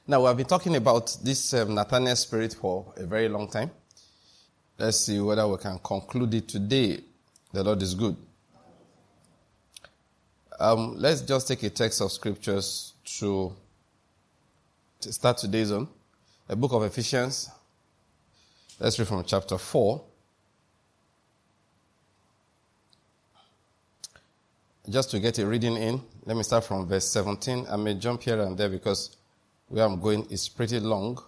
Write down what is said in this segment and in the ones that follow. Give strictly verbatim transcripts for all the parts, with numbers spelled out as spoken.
Now, we have been talking about this um, Nathaniel spirit for a very long time. Let's see whether we can conclude it today. The Lord is good. Um, let's just take a text of scriptures to, to start today's on. The book of Ephesians. Let's read from chapter four. Just to get a reading in, let me start from verse seventeen. I may jump here and there because where I'm going is pretty long.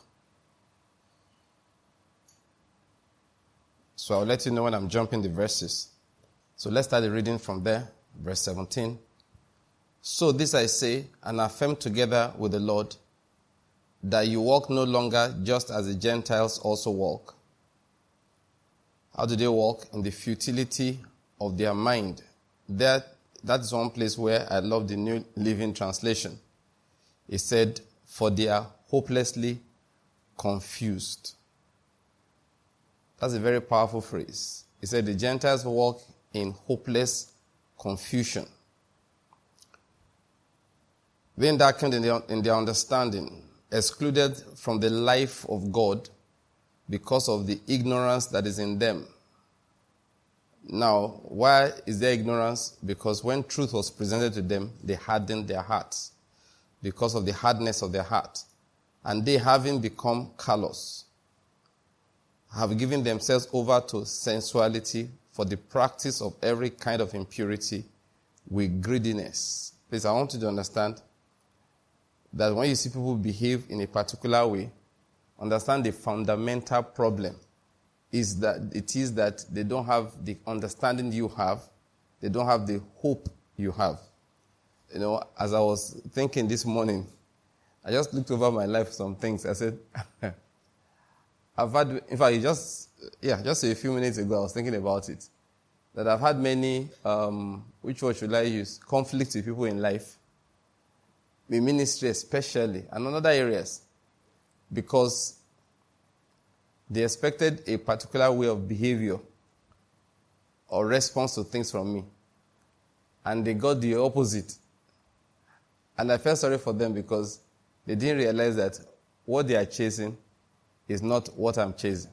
So I'll let you know when I'm jumping the verses. So let's start the reading from there, verse seventeen. So this I say, and affirm together with the Lord, that you walk no longer just as the Gentiles also walk. How do they walk? In the futility of their mind. That, that's one place where I love the New Living Translation. It said, for they are hopelessly confused. That's a very powerful phrase. He said the Gentiles walk in hopeless confusion. Being darkened in their, in their understanding, excluded from the life of God because of the ignorance that is in them. Now, why is there ignorance? Because when truth was presented to them, they hardened their hearts because of the hardness of their heart. And they, having become callous, have given themselves over to sensuality for the practice of every kind of impurity with greediness. Please, I want you to understand that when you see people behave in a particular way, understand the fundamental problem is that it is that they don't have the understanding you have, they don't have the hope you have. You know, as I was thinking this morning, I just looked over my life, some things. I said, I've had, in fact, just, yeah, just a few minutes ago, I was thinking about it. That I've had many, um, which word should I use? Conflicts with people in life. In ministry especially, and in other areas. Because they expected a particular way of behavior or response to things from me. And they got the opposite. And I felt sorry for them because they didn't realize that what they are chasing is not what I'm chasing.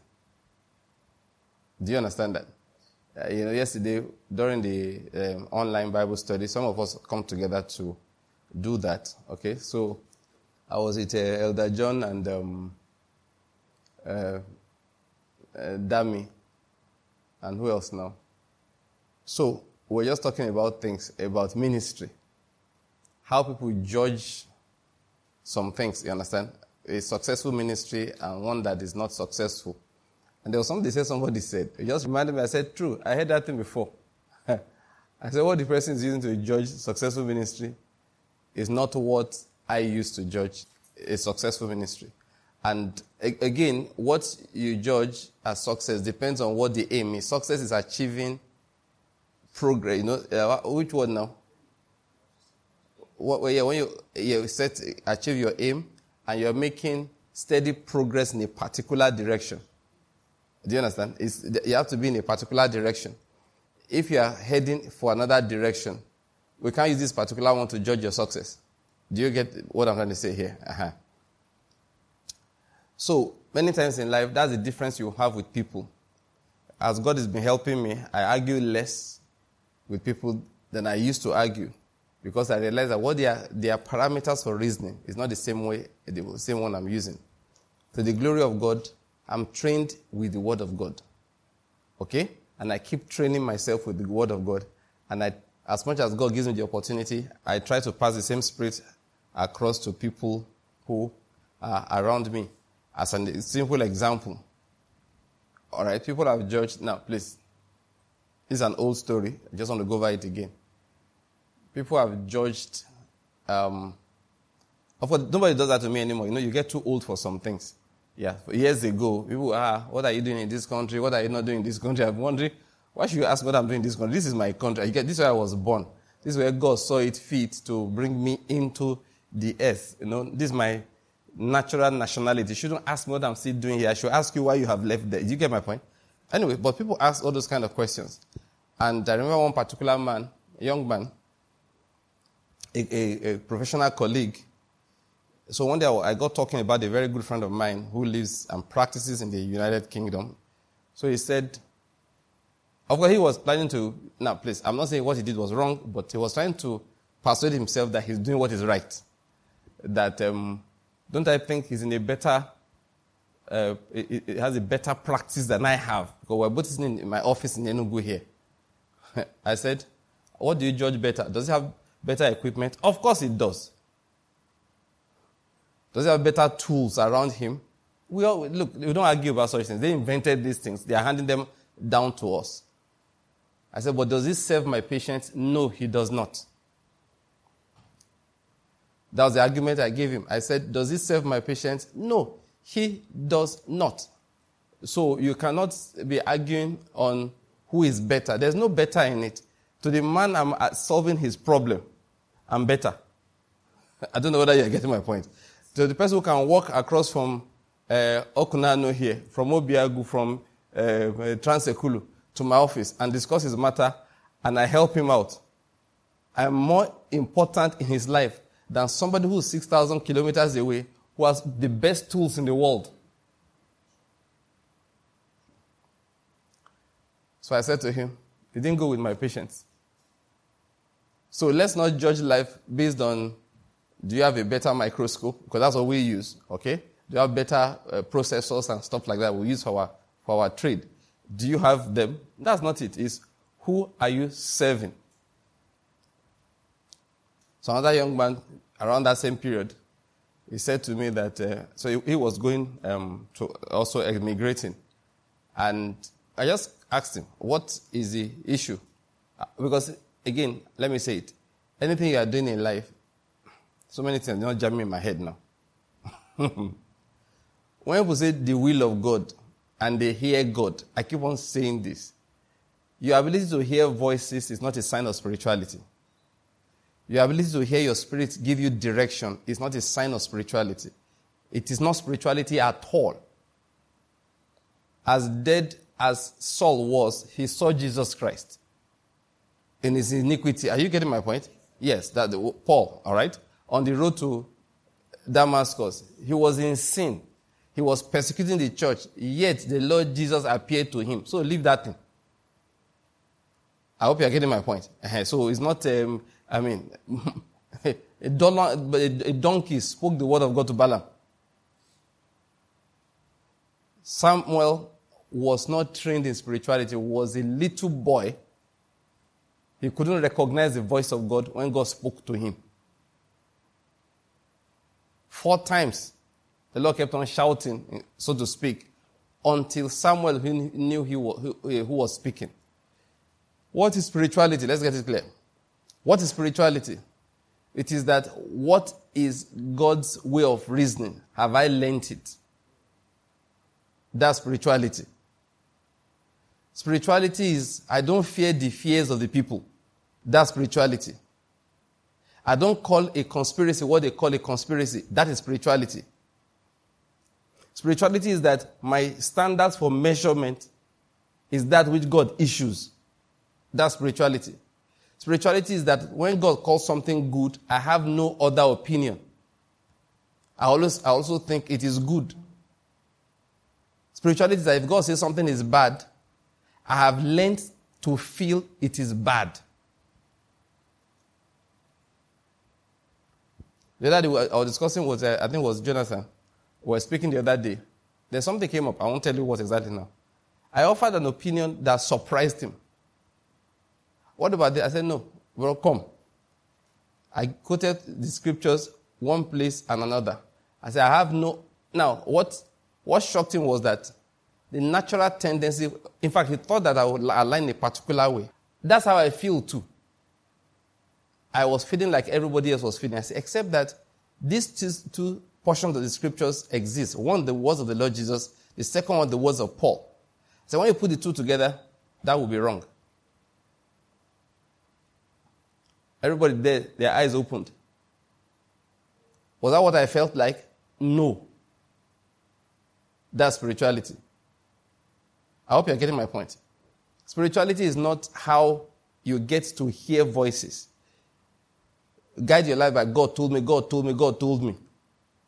Do you understand that? Uh, you know, yesterday, during the um, online Bible study, some of us come together to do that. Okay, so I was with uh, Elder John and um, uh, uh, Dami, and who else now? So we're just talking about things, about ministry. How people judge some things, you understand? A successful ministry and one that is not successful. And there was something they said, somebody said. It just reminded me, I said, true, I heard that thing before. I said, what the person is using to judge successful ministry is not what I used to judge a successful ministry. And a- again, what you judge as success depends on what the aim is. Success is achieving progress. You know, uh, which word now? What, well, yeah, when you, you set, achieve your aim and you're making steady progress in a particular direction. Do you understand? It's, you have to be in a particular direction. If you are heading for another direction, we can't use this particular one to judge your success. Do you get what I'm trying to say here? Uh-huh. So, many times in life, that's the difference you have with people. As God has been helping me, I argue less with people than I used to argue. Because I realize that what their, their parameters for reasoning is not the same way, the same one I'm using. To the glory of God, I'm trained with the Word of God. Okay? And I keep training myself with the Word of God. And I, as much as God gives me the opportunity, I try to pass the same spirit across to people who are around me. As a simple example. All right, people have judged. Now, please. This is an old story. I just want to go over it again. People have judged. Um, of course, nobody does that to me anymore. You know, you get too old for some things. Yeah, years ago, people, ah, what are you doing in this country? What are you not doing in this country? I'm wondering, why should you ask what I'm doing in this country? This is my country. You get, this is where I was born. This is where God saw it fit to bring me into the earth. You know, this is my natural nationality. You shouldn't ask me what I'm still doing here. I should ask you why you have left there. Do you get my point? Anyway, but people ask all those kind of questions. And I remember one particular man, a young man, a, a, a professional colleague, So one day I got talking about a very good friend of mine who lives and practices in the United Kingdom. So he said, of course he was planning to, now please, I'm not saying what he did was wrong, but he was trying to persuade himself that he's doing what is right. That, um, don't I think he's in a better, uh, it, it has a better practice than I have? Because we're both sitting in my office in Enugu here. I said, what do you judge better? Does he have better equipment? Of course it does. Does he have better tools around him? We all, look, we don't argue about such things. They invented these things. They are handing them down to us. I said, but does this serve my patients? No, he does not. That was the argument I gave him. I said, does this serve my patients? No, he does not. So you cannot be arguing on who is better. There's no better in it. To the man I'm solving his problem, I'm better. I don't know whether you're getting my point. To the person who can walk across from uh, Okunano here, from Obiagu, from uh, Transekulu to my office and discuss his matter, and I help him out, I'm more important in his life than somebody who's six thousand kilometers away who has the best tools in the world. So I said to him, you didn't go with my patients. So let's not judge life based on, do you have a better microscope? Because that's what we use, okay? Do you have better uh, processors and stuff like that we use for our, for our trade? Do you have them? That's not it. It's who are you serving? So another young man, around that same period, he said to me that, uh, so he, he was going um, to also emigrating. And I just asked him, what is the issue? Uh, because, again, let me say it. Anything you are doing in life, so many things, they're not jamming in my head now. When people say the will of God and they hear God, I keep on saying this. Your ability to hear voices is not a sign of spirituality. Your ability to hear your spirit give you direction is not a sign of spirituality. It is not spirituality at all. As dead as Saul was, he saw Jesus Christ in his iniquity. Are you getting my point? Yes, that Paul, all right? On the road to Damascus, he was in sin. He was persecuting the church, yet the Lord Jesus appeared to him. So leave that thing. I hope you're getting my point. So it's not, um, I mean, a, dollar, a donkey spoke the word of God to Balaam. Samuel was not trained in spirituality, was a little boy. He couldn't recognize the voice of God when God spoke to him. Four times, the Lord kept on shouting, so to speak, until Samuel knew he was, who was speaking. What is spirituality? Let's get it clear. What is spirituality? It is that what is God's way of reasoning? Have I learnt it? That's spirituality. Spirituality is, I don't fear the fears of the people. That's spirituality. I don't call a conspiracy what they call a conspiracy. That is spirituality. Spirituality is that my standards for measurement is that which God issues. That's spirituality. Spirituality is that when God calls something good, I have no other opinion. I always, I also think it is good. Spirituality is that if God says something is bad, I have learned to feel it is bad. The other day I was discussing was, uh, I think it was Jonathan. We were speaking the other day. Then something came up. I won't tell you what exactly now. I offered an opinion that surprised him. What about that? I said, no, well, come. I quoted the scriptures, one place and another. I said, I have no... Now, what, what shocked him was that the natural tendency... In fact, he thought that I would align a particular way. That's how I feel too. I was feeling like everybody else was feeling. I said, except that these two, two portions of the scriptures exist. One, the words of the Lord Jesus. The second one, the words of Paul. So when you put the two together, that would be wrong. Everybody there, their eyes opened. Was that what I felt like? No. That's spirituality. I hope you're getting my point. Spirituality is not how you get to hear voices. Guide your life by God told me, God told me, God told me.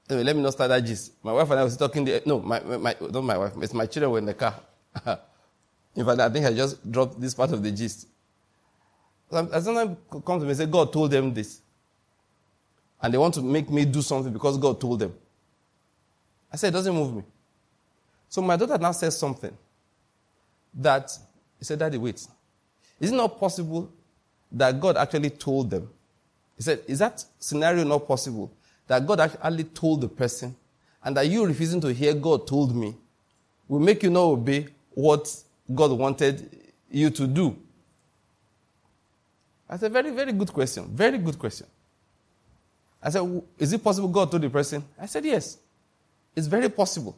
Anyway, let me not start that gist. My wife and I was talking. The, no, my, my, not my wife. It's my children were in the car. In fact, I think I just dropped this part of the gist. I sometimes come to me and say, God told them this. And they want to make me do something because God told them. I said, it doesn't move me. So my daughter now says something that, he said, Daddy, wait. Is it not possible that God actually told them? He said, is that scenario not possible? That God actually told the person, and that you refusing to hear God told me will make you not obey what God wanted you to do? That's a very, very good question. Very good question. I said, is it possible God told the person? I said, yes. It's very possible.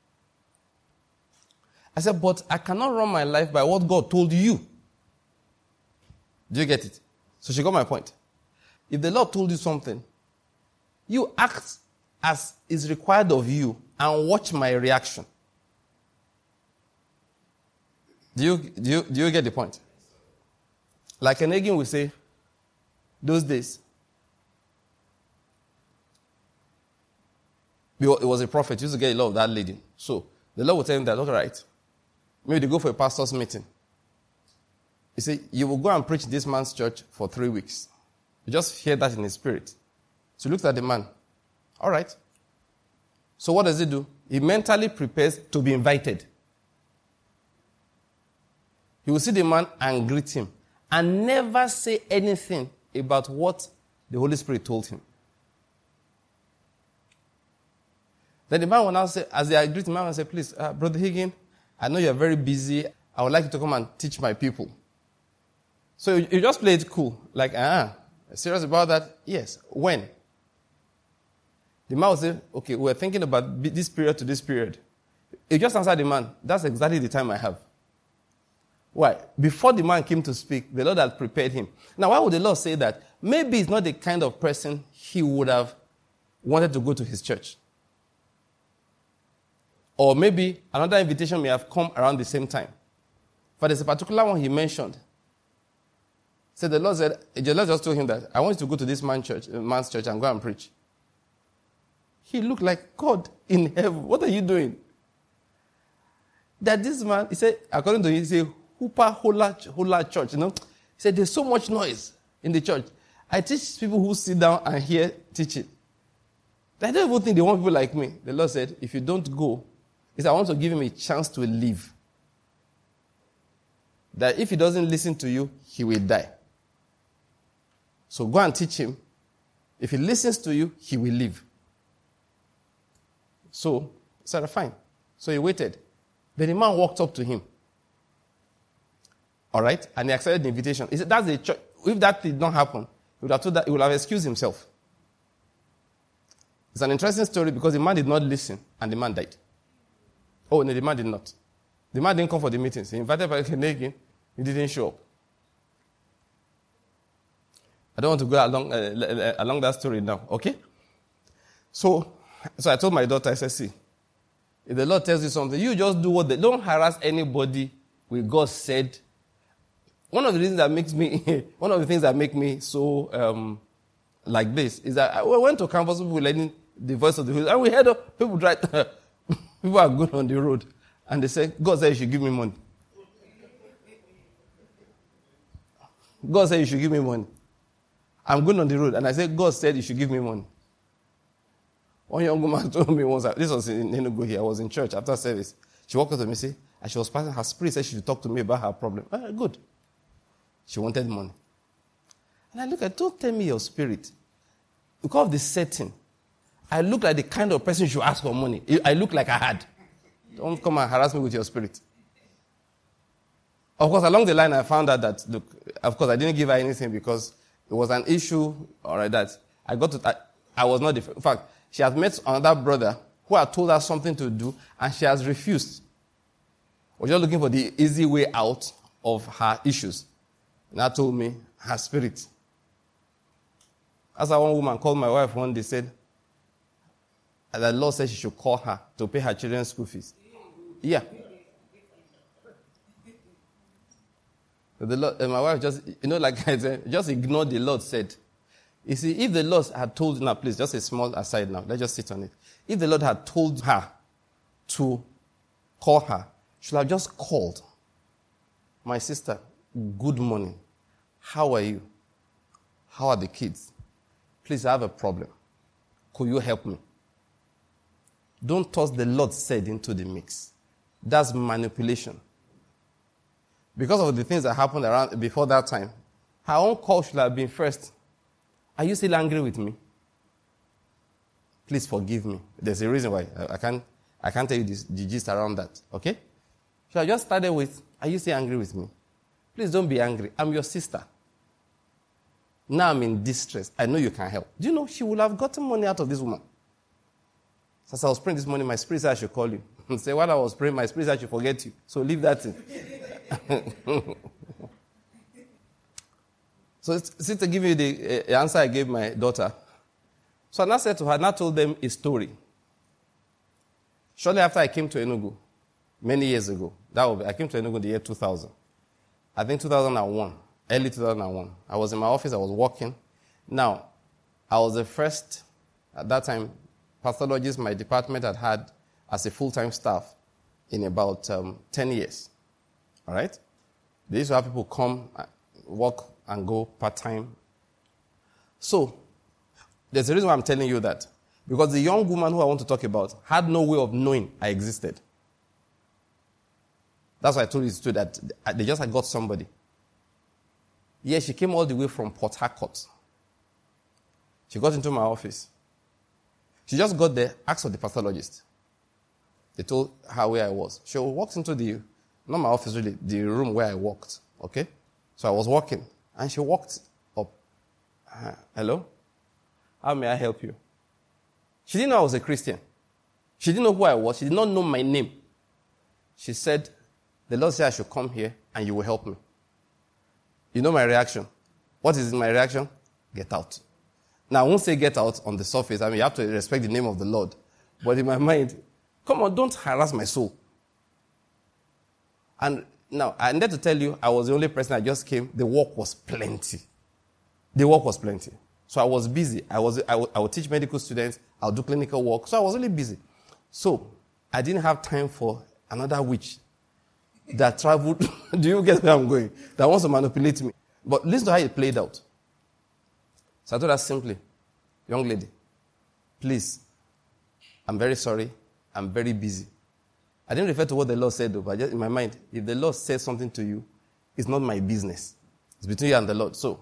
I said, but I cannot run my life by what God told you. Do you get it? So she got my point. If the Lord told you something, you act as is required of you and watch my reaction. Do you, do you, do you get the point? Like an Hagin will say, those days, it was a prophet, he used to get a lot of that lady. So the Lord will tell him that, all right, maybe they go for a pastor's meeting. He said, you will go and preach this man's church for three weeks. You just hear that in his spirit. So he looks at the man. All right. So what does he do? He mentally prepares to be invited. He will see the man and greet him and never say anything about what the Holy Spirit told him. Then the man will now say, as they greet the man, will say, please, uh, Brother Hagin, I know you're very busy. I would like you to come and teach my people. So you, you just play it cool. Like, ah, uh-huh. Serious about that? Yes. When? The man will say, okay, we're thinking about this period to this period. You just answer the man, that's exactly the time I have. Why? Before the man came to speak, the Lord had prepared him. Now, why would the Lord say that? Maybe he's not the kind of person he would have wanted to go to his church. Or maybe another invitation may have come around the same time. But there's a particular one he mentioned. So the Lord said, the Lord just told him that, I want you to go to this man's church, man's church and go and preach. He looked like, God in heaven, what are you doing? That this man, he said, according to him, he said, Hooper Hola, Hola Church, you know. He said, there's so much noise in the church. I teach people who sit down and hear teaching. I don't even think they want people like me. The Lord said, if you don't go, he said, I want to give him a chance to live. That if he doesn't listen to you, he will die. So go and teach him. If he listens to you, he will live. So, he said, fine. So he waited. Then the man walked up to him. All right? And he accepted the invitation. He said, that's the church. If that did not happen, he would have told that, he would have excused himself. It's an interesting story because the man did not listen and the man died. Oh, no, the man did not. The man didn't come for the meetings. He invited Pastor Hagin. He didn't show up. I don't want to go along uh, along that story now, okay? So, so I told my daughter, I said, see, if the Lord tells you something, you just do what they, don't harass anybody with God said. One of the reasons that makes me, one of the things that make me so um, like this is that I went to campus, people were learning the voice of the Holy, and we heard people drive, people are good on the road, and they say, God said you should give me money. God said you should give me money. I'm going on the road, and I said, God said you should give me money. One young woman told me once, this was in Enugu here, I was in church after service. She walked up to me and said, and she was passing, her spirit said she should talk to me about her problem. Ah, good. She wanted money. And I look at, don't tell me your spirit. Because of the setting, I look like the kind of person you should ask for money. I look like I had. Don't come and harass me with your spirit. Of course, along the line, I found out that, look, of course, I didn't give her anything because it was an issue, all right, that I got to, I, I was not, in fact, she has met another brother who had told her something to do, and she has refused. Was just looking for the easy way out of her issues. And that told me her spirit. As one woman called my wife one day, said, and the Lord said she should call her to pay her children's school fees. Yeah. The Lord, and my wife just, you know, like I said, just ignore the Lord said. You see, if the Lord had told, now please, just a small aside now, let's just sit on it. If the Lord had told her to call her, she should have just called. My sister, good morning. How are you? How are the kids? Please, I have a problem. Could you help me? Don't toss the Lord said into the mix. That's manipulation. Because of the things that happened around before that time, her own call should have been first. Are you still angry with me? Please forgive me. There's a reason why. I, I can't I can't tell you this, the gist around that. Okay? So I just started with, are you still angry with me? Please don't be angry. I'm your sister. Now I'm in distress. I know you can help. Do you know she would have gotten money out of this woman? So as I was praying this morning, my spirit said I should call you. And say, while I was praying, my spirit said I should forget you. So leave that in. So since to give you the uh, answer I gave my daughter. So I now said to her, I now told them a story. Shortly after I came to Enugu, many years ago, that was, I came to Enugu in the year two thousand. I think two thousand one, early two thousand one. I was in my office, I was working. Now, I was the first, at that time, pathologist my department had had as a full-time staff in about um, ten years. All right? They used to have people come, work, and go part-time. So, there's a reason why I'm telling you that. Because the young woman who I want to talk about had no way of knowing I existed. That's why I told you too, that they just had got somebody. Yes, she came all the way from Port Harcourt. She got into my office. She just got there, asked for the pathologist. They told her where I was. She walked into the, not my office really, the room where I worked. Okay? So I was walking. And she walked up. Uh, hello? How may I help you? She didn't know I was a Christian. She didn't know who I was. She did not know my name. She said, the Lord said I should come here and you will help me. You know my reaction? What is my reaction? Get out. Now, I won't say get out on the surface. I mean, you have to respect the name of the Lord. But in my mind, come on, don't harass my soul. And now, I need to tell you, I was the only person that just came. The work was plenty. The work was plenty. So I was busy. I was I would, I would teach medical students. I would do clinical work. So I was really busy. So I didn't have time for another witch that traveled. Do you get where I'm going? That wants to manipulate me. But listen to how it played out. So I told her simply, young lady, please, I'm very sorry. I'm very busy. I didn't refer to what the Lord said, though, but just in my mind, if the Lord says something to you, it's not my business. It's between you and the Lord. So,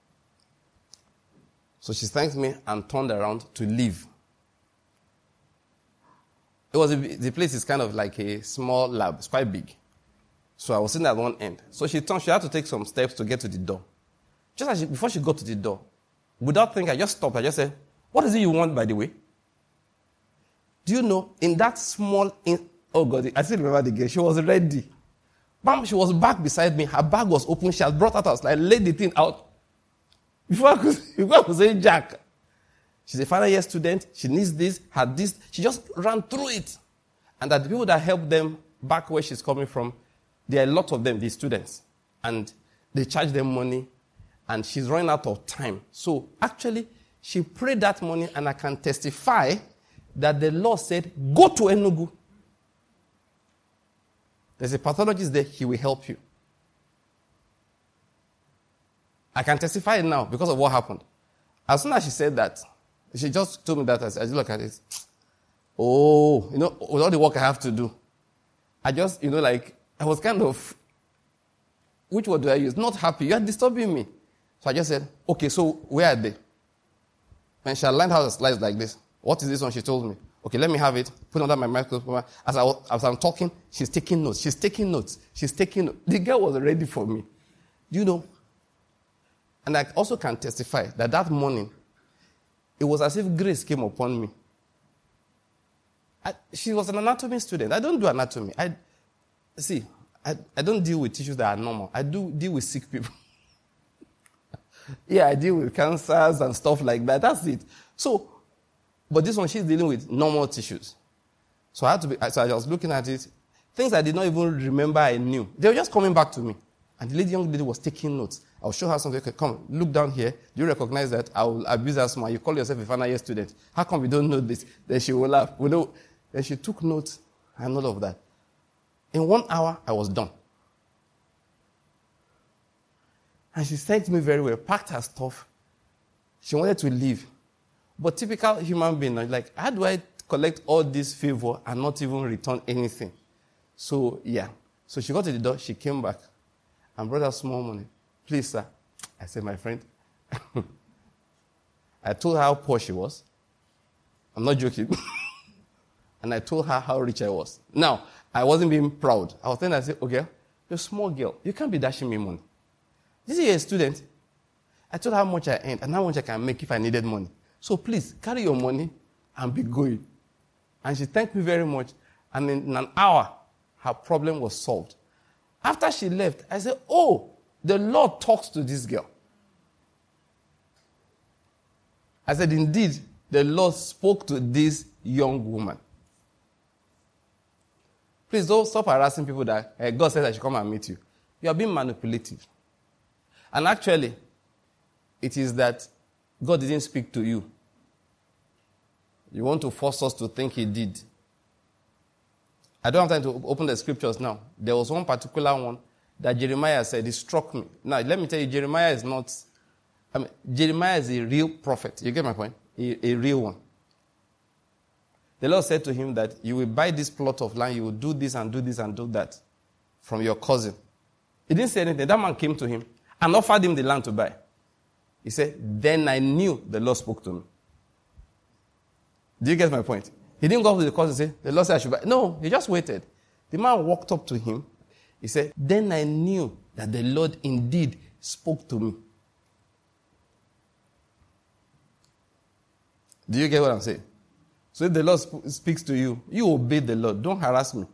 so she thanked me and turned around to leave. It was a, the place is kind of like a small lab. It's quite big. So I was sitting at one end. So she turned. She had to take some steps to get to the door. Just as she, before she got to the door, without thinking, I just stopped. I just said, "What is it you want, by the way?" Do you know, in that small, in, oh God, I still remember the girl. She was ready. Bam, she was back beside me. Her bag was open. She had brought out us, like laid the thing out. Before I could, before I could say Jack. She's a final year student. She needs this, had this. She just ran through it. And that the people that helped them back where she's coming from, there are a lot of them, these students. And they charge them money. And she's running out of time. So actually, she prayed that morning, and I can testify that the Lord said, go to Enugu. There's a pathologist there, he will help you. I can testify now because of what happened. As soon as she said that, she just told me that, I just look at it. Oh, you know, with all the work I have to do, I just, you know, like, I was kind of, which word do I use? Not happy. You are disturbing me. So I just said, okay, so where are they? When she had learned how to slice like this, what is this one? She told me. Okay, let me have it. Put it under my microscope. As, I was, as I'm talking, she's taking notes. She's taking notes. She's taking notes. The girl was ready for me. Do you know? And I also can testify that that morning, it was as if grace came upon me. I, she was an anatomy student. I don't do anatomy. I see. I, I don't deal with tissues that are normal. I do deal with sick people. Yeah, I deal with cancers and stuff like that. That's it. So, but this one, she's dealing with normal tissues. So I had to be, so I was looking at it. Things I did not even remember I knew. They were just coming back to me. And the lady, young lady was taking notes. I I'll show her something. Okay, come, look down here. Do you recognize that? I will abuse her smart. You call yourself a final year student. How come you don't know this? Then she will laugh. We know. Then she took notes and all of that. In one hour, I was done. And she thanked me very well, packed her stuff. She wanted to leave. But typical human being, like, how do I collect all this favor and not even return anything? So, yeah. So she got to the door, she came back and brought her small money. Please, sir. I said, my friend. I told her how poor she was. I'm not joking. And I told her how rich I was. Now, I wasn't being proud. I was telling her, I said, okay, you're a small girl. You can't be dashing me money. This is a student. I told her how much I earned and how much I can make if I needed money. So please, carry your money and be going. And she thanked me very much. And in an hour, her problem was solved. After she left, I said, oh, the Lord talks to this girl. I said, indeed, the Lord spoke to this young woman. Please don't stop harassing people that hey, God says I should come and meet you. You are being manipulative. And actually, it is that God didn't speak to you. You want to force us to think He did. I don't have time to open the scriptures now. There was one particular one that Jeremiah said, it struck me. Now, let me tell you, Jeremiah is not, I mean, Jeremiah is a real prophet. You get my point? A, a real one. The Lord said to him that you will buy this plot of land, you will do this and do this and do that from your cousin. He didn't say anything. That man came to him and offered him the land to buy. He said, then I knew the Lord spoke to me. Do you get my point? He didn't go up to the cousin and say, the Lord said I should buy. No, he just waited. The man walked up to him. He said, then I knew that the Lord indeed spoke to me. Do you get what I'm saying? So if the Lord sp- speaks to you, you obey the Lord. Don't harass me.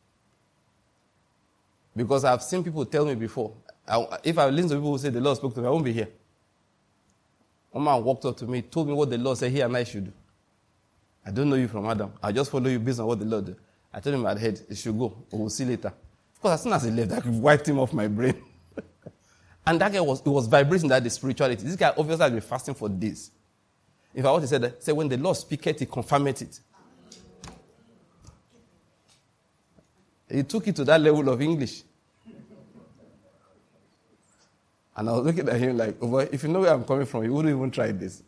Because I've seen people tell me before, I, if I listen to people who say the Lord spoke to me, I won't be here. One man walked up to me, told me what the Lord said he and I should do. I don't know you from Adam. I'll just follow you based on what the Lord did. I told him I'd head, he should go. We'll see later. Of course, as soon as he left, I wiped him off my brain. And that guy was, it was vibrating that the spirituality. This guy obviously had been fasting for days. In fact, what he said, he said, when the Lord speaketh, he confirmeth it. He took it to that level of English. And I was looking at him like, oh boy, if you know where I'm coming from, you wouldn't even try this.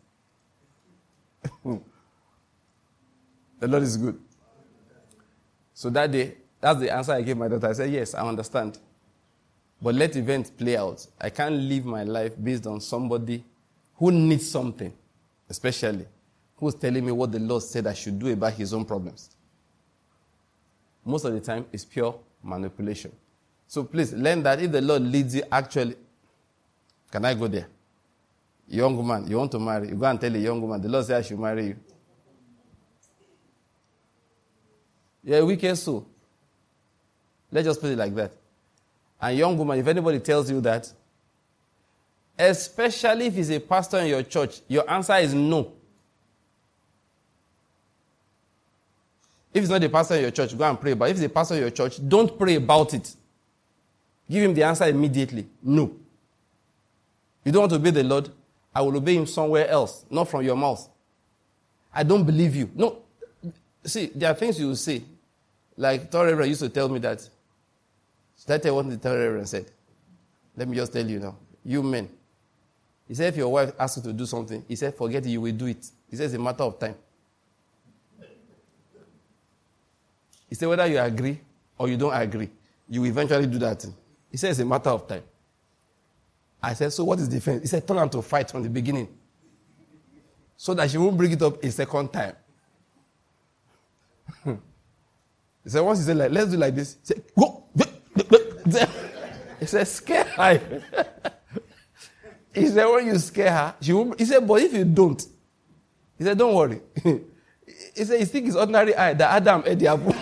The Lord is good. So that day, that's the answer I gave my daughter. I said, yes, I understand. But let events play out. I can't live my life based on somebody who needs something, especially, who's telling me what the Lord said I should do about his own problems. Most of the time, it's pure manipulation. So please, learn that if the Lord leads you actually, can I go there? Young woman, you want to marry, you go and tell a young woman, the Lord said I should marry you. You're a wicked soul. Let's just put it like that. And young woman, if anybody tells you that, especially if he's a pastor in your church, your answer is no. If it's not a pastor in your church, go and pray about it. If it's a pastor in your church, don't pray about it. Give him the answer immediately. No. You don't want to obey the Lord? I will obey him somewhere else, not from your mouth. I don't believe you. No. See, there are things you will say. Like, Torah Reverend used to tell me that. Should I tell you what the Torah Reverend said? Let me just tell you now. You men. He said, if your wife asks you to do something, he said, forget it, you will do it. He said, it's a matter of time. He said, whether you agree or you don't agree, you will eventually do that thing. He said, it's a matter of time. I said, so what is the difference? He said, turn on to fight from the beginning. So that she won't bring it up a second time. He said, once he said, like, let's do like this. He said, go. He said, scare her. He said, when you scare her, she won't. He said, but if you don't, he said, don't worry. He said, you think it's ordinary eye that Adam ate the apple.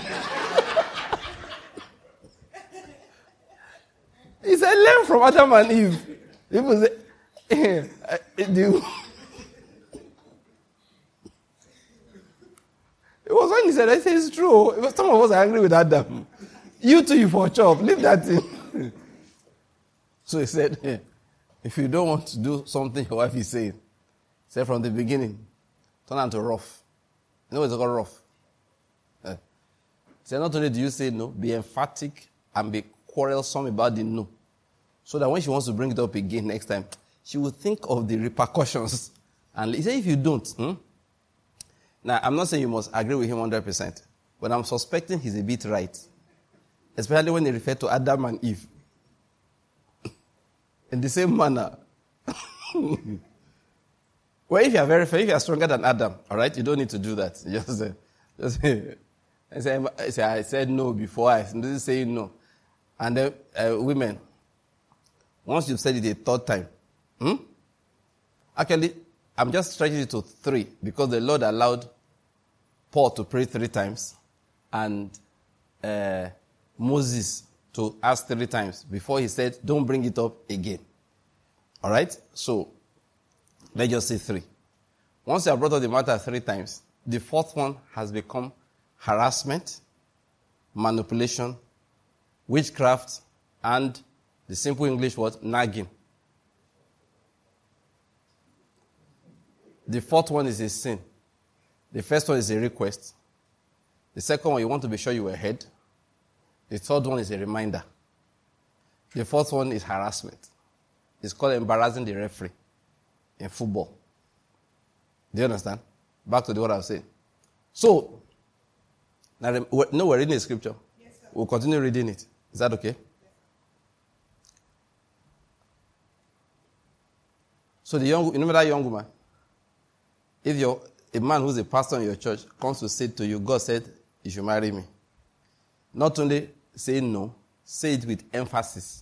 He said, learn from Adam and Eve. People say, do It was when he said, I said, it's true. Some of us are angry with Adam. You too, you for chop. Leave that thing. So he said, If you don't want to do something your wife is saying, say from the beginning, turn on to rough. You know what's called rough? Eh. Say not only do you say no, be emphatic and be quarrelsome about the no. So that when she wants to bring it up again next time, she will think of the repercussions. And he said, if you don't, hmm? Now, I'm not saying you must agree with him one hundred percent, but I'm suspecting he's a bit right. Especially when he referred to Adam and Eve. In the same manner. Well, if you are very fair, if you are stronger than Adam, all right, you don't need to do that. Just, uh, just I, say, I, say, I said no before. I didn't say no. And then, uh, women, once you've said it a third time, hmm? Actually, I'm just stretching it to three because the Lord allowed Paul to pray three times and uh, Moses to ask three times before he said, don't bring it up again. All right? So, let's just say three. Once you have brought up the matter three times, the fourth one has become harassment, manipulation, witchcraft, and the simple English word, nagging. The fourth one is a sin. The first one is a request. The second one, you want to be sure you were ahead. The third one is a reminder. The fourth one is harassment. It's called embarrassing the referee in football. Do you understand? Back to the what I was saying. So, now, no, we're reading the scripture. Yes, sir. We'll continue reading it. Is that okay? Yes. So the young, you remember that young woman? If you're a man who's a pastor in your church comes to say to you, God said you should marry me. Not only say no, say it with emphasis.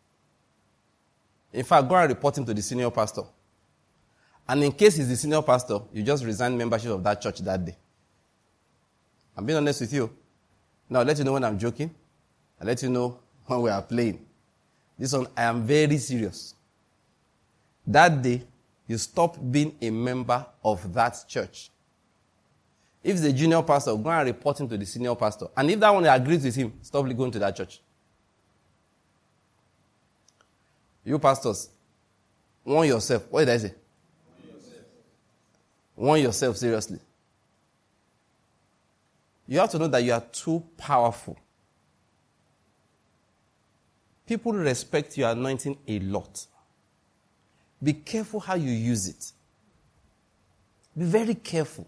In fact, go and report him to the senior pastor. And in case he's the senior pastor, you just resign membership of that church that day. I'm being honest with you. Now, I'll let you know when I'm joking. I'll let you know when we are playing. This one, I am very serious. That day, you stop being a member of that church. If it's a junior pastor, go and report him to the senior pastor. And if that one agrees with him, stop going to that church. You pastors, warn yourself. What did I say? Warn yourself. Warn yourself seriously. You have to know that you are too powerful. People respect your anointing a lot. Be careful how you use it. Be very careful.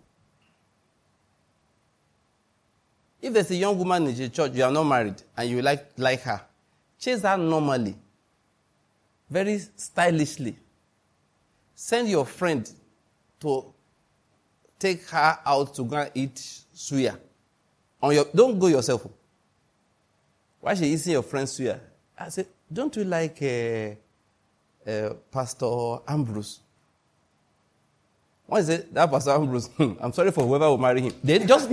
If there's a young woman in your church, you are not married, and you like, like her, chase her normally. Very stylishly. Send your friend to take her out to go and eat suya. On your, don't go yourself. Why she eating your friend's suya? I said, don't you like uh, uh, Pastor Ambrose? What is it? That Pastor Ambrose. I'm sorry for whoever will marry him. They just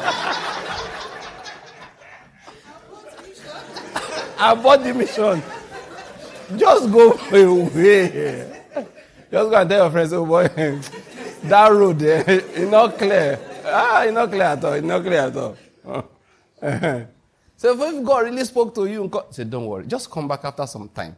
abort the mission. Just go away. Just go and tell your friends, oh boy, that road there, it's not clear. Ah, it's not clear at all. It's not clear at all. So if God really spoke to you, say, don't worry. Just come back after some time.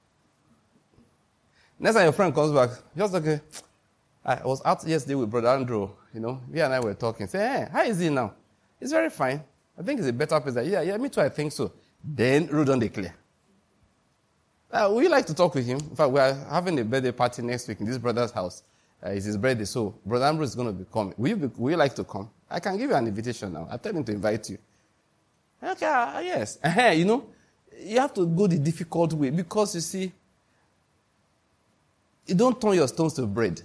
Next time your friend comes back, just okay. I was out yesterday with Brother Andrew. You know, he and I were talking. Say, hey, how is he now? He's very fine. I think he's a better person. Yeah, yeah, me too, I think so. Then road on the clear. Uh, we like to talk with him. In fact, we are having a birthday party next week in this brother's house. Uh, it's his birthday, so Brother Ambrose is going to be coming. Will you, be, will you like to come? I can give you an invitation now. I'll tell him to invite you. Okay, uh, yes. Uh, you know, you have to go the difficult way because, you see, you don't turn your stones to bread.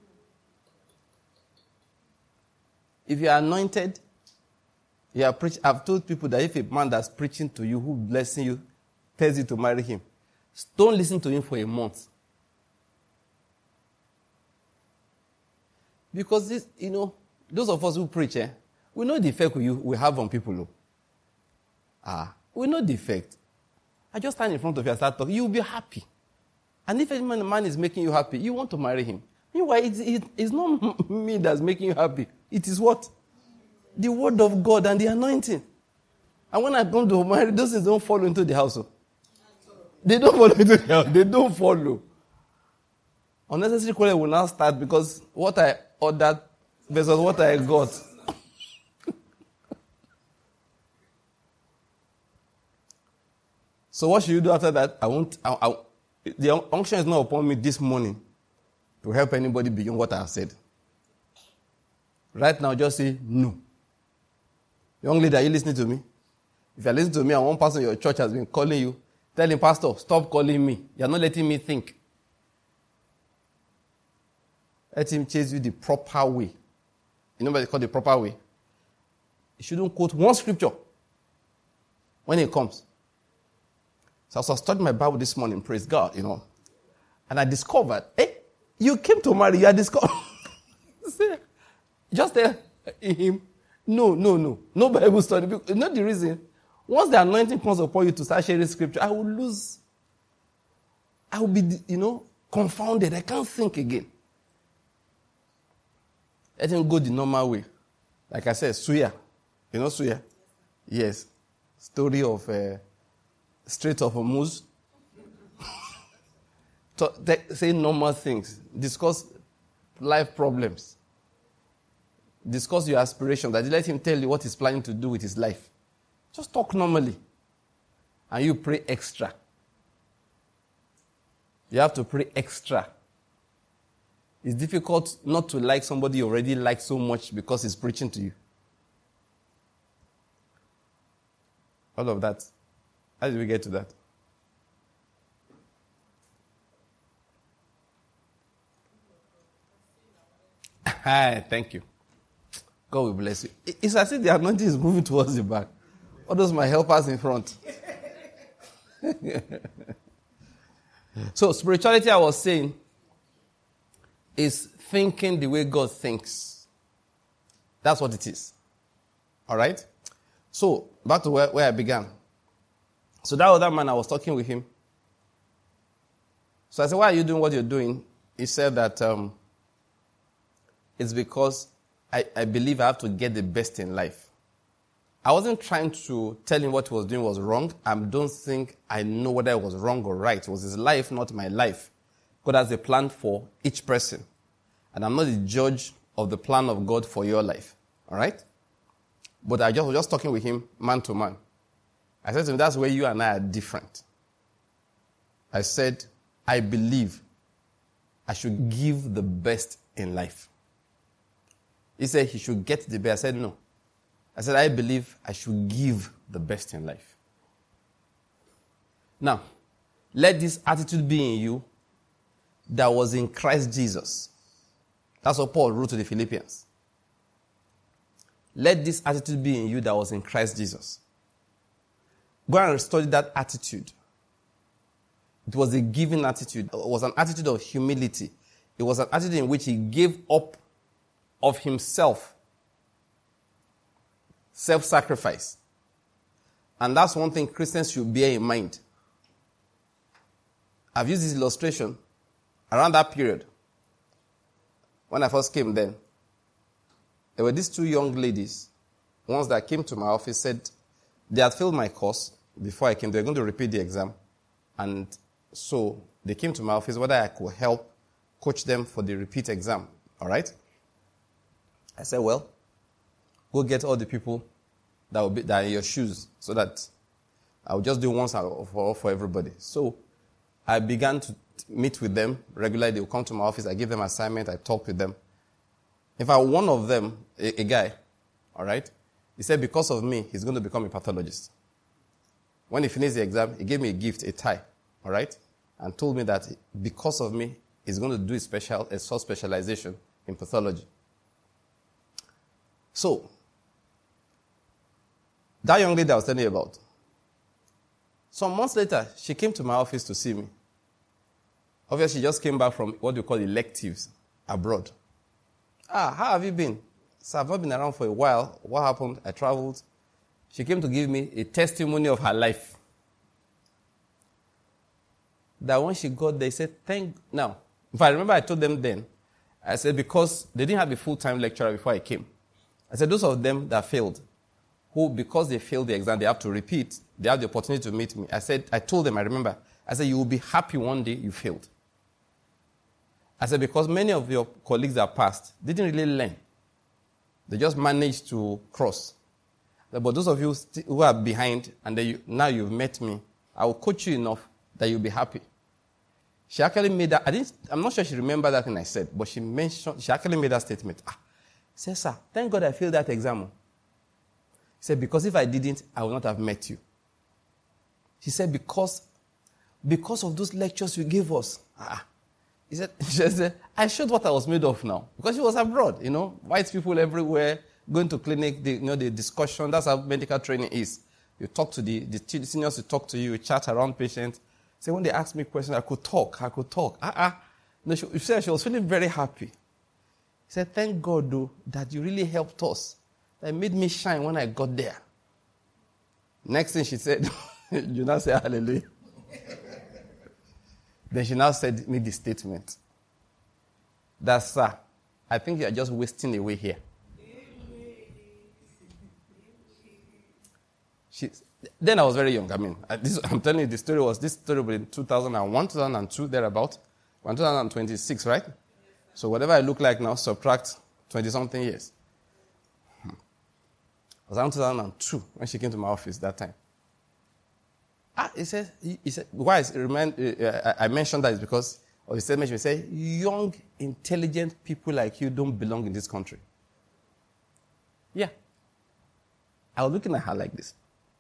If you are anointed, you are preach- I've told people that if a man that's preaching to you, who blessing you, tells you to marry him, don't listen to him for a month. Because this, you know, those of us who preach, eh, we know the effect we, we have on people. Oh. Ah, we know the effect. I just stand in front of you and start talking. You'll be happy. And if a man is making you happy, you want to marry him. Meanwhile, it's, it, it's not me that's making you happy. It is what? The word of God and the anointing. And when I come to marry, those things don't follow into the house. Oh. They don't follow into the house. They don't follow. Unnecessary quarrel will now start because what I ordered versus what I got. So what should you do after that? I won't. I, I, the unction is not upon me this morning to help anybody beyond what I have said. Right now, just say no. Young lady, are you listening to me? If you are listening to me and one person in your church has been calling you, tell him, Pastor, stop calling me. You are not letting me think. Let him chase you the proper way. You know what it's called the proper way? You shouldn't quote one scripture when it comes. So I was studying my Bible this morning, praise God, you know. And I discovered, hey, you came to marry, you are discovered. Just tell him, no, no, no. No Bible study. Not the reason. Once the anointing comes upon you to start sharing scripture, I will lose. I will be, you know, confounded. I can't think again. Let him go the normal way. Like I said, Suya. You know Suya? Yes. Story of uh, Strait of Hormuz. Say normal things. Discuss life problems. Discuss your aspirations. That let him tell you what he's planning to do with his life. Just talk normally. And you pray extra. You have to pray extra. It's difficult not to like somebody you already like so much because he's preaching to you. All of that. How did we get to that? Hi, thank you. God will bless you. It's as if the anointing is moving towards the back. All those my helpers in front. So spirituality, I was saying, is thinking the way God thinks. That's what it is. All right? So, back to where, where I began. So that other man, I was talking with him. So I said, why are you doing what you're doing? He said that um, it's because I, I believe I have to get the best in life. I wasn't trying to tell him what he was doing was wrong. I don't think I know whether it was wrong or right. It was his life, not my life. God has a plan for each person. And I'm not the judge of the plan of God for your life. All right? But I just was just talking with him man to man. I said to him, that's where you and I are different. I said, I believe I should give the best in life. He said he should get the best. I said, no. I said, I believe I should give the best in life. Now, let this attitude be in you that was in Christ Jesus. That's what Paul wrote to the Philippians. Let this attitude be in you that was in Christ Jesus. Go and study that attitude. It was a giving attitude. It was an attitude of humility. It was an attitude in which he gave up of himself. Self-sacrifice. And that's one thing Christians should bear in mind. I've used this illustration around that period. When I first came then, there were these two young ladies, ones that came to my office, said they had failed my course before I came. They were going to repeat the exam. And so they came to my office whether I could help coach them for the repeat exam. All right? I said, well, go get all the people that will be that are in your shoes so that I'll just do once for all for everybody. So I began to meet with them regularly. They will come to my office. I give them assignment. I talk with them. In fact, one of them, a, a guy, all right, he said because of me, he's going to become a pathologist. When he finished the exam, he gave me a gift, a tie, all right, and told me that because of me, he's going to do a special, a sub specialization in pathology. So, that young lady I was telling you about, some months later, she came to my office to see me. Obviously, she just came back from what we call electives abroad. Ah, how have you been? So I've not been around for a while. What happened? I traveled. She came to give me a testimony of her life. That when she got there, she said, thank... Now, if I remember, I told them then, I said, because they didn't have a full-time lecturer before I came. I said, those of them that failed, who, because they failed the exam, they have to repeat, they have the opportunity to meet me. I said, I told them, I remember, I said, you will be happy one day you failed. I said, because many of your colleagues that passed didn't really learn. They just managed to cross. But those of you st- who are behind, and you, now you've met me, I will coach you enough that you'll be happy. She actually made that, I didn't, I'm not sure she remembered that thing I said, but she mentioned, she actually made that statement. Ah, said, sir, thank God I failed that exam. He said, because if I didn't, I would not have met you. She said, because, because of those lectures you gave us. Ah, he said, she said, I showed what I was made of now. Because she was abroad, you know, white people everywhere, going to clinic, the, you know, the discussion, that's how medical training is. You talk to the, the seniors, you talk to you, you chat around patients. So when they asked me questions, I could talk, I could talk. Ah, ah. No, she, she said she was feeling very happy. He said, thank God, though, that you really helped us. That made me shine when I got there. Next thing she said, you now say hallelujah. Then she now said, made the statement. That, sir, I think you are just wasting away here. She, then I was very young. I mean, this, I'm telling you, the story was, this story was in two thousand one, two thousand two, thereabout. two thousand twenty-six, right? So whatever I look like now, subtract twenty-something years. Hmm. It was around two thousand two when she came to my office that time. Ah, he said, he, he said why I, remind, uh, I mentioned that is because of the statement she said, young, intelligent people like you don't belong in this country. Yeah. I was looking at her like this.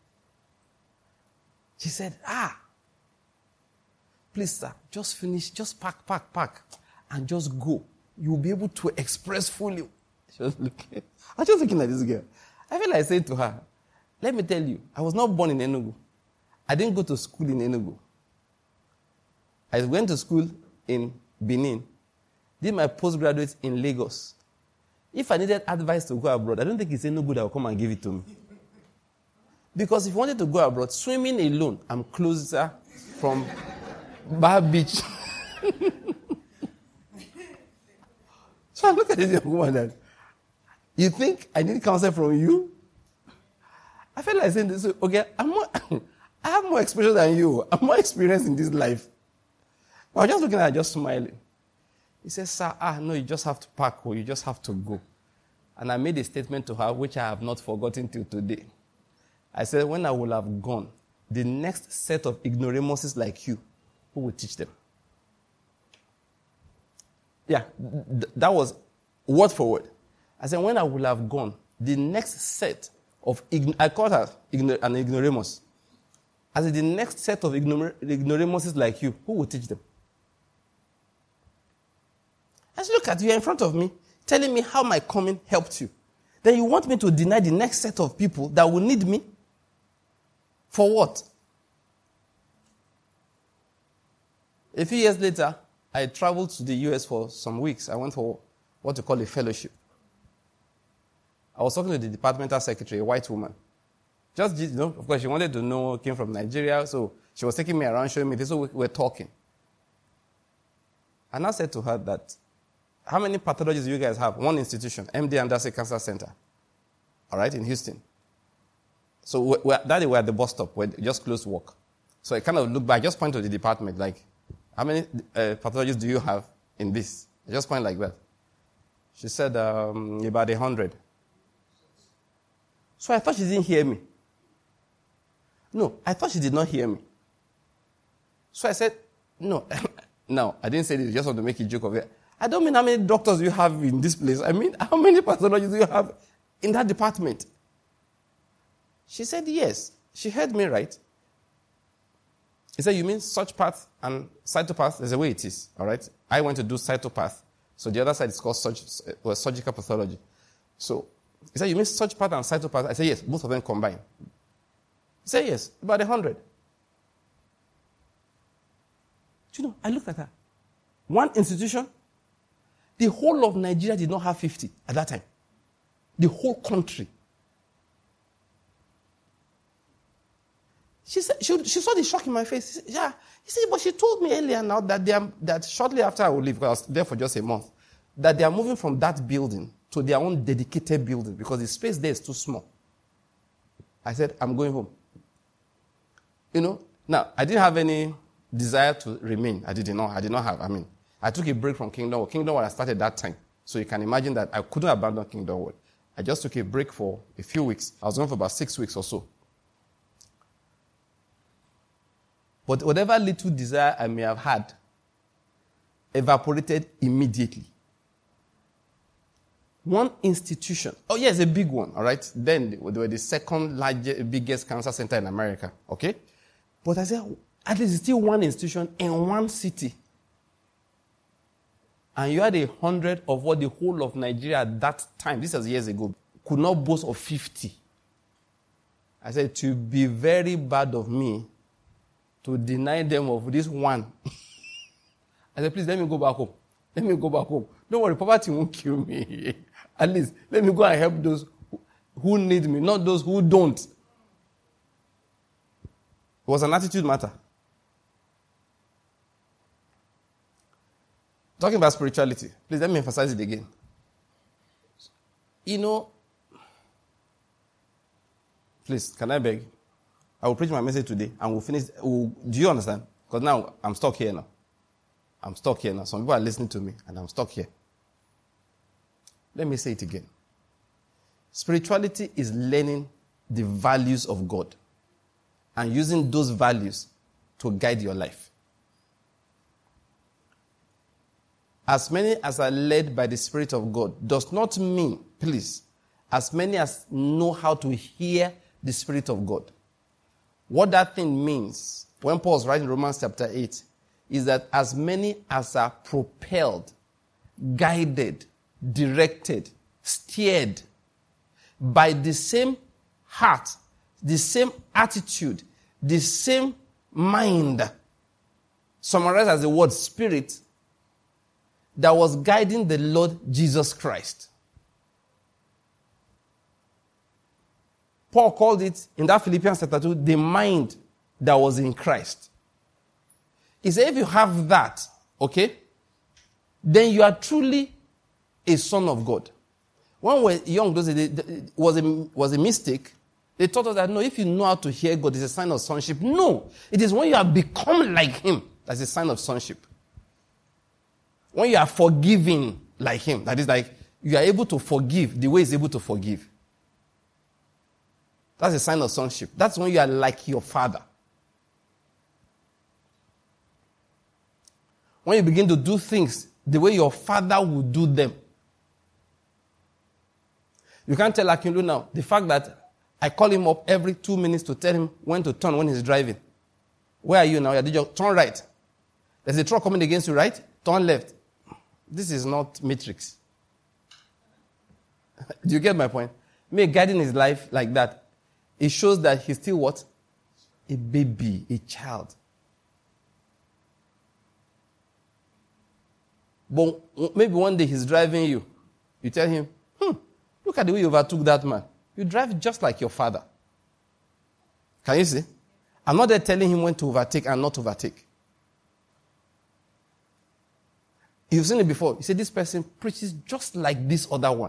She said, ah, please, sir, just finish, just pack, pack, pack, and just go. You'll be able to express fully. She was looking. I was just looking at this girl. I feel like I said to her, let me tell you, I was not born in Enugu. I didn't go to school in Enugu. I went to school in Benin, did my postgraduate in Lagos. If I needed advice to go abroad, I don't think it's Enugu that will come and give it to me. Because if you wanted to go abroad, swimming alone, I'm closer from Bar Beach. So I look at this young woman and, you think I need counsel from you? I feel like saying this, okay, I'm more, I have more exposure than you. I'm more experienced in this life. I was just looking at her, just smiling. He says, sir, ah, no, you just have to pack, or you just have to go. And I made a statement to her, which I have not forgotten till today. I said, when I will have gone, the next set of ignoramuses like you, who will teach them? Yeah, th- that was word for word. I said, when I will have gone, the next set of, ign- I called her ignor- an ignoramus. I said, the next set of ignor- ignoramuses like you, who will teach them? I said, look at you in front of me, telling me how my coming helped you. Then you want me to deny the next set of people that will need me? For what? A few years later, I traveled to the U S for some weeks. I went for what you call a fellowship. I was talking to the departmental secretary, a white woman. Just, you know, of course, she wanted to know, came from Nigeria, so she was taking me around, showing me this, so we were talking. And I said to her that, how many pathologists do you guys have? One institution, M D Anderson Cancer Center, all right, in Houston. So we're, we're, that day we're at the bus stop, we're just close to work. So I kind of looked back, just point to the department, like, how many uh, pathologists do you have in this? I just point like that. She said, um, about a hundred. So I thought she didn't hear me. No, I thought she did not hear me. So I said, no, no, I didn't say this, just want to make a joke of it. I don't mean how many doctors you have in this place. I mean, how many pathologists do you have in that department? She said, yes. She heard me right. He said, you mean Surgpath and Cytopath? There's a way it is, all right? I went to do Cytopath. So the other side is called surg- uh, surgical pathology. So he said, you mean Surgpath and Cytopath? I said, yes, both of them combined. He said, yes, about a hundred. Do you know, I looked at her. One institution, the whole of Nigeria did not have fifty at that time. The whole country. She said, she, she saw the shock in my face. She said, yeah. He said, but she told me earlier now that they are, that shortly after I would leave, because I was there for just a month, that they are moving from that building to their own dedicated building because the space there is too small. I said, I'm going home. You know, now, I didn't have any desire to remain. I did not, I did not have, I mean, I took a break from Kingdom World. Kingdom World I started that time. So you can imagine that I couldn't abandon Kingdom World. I just took a break for a few weeks. I was gone for about six weeks or so. But whatever little desire I may have had evaporated immediately. One institution. Oh, yes, a big one, all right? Then they were the second largest, biggest cancer center in America, okay? But I said, at least it's still one institution in one city. And you had a hundred of what the whole of Nigeria at that time, this was years ago, could not boast of fifty. I said, to be very bad of me to deny them of this one. I said, please let me go back home. Let me go back home. Don't worry, poverty won't kill me. At least, let me go and help those who need me, not those who don't. It was an attitude matter. Talking about spirituality, please let me emphasize it again. You know, please, can I beg? I will preach my message today and we'll finish. We'll, do you understand? Because now I'm stuck here now. I'm stuck here now. Some people are listening to me and I'm stuck here. Let me say it again. Spirituality is learning the values of God and using those values to guide your life. As many as are led by the Spirit of God does not mean, please, as many as know how to hear the Spirit of God. What that thing means, when Paul's writing Romans chapter eight, is that as many as are propelled, guided, directed, steered by the same heart, the same attitude, the same mind, summarized as the word spirit, that was guiding the Lord Jesus Christ. Paul called it, in that Philippians chapter two, the mind that was in Christ. He said, if you have that, okay, then you are truly a son of God. When we were young, those days, it was a, was a mistake. They taught us that, no, if you know how to hear God, it's a sign of sonship. No, it is when you have become like Him, that's a sign of sonship. When you are forgiving like Him, that is like, you are able to forgive the way He's able to forgive. That's a sign of sonship. That's when you are like your Father. When you begin to do things the way your Father would do them. You can't tell Akinlu now, the fact that I call him up every two minutes to tell him when to turn when he's driving. Where are you now? Did you turn right? There's a truck coming against you, right? Turn left. This is not matrix. Do you get my point? Me guiding his life like that, it shows that he's still what? A baby, a child. But maybe one day he's driving you. You tell him, hmm, look at the way you overtook that man. You drive just like your father. Can you see? I'm not there telling him when to overtake and not overtake. You've seen it before. You say this person preaches just like this other one.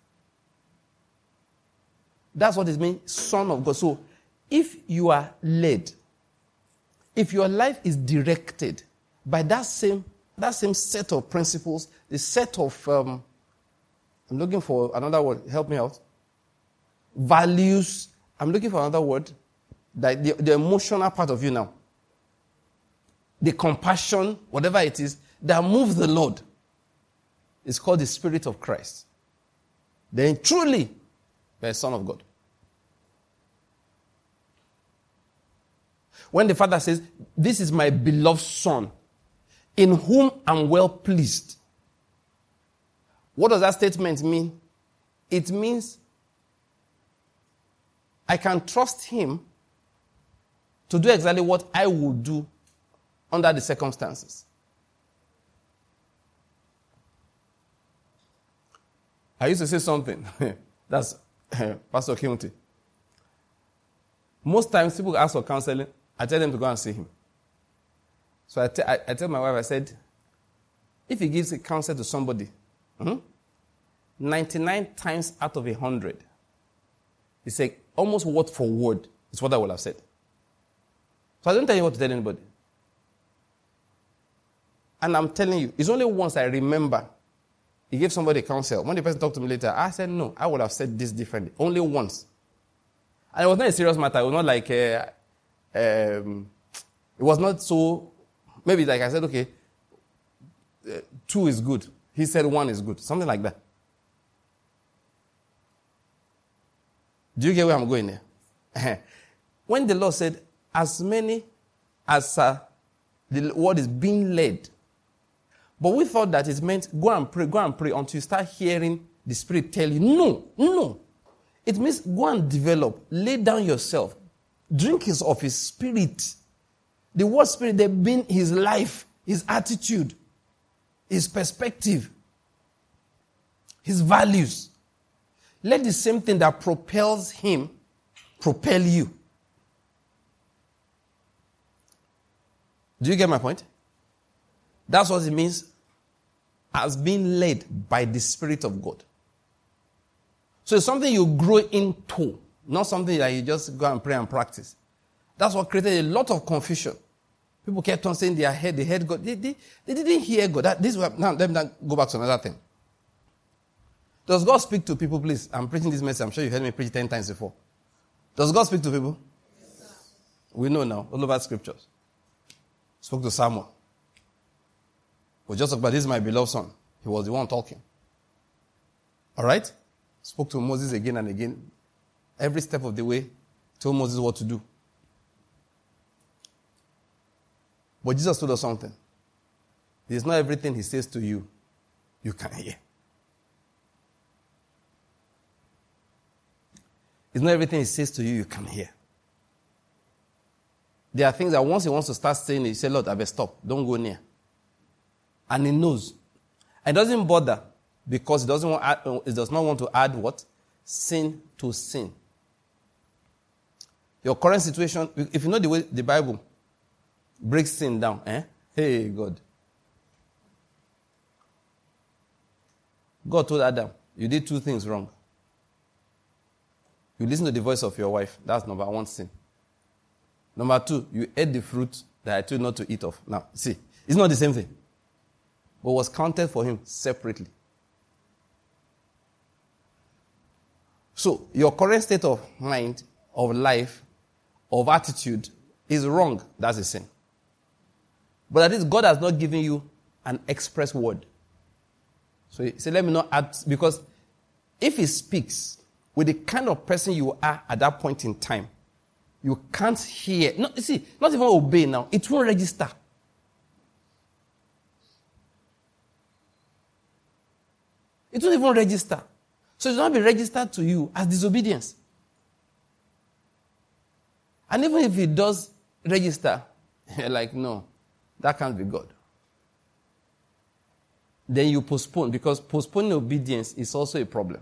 That's what it means, son of God. So, if you are led, if your life is directed by that same that same set of principles, the set of, um, I'm looking for another word, help me out, values, I'm looking for another word, that the, the emotional part of you now, the compassion, whatever it is, that moves the Lord, is called the Spirit of Christ. Then truly, you're a son of God. When the Father says, this is my beloved Son, in whom I'm well pleased. What does that statement mean? It means I can trust Him to do exactly what I would do under the circumstances. I used to say something. That's uh, Pastor Kimoti. Most times people ask for counseling, I tell them to go and see him. So I, t- I, I tell my wife, I said, if he gives a counsel to somebody, hmm, ninety-nine times out of one hundred, he said, almost word for word is what I would have said. So I don't tell you what to tell anybody. And I'm telling you, it's only once I remember he gave somebody counsel. When the person talked to me later, I said, no, I would have said this differently. Only once. And it was not a serious matter. It was not like, uh, um, it was not so, maybe like I said, okay, uh, two is good. He said one is good. Something like that. Do you get where I'm going there? When the Lord said, as many as uh, the word is being led. But we thought that it meant go and pray, go and pray until you start hearing the Spirit tell you, no, no. It means go and develop, lay down yourself, drink his, of his Spirit. The word Spirit, they've been his life, his attitude, his perspective, his values. Let the same thing that propels him propel you. Do you get my point? That's what it means as being led by the Spirit of God. So it's something you grow into, not something that you just go and pray and practice. That's what created a lot of confusion. People kept on saying their head, they heard God. They, they, they didn't hear God. That, this, now, let me go back to another thing. Does God speak to people, please? I'm preaching this message. I'm sure you've heard me preach ten times before. Does God speak to people? Yes. We know now, all over scriptures. Spoke to Samuel. We just talked about, this is my beloved son. He was the one talking. All right? Spoke to Moses again and again. Every step of the way, told Moses what to do. But Jesus told us something. It's not everything he says to you, you can hear. It's not everything he says to you, you can hear. There are things that once he wants to start saying it, he says, Lord, I better stop. Don't go near. And he knows. And it doesn't bother because he doesn't want, it does not want to add what? Sin to sin. Your current situation, if you know the way the Bible breaks sin down, eh? Hey, God. God told Adam, you did two things wrong. You listen to the voice of your wife. That's number one sin. Number two, you ate the fruit that I told you not to eat of. Now, see, it's not the same thing. But was counted for him separately. So, your current state of mind, of life, of attitude is wrong. That's a sin. But at least God has not given you an express word. So he said, let me not add, because if he speaks with the kind of person you are at that point in time, you can't hear. No, see, not even obey now. It won't register. It won't even register. So it will not be registered to you as disobedience. And even if it does register, you're like, no, that can't be God. Then you postpone, because postponing obedience is also a problem.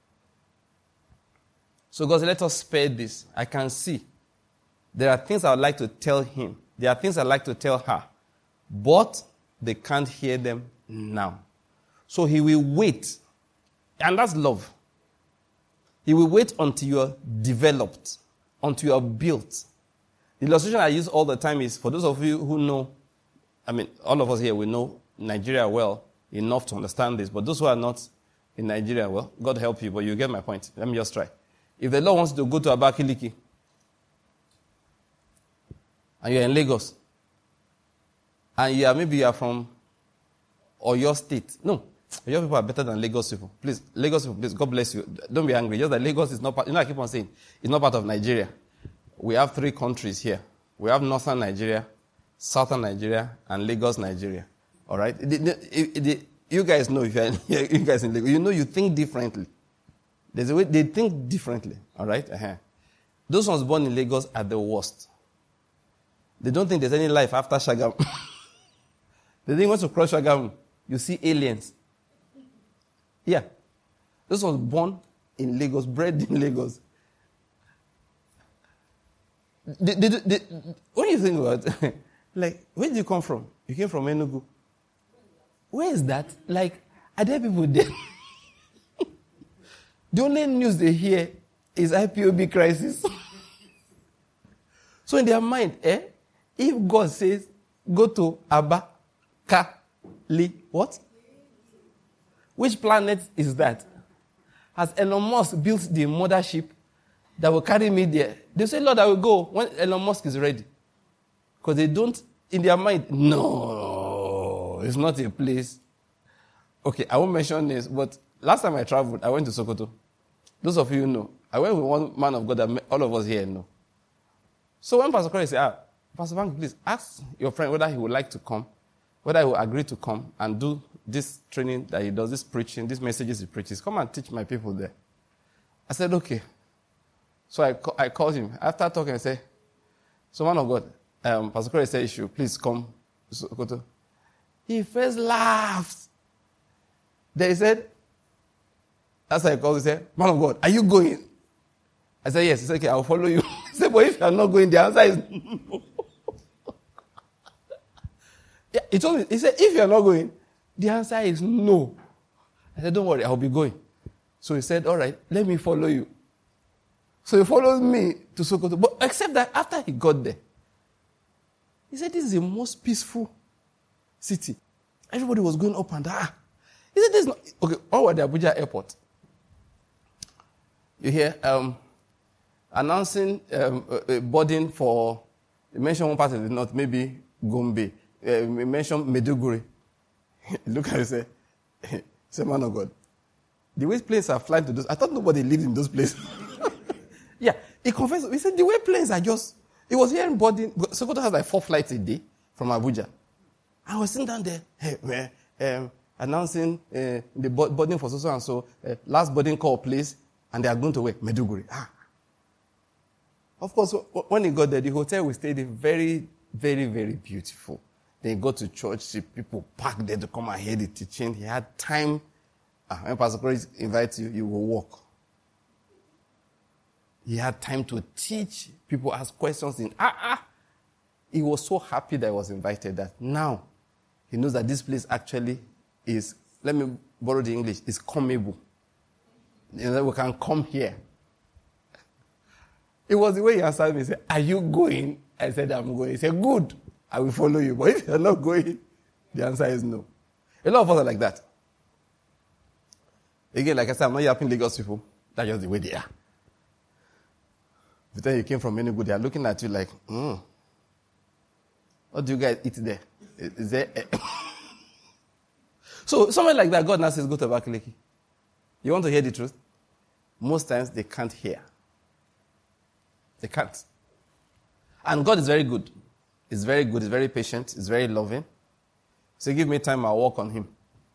So God said, let us spare this. I can see. There are things I would like to tell him. There are things I'd like to tell her. But they can't hear them now. So he will wait. And that's love. He will wait until you are developed, until you are built. The illustration I use all the time is, for those of you who know, I mean, all of us here, we know Nigeria well enough to understand this. But those who are not in Nigeria, well, God help you, but you get my point. Let me just try. If the Lord wants you to go to Abakaliki, and you're in Lagos, and you are, maybe you are from Oyo State. No, Oyo people are better than Lagos people. Please, Lagos people, please, God bless you. Don't be angry. Just that Lagos is not part, you know, I keep on saying, it's not part of Nigeria. We have three countries here. We have Northern Nigeria, Southern Nigeria, and Lagos, Nigeria. All right? The, the, the, you guys know, if you're in, you guys in Lagos, you know you think differently. There's a way they think differently. All right? Uh-huh. Those ones born in Lagos are the worst. They don't think there's any life after Shagamu. They think once you cross Shagamu, you see aliens. Yeah. Those ones born in Lagos, bred in Lagos. They, they, they, when you think about it, like, where did you come from? You came from Enugu. Where is that? Like, are there people there? The only news they hear is I P O B crisis. So in their mind, eh, if God says, go to Aba, Ka, what? Which planet is that? Has Elon Musk built the mothership that will carry me there? They say, Lord, I will go when Elon Musk is ready. Because they don't, in their mind, no, it's not a place. Okay, I won't mention this, but last time I traveled, I went to Sokoto. Those of you know. I went with one man of God that all of us here know. So when Pastor Corey said, ah, Pastor Bank, please ask your friend whether he would like to come, whether he will agree to come and do this training that he does, this preaching, these messages he preaches. Come and teach my people there. I said, okay. So I, I called him. After talking, I said, so man of God, um, Pastor Corey said, you should please come to Sokoto. He first laughed. Then he said, as I called, he said, man of God, are you going? I said, yes. He said, okay, I'll follow you. He said, but if you are not going, the answer is no. Yeah, he told me, he said, if you are not going, the answer is no. I said, don't worry, I'll be going. So he said, all right, let me follow you. So he followed me to Sokoto. But except that after he got there, he said, this is the most peaceful city. Everybody was going up and down. He said, this is not, okay, all at the Abuja airport. You hear, um, announcing um, a, a boarding for, you mentioned one part of the north, maybe Gombe. Uh, you mentioned Meduguri. Look at it and say, say, man of God, the way planes are flying to those, I thought nobody lived in those places. Yeah, he confessed, he said, the way planes are just, he was hearing boarding, Sokoto has like four flights a day from Abuja. I was sitting down there, hey, man, um, announcing uh, the boarding for so and so, uh, last boarding call, please, and they are going to where? Meduguri. Ah. Of course, when he got there, the hotel we stayed in, very, very, very beautiful. Then he got to church, see people packed there to come and hear the teaching. He had time. Ah, when Pastor Chris invites you, you will walk. He had time to teach. People ask questions. In, ah, ah. He was so happy that he was invited that now he knows that this place actually is, let me borrow the English, is comeable. You know, we can come here. It was the way he answered me. He said, are you going? I said, I'm going. He said, good. I will follow you. But if you're not going, the answer is no. A lot of us are like that. Again, like I said, I'm not yapping Lagos people. That's just the way they are. The time you came from Enugu, they are looking at you like, hmm, what do you guys eat there? Is there... So, somewhere like that, God now says, go to Abakaliki. You want to hear the truth? Most times, they can't hear. They can't. And God is very good. He's very good. He's very patient. He's very loving. So give me time, I'll work on him.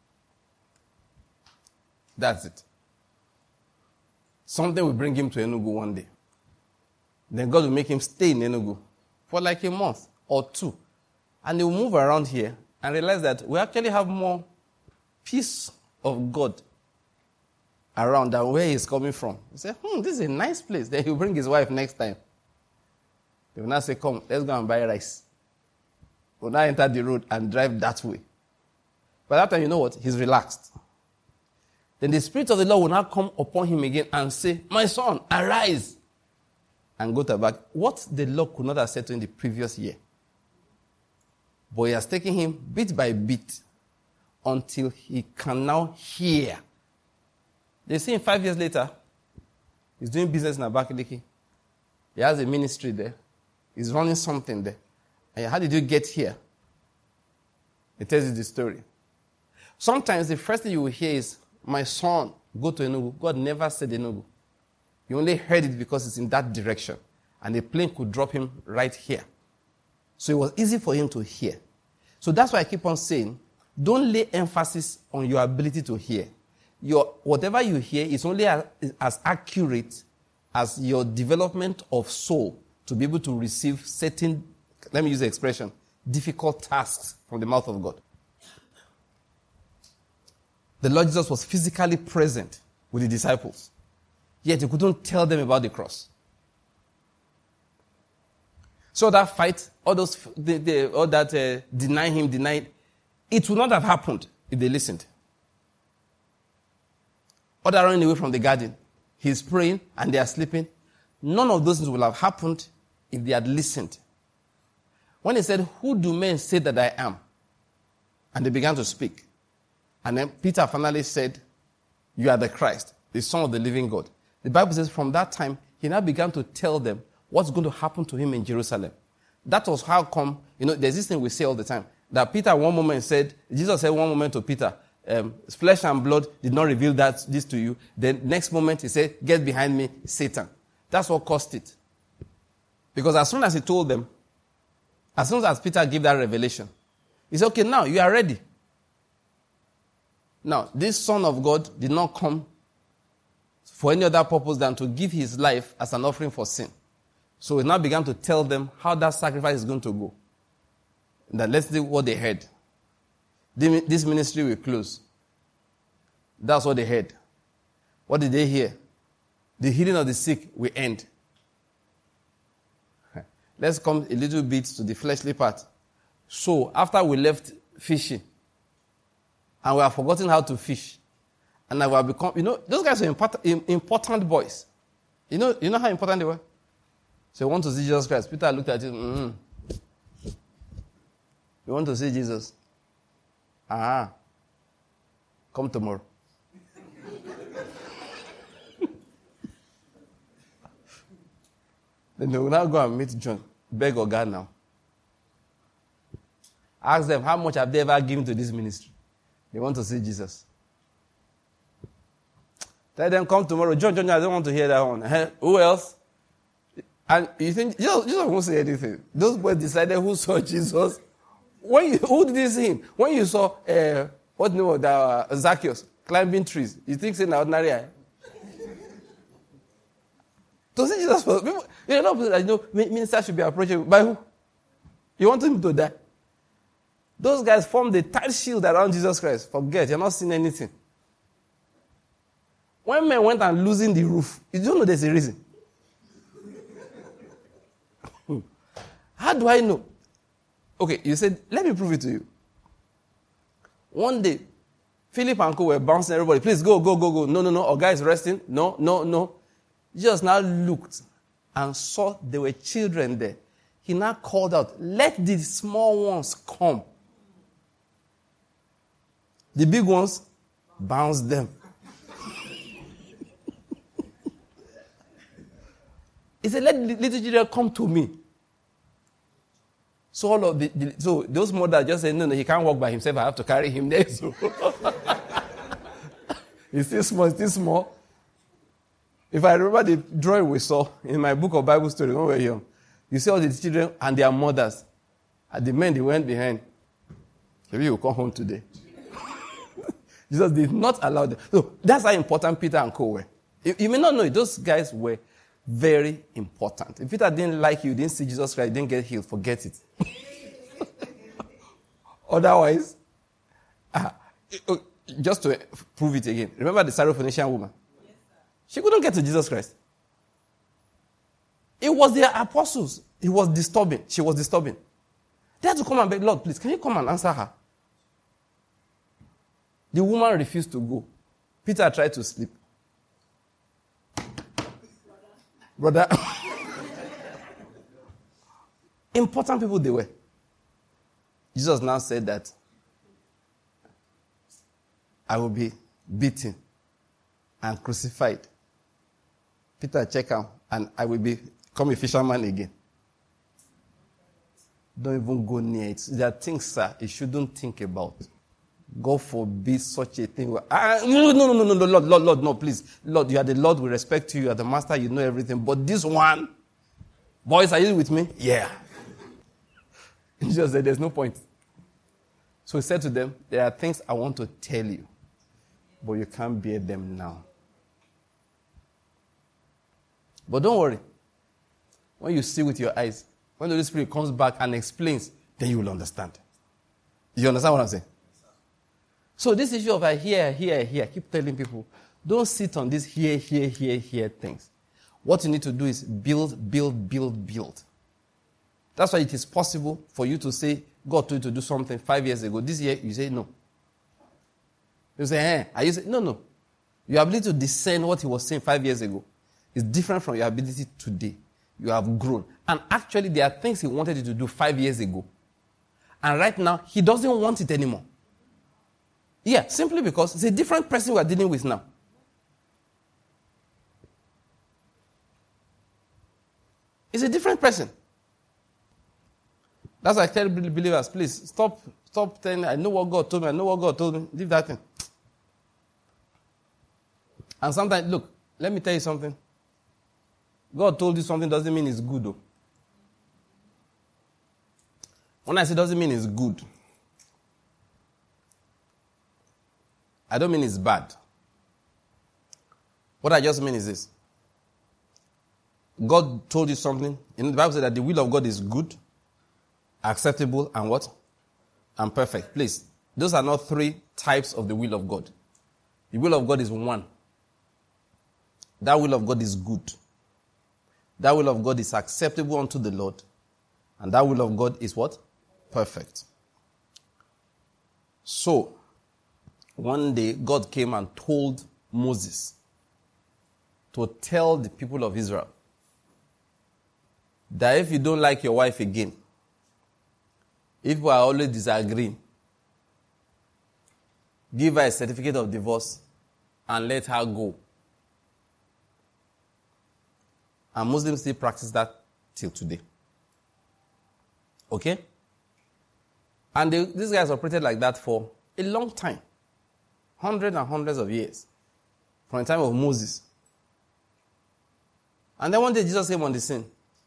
That's it. Something will bring him to Enugu one day. Then God will make him stay in Enugu for like a month or two. And he will move around here and realize that we actually have more peace of God around than where he's coming from. He say, hmm, this is a nice place. Then he'll bring his wife next time. They will now say, come, let's go and buy rice. We'll now enter the road and drive that way. By that time, you know what? He's relaxed. Then the Spirit of the Lord will now come upon him again and say, my son, arise. And go to back. What the Lord could not have said to him the previous year. But he has taken him bit by bit until he can now hear. They see him five years later. He's doing business in Abakaliki. He has a ministry there. He's running something there. And how did you get here? It tells you the story. Sometimes the first thing you will hear is, my son, go to Enugu. God never said Enugu. You only heard it because it's in that direction. And the plane could drop him right here. So it was easy for him to hear. So that's why I keep on saying, don't lay emphasis on your ability to hear. Your, whatever you hear is only as, as accurate as your development of soul to be able to receive certain, let me use the expression, difficult tasks from the mouth of God. The Lord Jesus was physically present with the disciples, yet he couldn't tell them about the cross. So that fight, all those, the, the, all that uh, deny him, denied, it would not have happened if they listened. Or they're running away from the garden. He's praying and they are sleeping. None of those things will have happened if they had listened. When he said, who do men say that I am? And they began to speak. And then Peter finally said, you are the Christ, the Son of the living God. The Bible says from that time, he now began to tell them what's going to happen to him in Jerusalem. That was how come, you know, there's this thing we say all the time, that Peter one moment said, Jesus said one moment to Peter, um, flesh and blood did not reveal that this to you. Then next moment he said, get behind me, Satan. That's what caused it. Because as soon as he told them, as soon as Peter gave that revelation, he said, okay, now you are ready. Now, this Son of God did not come for any other purpose than to give his life as an offering for sin. So he now began to tell them how that sacrifice is going to go. That let's see what they heard. This ministry will close. That's what they heard. What did they hear? The healing of the sick will end. Let's come a little bit to the fleshly part. So, after we left fishing, and we have forgotten how to fish, and we have become, you know, those guys are important, important boys. You know, you know how important they were? So, you want to see Jesus Christ. Peter looked at him, mm-hmm. You want to see Jesus? Ah, come tomorrow. Then they will now go and meet John. Beg or God now. Ask them, how much have they ever given to this ministry? They want to see Jesus. Tell them, come tomorrow. John, John, I don't want to hear that one. Hey, who else? And you think, Jesus, Jesus won't say anything. Those boys decided who saw Jesus. When you, who did they see him? When you saw, uh, what's the name of that, uh, Zacchaeus, climbing trees, you think it's an ordinary eye? To see Jesus, people, you know, you know, ministers should be approachable. By who? You want him to die? Those guys formed a tight shield around Jesus Christ. Forget, you're not seeing anything. When men went and losing the roof, you don't know there's a reason. How do I know? Okay, you said, let me prove it to you. One day, Philip and Co were bouncing everybody. Please go, go, go, go. No, no, no. Our guy is resting. No, no, no. Jesus now looked and saw there were children there. He now called out, let the small ones come. The big ones, bounce them. He said, let the little children come to me. So all of the, the so those mothers just said, no, no, he can't walk by himself. I have to carry him there. So he's still small, he's still small. If I remember the drawing we saw in my book of Bible stories when we were young, you see all the children and their mothers. And the men, they went behind. Maybe you will come home today. Jesus did not allow them. So that's how important Peter and Co were. You, you may not know it. Those guys were very important. If Peter didn't like you, didn't see Jesus Christ, didn't get healed, forget it. Otherwise, uh, just to prove it again, remember the Syrophoenician woman? Yes, she couldn't get to Jesus Christ. It was their apostles. It was disturbing. She was disturbing. They had to come and beg, Lord, please, can you come and answer her? The woman refused to go. Peter tried to sleep. Brother. Important people they were. Jesus now said that I will be beaten and crucified. Peter, check out, and I will become a fisherman again. Don't even go near it. There are things, sir, you shouldn't think about. God forbid such a thing. Ah, no, no, no, no, no, Lord, Lord, Lord, no, please. Lord, you are the Lord, we respect you, you are the master, you know everything. But this one, boys, are you with me? Yeah. He just said, there's no point. So he said to them, there are things I want to tell you, but you can't bear them now. But don't worry. When you see with your eyes, when the Holy Spirit comes back and explains, then you will understand. You understand what I'm saying? So this issue of I hear, hear, hear, keep telling people, don't sit on these hear, hear, hear, hear things. What you need to do is build, build, build, build. That's why it is possible for you to say, God told you to do something five years ago. This year, you say no. You say, eh, are you say, no, no. Your ability to discern what he was saying five years ago is different from your ability today. You have grown. And actually, there are things he wanted you to do five years ago. And right now, he doesn't want it anymore. Yeah, simply because it's a different person we are dealing with now. It's a different person. That's why I tell believers, please stop, stop telling me, I know what God told me, I know what God told me. Leave that thing. And sometimes, look, let me tell you something. God told you something doesn't mean it's good, though. When I say doesn't mean it's good, I don't mean it's bad. What I just mean is this. God told you something. In the Bible said that the will of God is good, acceptable, and what? And perfect. Please, those are not three types of the will of God. The will of God is one. That will of God is good. That will of God is acceptable unto the Lord. And that will of God is what? Perfect. So, one day, God came and told Moses to tell the people of Israel that if you don't like your wife again, if you are always disagreeing, give her a certificate of divorce and let her go. And Muslims still practice that till today. Okay? And they, these guys operated like that for a long time. Hundreds and hundreds of years. From the time of Moses. And then one day Jesus came on the scene.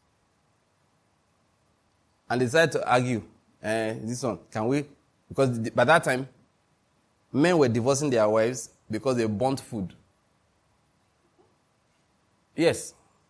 And they decided to argue. Eh, this one, can we? Because by that time, men were divorcing their wives because they burnt food. Yes.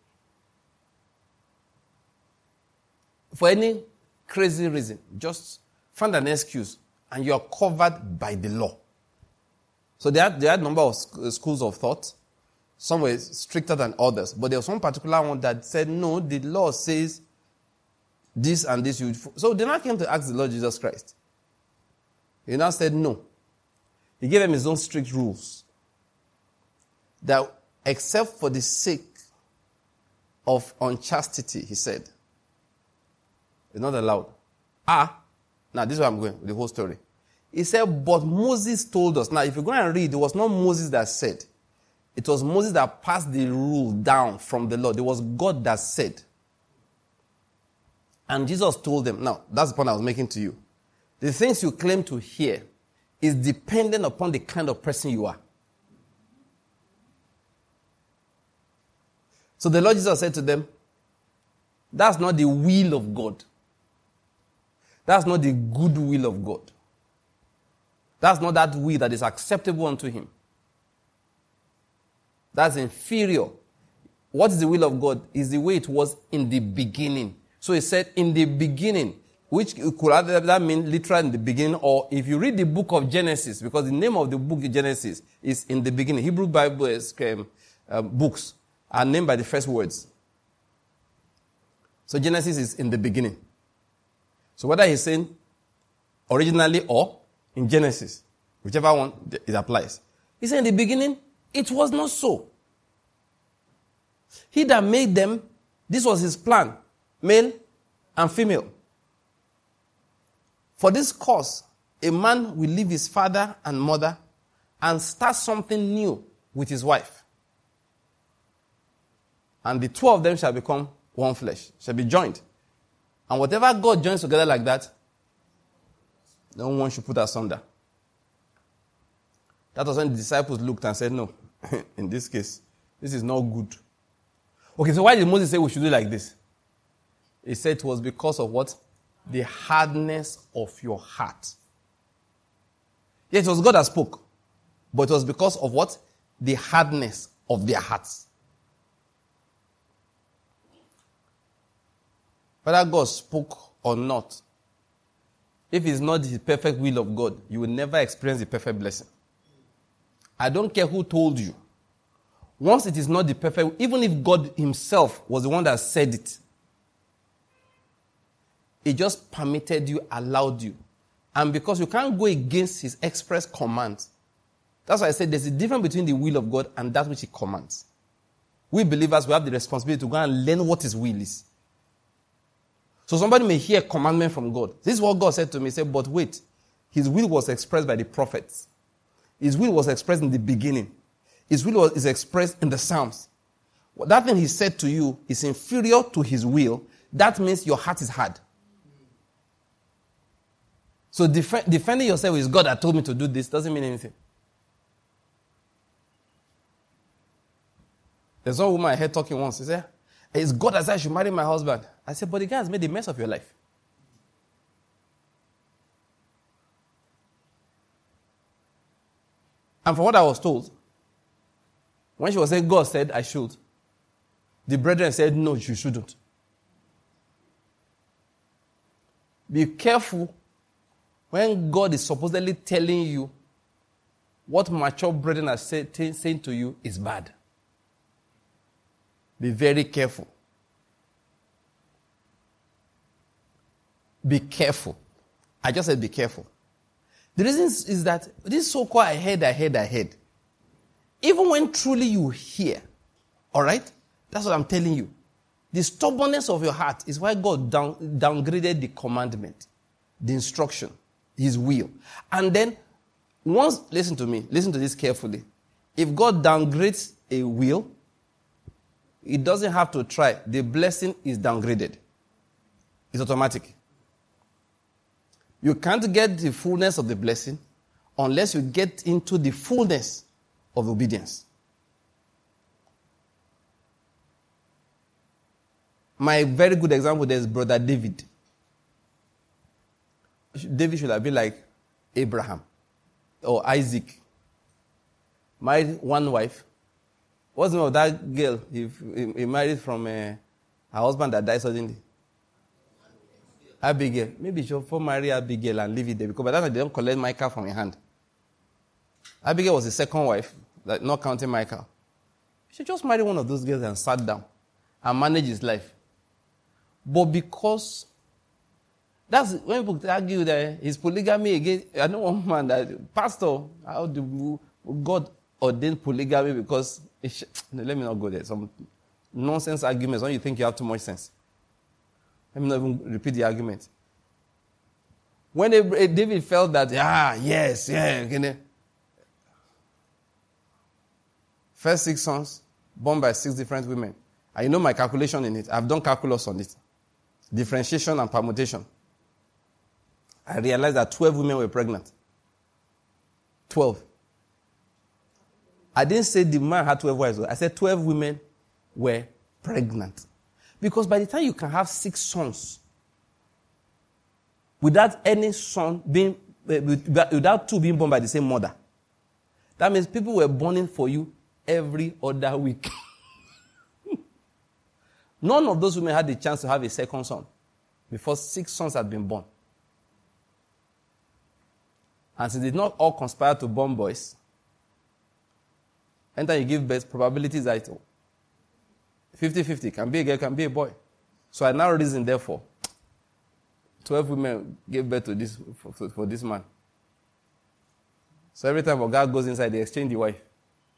For any crazy reason, just find an excuse and you are covered by the law. So they had, they had a number of schools of thought. Some were stricter than others. But there was one particular one that said, no, the law says this and this. You so they now came to ask the Lord Jesus Christ. He now said no. He gave them his own strict rules. That except for the sake of unchastity, he said, it's not allowed. Ah, now this is where I'm going with the whole story. He said, but Moses told us. Now, if you go and read, it was not Moses that said. It was Moses that passed the rule down from the Lord. It was God that said. And Jesus told them. Now, that's the point I was making to you. The things you claim to hear is dependent upon the kind of person you are. So the Lord Jesus said to them, that's not the will of God. That's not the good will of God. That's not that will that is acceptable unto him. That's inferior. What is the will of God? Is the way it was in the beginning. So he said in the beginning, which could either mean literal in the beginning, or if you read the book of Genesis, because the name of the book Genesis is in the beginning. Hebrew Bible is, um, um, books are named by the first words. So Genesis is in the beginning. So whether he's saying originally or in Genesis, whichever one it applies. He said in the beginning, it was not so. He that made them, this was his plan, male and female. For this cause, a man will leave his father and mother and start something new with his wife. And the two of them shall become one flesh, shall be joined. And whatever God joins together like that, no one should put asunder. That was when the disciples looked and said, no, in this case, this is not good. Okay, so why did Moses say we should do like this? He said it was because of what? The hardness of your heart. Yes, it was God that spoke. But it was because of what? The hardness of their hearts. Whether God spoke or not, if it's not the perfect will of God, you will never experience the perfect blessing. I don't care who told you. Once it is not the perfect, even if God himself was the one that said it, he just permitted you, allowed you. And because you can't go against his express commands, that's why I said there's a difference between the will of God and that which he commands. We believers, we have the responsibility to go and learn what his will is. So somebody may hear a commandment from God. This is what God said to me. He said, but wait, his will was expressed by the prophets. His will was expressed in the beginning. His will was, is expressed in the Psalms. That thing he said to you is inferior to his will. That means your heart is hard. So def- defending yourself is God that told me to do this doesn't mean anything. There's one woman I heard talking once. She said, it's God that said I should marry my husband. I said, but the guy has made a mess of your life. And from what I was told, when she was saying God said I should, the brethren said, no, you shouldn't. Be careful when God is supposedly telling you what mature brethren are say, t- saying to you is bad. Be very careful. Be careful. I just said be careful. The reason is that this so-called I heard, I heard, I heard. Even when truly you hear, all right? That's what I'm telling you. The stubbornness of your heart is why God down, downgraded the commandment, the instruction, his will. And then, once, listen to me, listen to this carefully. If God downgrades a will, it doesn't have to try. The blessing is downgraded. It's automatic. You can't get the fullness of the blessing unless you get into the fullness of obedience. My very good example there is Brother David. David should have been like Abraham or Isaac. Married one wife. What's the name of that girl he, he, he married from uh, her husband that died suddenly? Abigail. Maybe she should marry Abigail and leave it there because by that time they don't collect Michael from her hand. Abigail was the second wife, like not counting Michael. She just married one of those girls and sat down and managed his life. But because that's when people argue that his polygamy again, I know one man that, Pastor, how do God ordain polygamy? Because it, let me not go there. Some nonsense arguments when you think you have too much sense. Let me not even repeat the argument. When David felt that, ah, yes, yeah, first six sons, born by six different women. And you know my calculation in it. I've done calculus on it. Differentiation and permutation. I realized that twelve women were pregnant. twelve. I didn't say the man had twelve wives. I said twelve women were pregnant. Because by the time you can have six sons, without any son being, without two being born by the same mother, that means people were born for you every other week. None of those women had the chance to have a second son before six sons had been born. And since they did not all conspire to born boys, anytime you give birth, probabilities are fifty-fifty. Can be a girl, can be a boy. So I now reason, therefore, twelve women gave birth to this for, for, for this man. So every time a guy goes inside, they exchange the wife.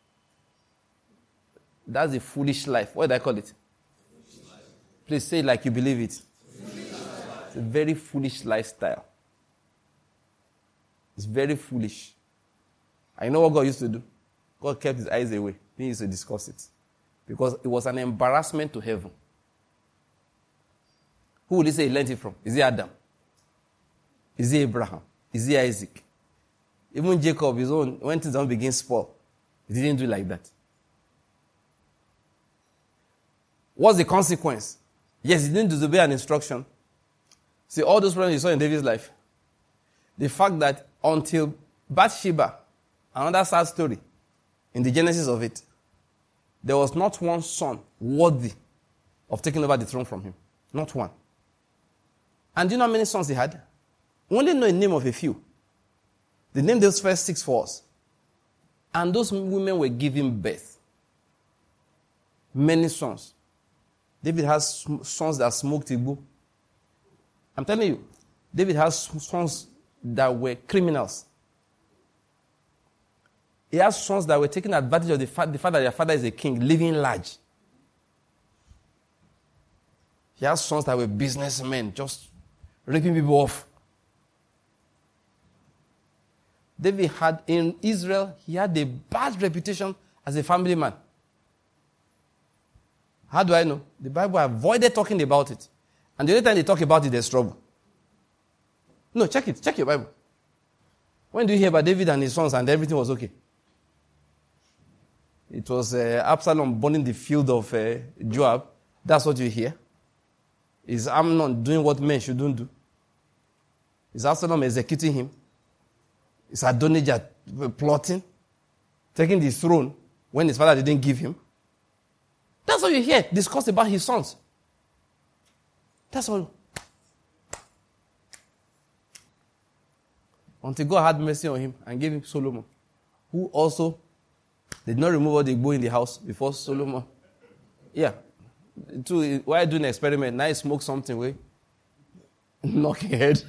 That's a foolish life. What did I call it? Please say it like you believe it. It's a very foolish lifestyle. It's very foolish. I know what God used to do. God kept his eyes away. He used to discuss it. Because it was an embarrassment to heaven. Who will he say he learned it from? Is it Adam? Is it Abraham? Is it Isaac? Even Jacob, his own, when things don't begin to spoil, he didn't do it like that. What's the consequence? Yes, he didn't disobey an instruction. See, all those problems you saw in David's life. The fact that until Bathsheba, another sad story, in the genesis of it, there was not one son worthy of taking over the throne from him. Not one. And do you know how many sons he had? We only know the name of a few. They named those first six for us. And those women were giving birth. Many sons. David has sons that smoked Igbo. I'm telling you, David has sons that were criminals. He has sons that were taking advantage of the fact, the fact that their father is a king, living large. He has sons that were businessmen, just ripping people off. David had, in Israel, he had a bad reputation as a family man. How do I know? The Bible avoided talking about it. And the only time they talk about it, there's trouble. No, check it. Check your Bible. When do you hear about David and his sons and everything was okay? It was uh, Absalom burning the field of uh, Joab. That's what you hear. Is Amnon doing what men shouldn't do? Is Absalom executing him? Is Adonijah plotting? Taking the throne when his father didn't give him? That's all you hear discussed about his sons. That's all. Until God had mercy on him and gave him Solomon, who also did not remove all the Igbo in the house before Solomon. Yeah. To, while doing an experiment, now he smoked something away. Knock your head.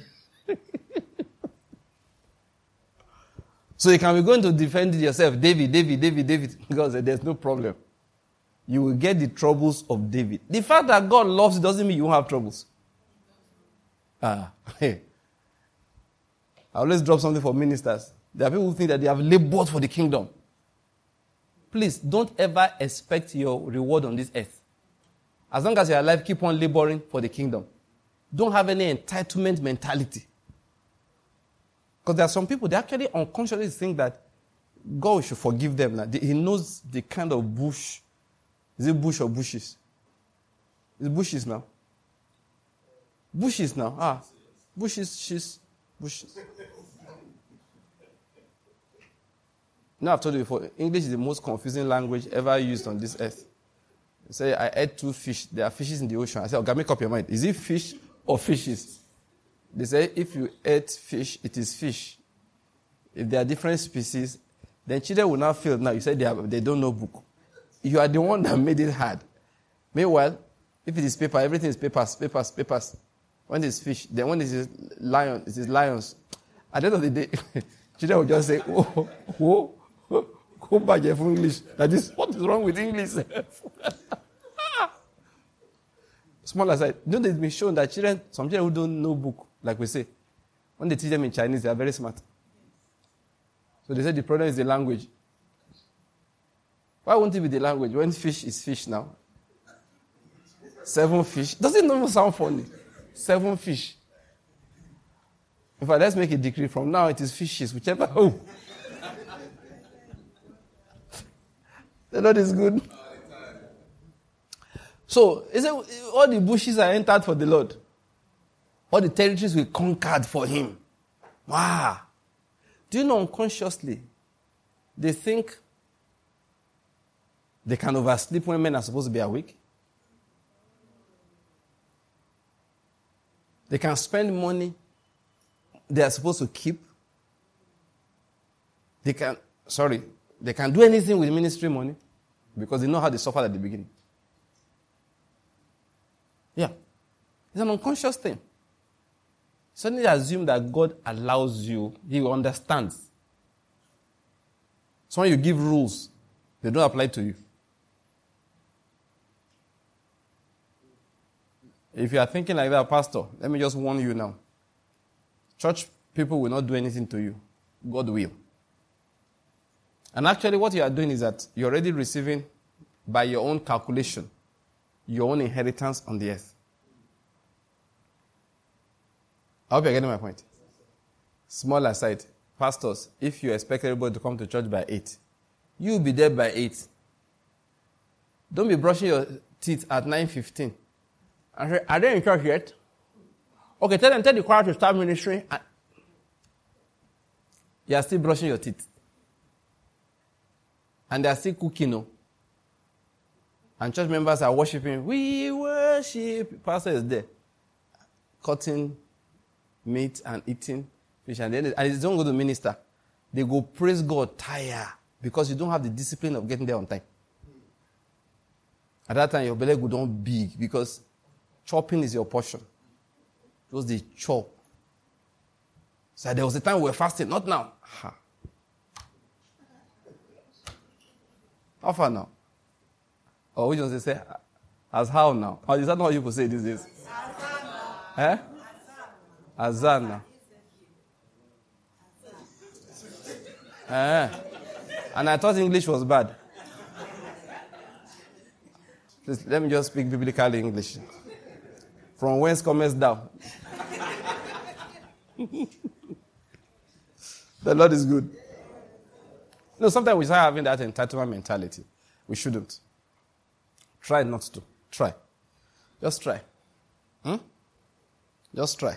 So you can be going to defend yourself. David, David, David, David. God said, there's no problem. You will get the troubles of David. The fact that God loves you doesn't mean you won't have troubles. Ah, hey. I always drop something for ministers. There are people who think that they have labored for the kingdom. Please, don't ever expect your reward on this earth. As long as you're alive, keep on laboring for the kingdom. Don't have any entitlement mentality. Because there are some people, they actually unconsciously think that God should forgive them. Now. He knows the kind of bush. Is it bush or bushes? It's bushes now. Bushes now. Ah, bushes, she's, bushes. Now I've told you before, English is the most confusing language ever used on this earth. You say, I ate two fish. There are fishes in the ocean. I say, okay, make up your mind. Is it fish or fishes? They say, if you ate fish, it is fish. If there are different species, then children will not feel, now you say they, have, they don't know book. You are the one that made it hard. Meanwhile, if it is paper, everything is papers, papers, papers. When it is fish, then when it is lion, it is lions. At the end of the day, children will just say, oh, oh, oh, go back here for English. That is, what is wrong with English? Small aside, you know, it's been shown that children, some children who don't know book, like we say, when they teach them in Chinese, they are very smart. So they say the problem is the language. Why won't it be the language when fish is fish now? Seven fish. Doesn't it even sound funny? Seven fish. In fact, let's make a decree. From now, it is fishes, whichever. Oh. The Lord is good. So, is it, all the bushes are entered for the Lord. All the territories were conquered for him. Wow. Do you know unconsciously, they think they can oversleep when men are supposed to be awake? They can spend money they are supposed to keep. They can, sorry, they can do anything with ministry money because they know how they suffered at the beginning. Yeah. It's an unconscious thing. Suddenly assume that God allows you, He understands. So when you give rules, they don't apply to you. If you are thinking like that, Pastor, let me just warn you now. Church people will not do anything to you. God will. And actually what you are doing is that you're already receiving, by your own calculation, your own inheritance on the earth. I hope you're getting my point. Small aside, pastors, if you expect everybody to come to church by eight, you'll be there by eight. Don't be brushing your teeth at nine fifteen. Are they in church yet? Okay, tell them, tell the choir to start ministering. You are still brushing your teeth. And they are still cooking, no? And church members are worshiping. We worship. Pastor is there. Cutting meat and eating fish. And, then, and they don't go to minister. They go praise God, tired. Because you don't have the discipline of getting there on time. At that time, your belly go down big. Because chopping is your portion. Just the chop. So there was a time we were fasting. Not now. Ha. How far now? Or we just say, as how now? Or is that not how people say these days? Eh? Azan now. Uh, and I thought English was bad. Please, let me just speak biblically English. From whence comest thou? The Lord is good. No, sometimes we start having that entitlement mentality. We shouldn't. Try not to. Try. Just try. Hmm? Just try.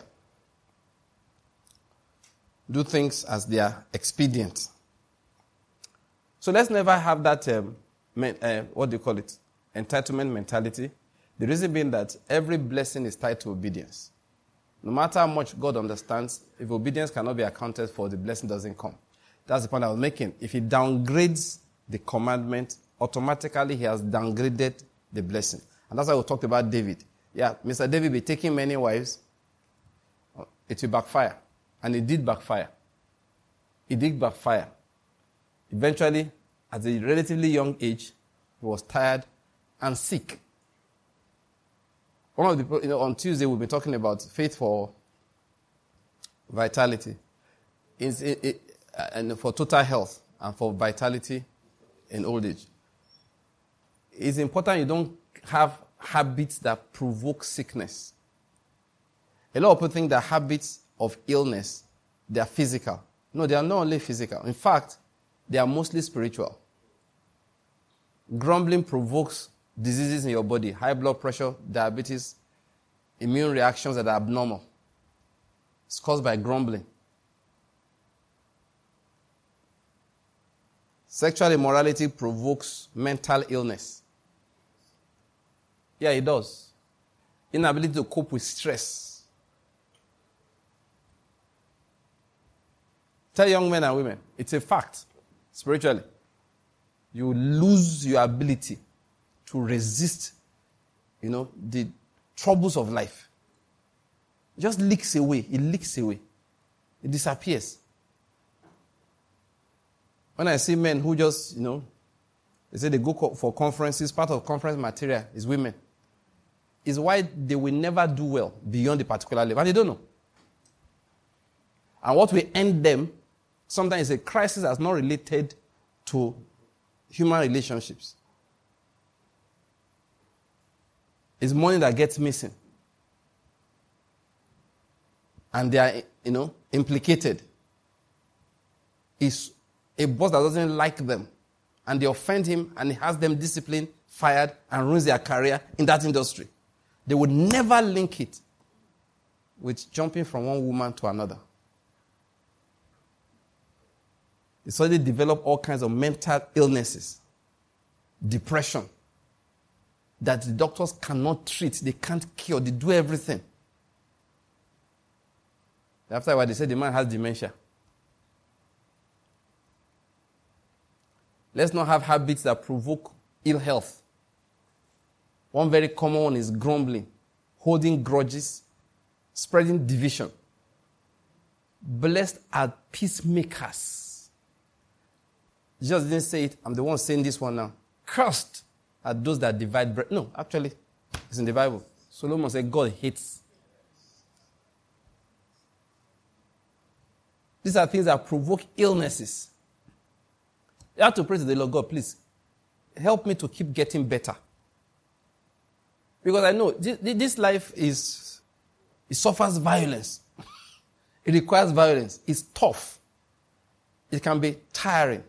Do things as they are expedient. So let's never have that, um, men, uh, what do you call it, entitlement mentality. The reason being that every blessing is tied to obedience. No matter how much God understands, if obedience cannot be accounted for, the blessing doesn't come. That's the point I was making. If he downgrades the commandment, automatically he has downgraded the blessing. And that's why we talked about David. Yeah, Mister David be taking many wives, it will backfire. And it did backfire. It did backfire. Eventually, at a relatively young age, he was tired and sick. One of the people, you know, on Tuesday we'll be talking about faith for vitality, it's, it, it, and for total health, and for vitality in old age. It's important you don't have habits that provoke sickness. A lot of people think that habits of illness, they are physical. No, they are not only physical. In fact, they are mostly spiritual. Grumbling provokes diseases in your body, high blood pressure, diabetes, immune reactions that are abnormal. It's caused by grumbling. Sexual immorality provokes mental illness. Yeah, it does. Inability to cope with stress. Tell young men and women, it's a fact, spiritually. You lose your ability to resist, you know, the troubles of life. It just leaks away. It leaks away. It disappears. When I see men who just, you know, they say they go co- for conferences, part of conference material is women. Is why they will never do well beyond the particular level. And they don't know. And what will end them, sometimes is a crisis that's not related to human relationships. It's money that gets missing. And they are, you know, implicated. It's a boss that doesn't like them. And they offend him and he has them disciplined, fired, and ruins their career in that industry. They would never link it with jumping from one woman to another. They suddenly develop all kinds of mental illnesses, depression, that the doctors cannot treat, they can't cure, they do everything. After a while, they say the man has dementia. Let's not have habits that provoke ill health. One very common one is grumbling, holding grudges, spreading division. Blessed are peacemakers. Jesus didn't say it. I'm the one saying this one now. Cursed are those that divide bread. No, actually, it's in the Bible. Solomon said God hates. These are things that provoke illnesses. You have to pray to the Lord, God, please, help me to keep getting better. Because I know this, this life is, it suffers violence. It requires violence. It's tough. It can be tiring.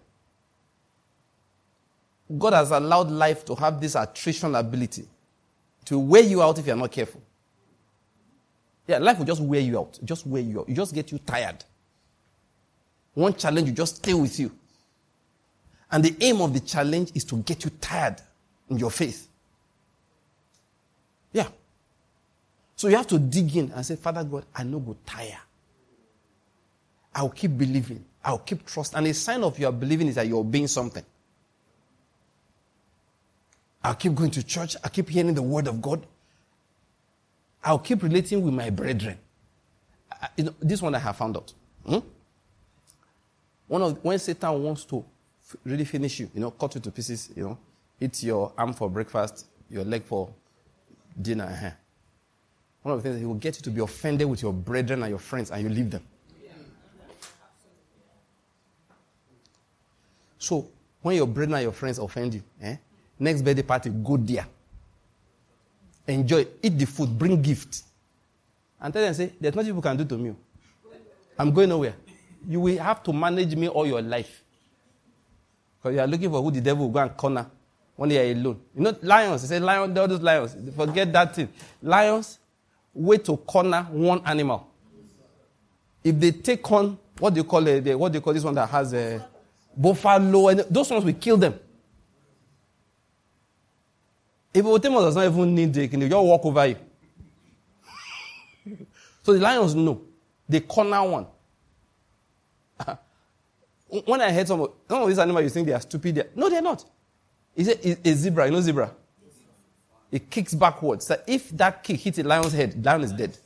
God has allowed life to have this attrition ability to wear you out if you're not careful. Yeah, life will just wear you out. Just wear you out. It just get you tired. One challenge will just stay with you. And the aim of the challenge is to get you tired in your faith. Yeah. So you have to dig in and say, Father God, I no go tire. I'll keep believing. I'll keep trusting. And a sign of your believing is that you're obeying something. I'll keep going to church. I'll keep hearing the word of God. I'll keep relating with my brethren. I, you know, this one I have found out. Hmm? One of when Satan wants to f- really finish you, you know, cut you to pieces, you know, eat your arm for breakfast, your leg for dinner. Uh-huh. One of the things, he will get you to be offended with your brethren and your friends, and you leave them. So, when your brethren and your friends offend you, eh, next birthday party, go there. Enjoy, eat the food, bring gift. And tell them, say, there's nothing you can do to me. I'm going nowhere. You will have to manage me all your life. Because you are looking for who the devil will go and corner when you are alone. You know, lions, they say, lion, all those lions, forget that thing. Lions wait to corner one animal. If they take on, what do you call it, what do you call this one that has a buffalo, and those ones will kill them. If Otemus does not even need they can just walk over you. So the lions know. They corner one. When I heard some of, some of these animals, you think they are stupid. They're, no, they're not. Is a, a zebra, you know zebra? It kicks backwards. So if that kick hits a lion's head, the lion is dead.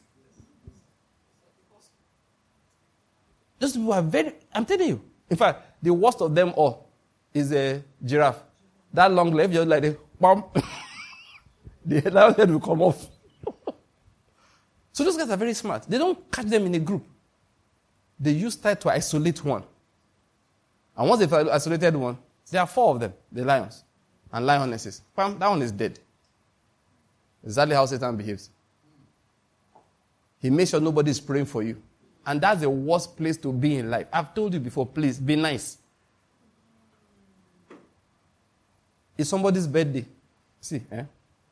Those people are very, I'm telling you. In fact, the worst of them all is a giraffe. That long leg, just like a bomb. The lion's head will come off. So those guys are very smart. They don't catch them in a group. They use that to isolate one. And once they've isolated one, there are four of them, the lions and lionesses. Bam, that one is dead. Exactly how Satan behaves. He makes sure nobody is praying for you. And that's the worst place to be in life. I've told you before, please, be nice. It's somebody's birthday. See, eh?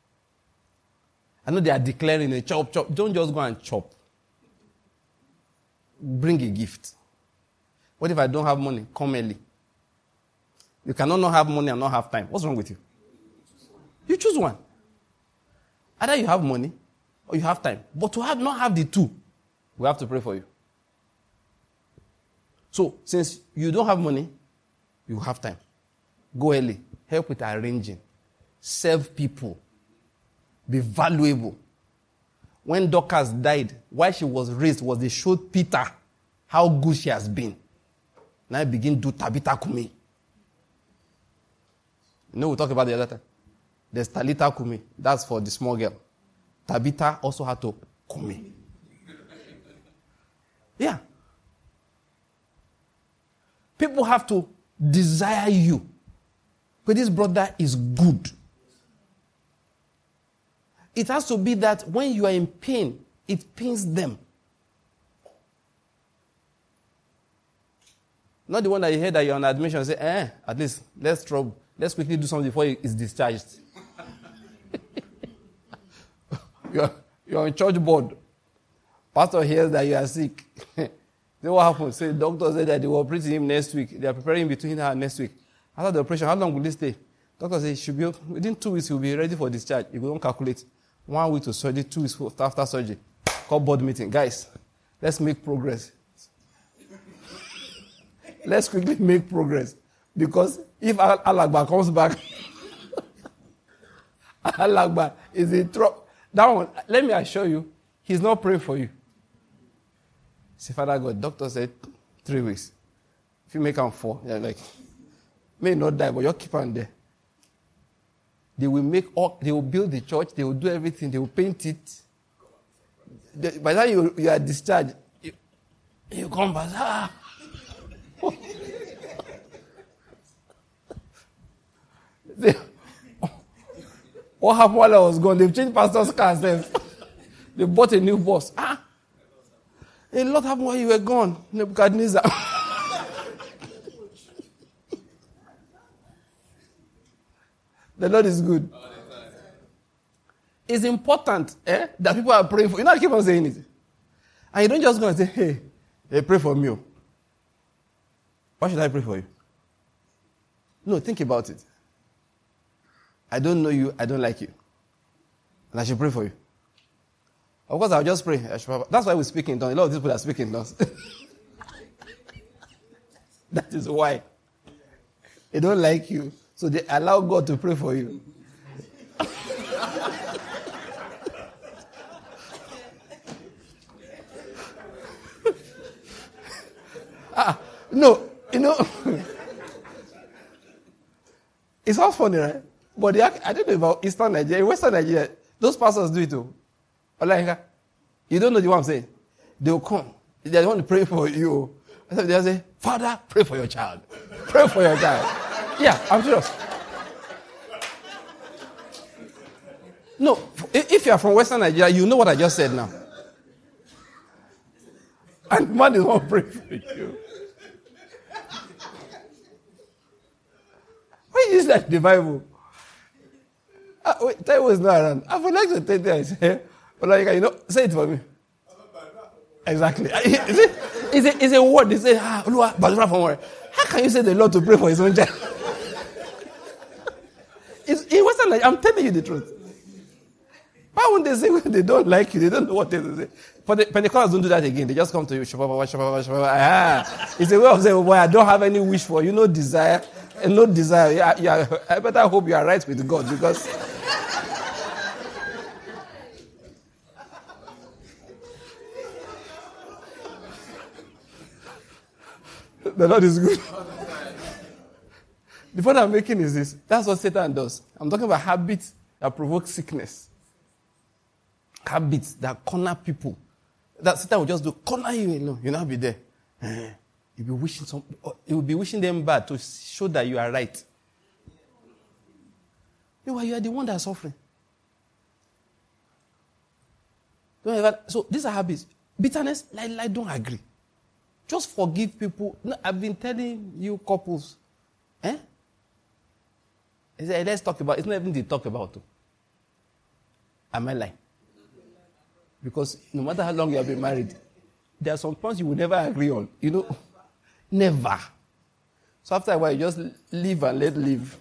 I know they are declaring a chop, chop. Don't just go and chop. Bring a gift. What if I don't have money? Come early. You cannot not have money and not have time. What's wrong with you? You choose one. Either you have money or you have time. But to have not have the two, we have to pray for you. So, since you don't have money, you have time. Go early. Help with arranging. Serve people. Be valuable. When Dorcas died, while she was raised, was they showed Peter how good she has been. Now I begin to do Tabitha Kumi. You know, we talk about the other time. There's Talita Kumi. That's for the small girl. Tabitha also had to Kumi. Yeah. People have to desire you. But this brother is good. It has to be that when you are in pain, it pains them. Not the one that you heard that you're on admission and say, eh, at least let's trouble. Let's quickly do something before it's discharged. you're, you're on church board. Pastor hears that you are sick. Then what happens? Say, the doctor said that they will operate him next week. They are preparing between her and next week. After the operation, how long will he stay? Doctor says, should be, within two weeks, he'll be ready for discharge. You don't calculate. One week to surgery, two weeks after surgery. Call board meeting. Guys, let's make progress. Let's quickly make progress. Because if Al-Akbar comes back, Al-Akbar is in trouble. That one, let me assure you, he's not praying for you. Say, Father God, doctor said three weeks. If you make them four, you're like, may not die, but you'll keep on there. They will make all, they will build the church, they will do everything, they will paint it. They, by the time you, you are discharged, you, you come back, ah. they, what happened while I was gone? They've changed pastor's car. They bought a new bus. Ah, a lot happened while you were gone. Nebuchadnezzar. The Lord is good. It's important eh, that people are praying for you. You know, I keep on saying it. And you don't just go and say, hey, hey, pray for me. Why should I pray for you? No, think about it. I don't know you, I don't like you. And I should pray for you. Of course, I'll just pray. That's why we speak in tongues. A lot of people are speaking in tongues. That is why. They don't like you. So they allow God to pray for you. ah, no, you know, it sounds funny, right? But they, I don't know about Eastern Nigeria, Western Nigeria, those pastors do it too. Like, you don't know the one I'm saying. They will come. They want to pray for you. So they say, Father, pray for your child. Pray for your child. Yeah, I'm serious. No, if you are from Western Nigeria, you know what I just said now. And man is not praying for you. Why is that in the Bible? Uh, wait, that was not around. I would like to take that and say, but like, you know, say it for me. Exactly. Is it, is it, is a word. They say, ah, how can you say the Lord to pray for his own child? It's, it wasn't like, I'm telling you the truth. Why wouldn't they say when they don't like you? They don't know what they say. But the Pentecostals don't do that again. They just come to you. Ah. It's a way of saying, well, I don't have any wish for you, no desire. And no desire. Yeah, yeah, I better hope you are right with God because the Lord is good. The point I'm making is this. That's what Satan does. I'm talking about habits that provoke sickness. Habits that corner people. That Satan will just do, corner you alone. You'll not be there. You'll be wishing some, you will be wishing them bad to show that you are right. You are, you are the one that's suffering. Don't ever, so these are habits. Bitterness, like, like don't agree. Just forgive people. No, I've been telling you couples. Eh? Let's talk about, it's not even to talk about. Too. Am I lying? Because no matter how long you have been married, there are some points you will never agree on. You know, never. So after a while, you just live and let live.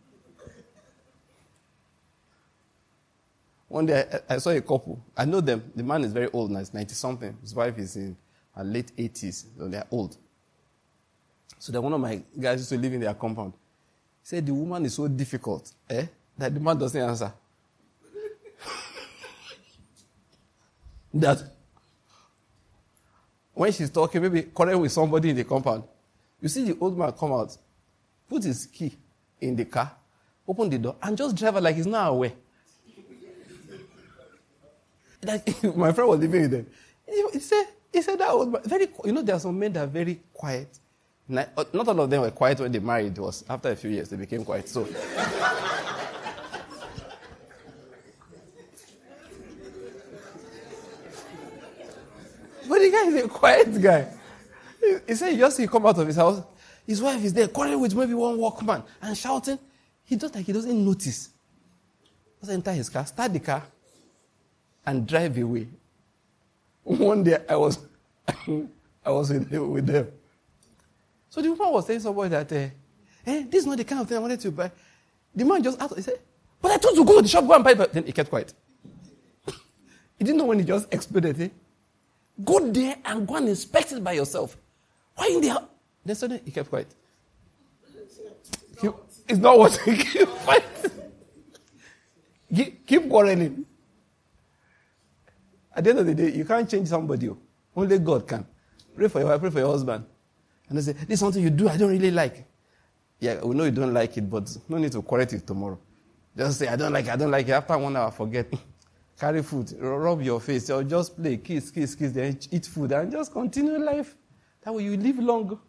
One day, I, I saw a couple. I know them. The man is very old now. He's ninety-something. His wife is in her late eighties. So they're old. So then one of my guys used to live in their compound. He said, the woman is so difficult, eh, that the man doesn't answer. That when she's talking, maybe quarreling with somebody in the compound, you see the old man come out, put his key in the car, open the door, and just drive it like he's not aware. Like, my friend was living with them. He said, he said that old man, very, you know, there are some men that are very quiet. Not all of them were quiet when they married. It was after a few years they became quiet. So. But the guy is a quiet guy. He, he said he just he come out of his house. His wife is there quarreling with maybe one workman and shouting. He just like he doesn't notice. Just enter his car, start the car, and drive away. One day I was I was with, with them. So the woman was telling somebody that, uh, eh, this is not the kind of thing I wanted to buy. The man just asked, he said, but I told you to go to the shop, go and buy it. Then he kept quiet. He didn't know when he just exploded. Eh? Go there and go and inspect it by yourself. Why in the house? Then suddenly he kept quiet. He, it's not what he keep quiet. Keep, keep quarreling. At the end of the day, you can't change somebody. Only God can. Pray for your wife, pray for your husband. And they say, this is something you do I don't really like. Yeah, we know you don't like it, but no need to correct it tomorrow. Just say, I don't like it, I don't like it. After one hour, forget. Carry food, rub your face, or just play, kiss, kiss, kiss, then eat food, and just continue life. That way you live long.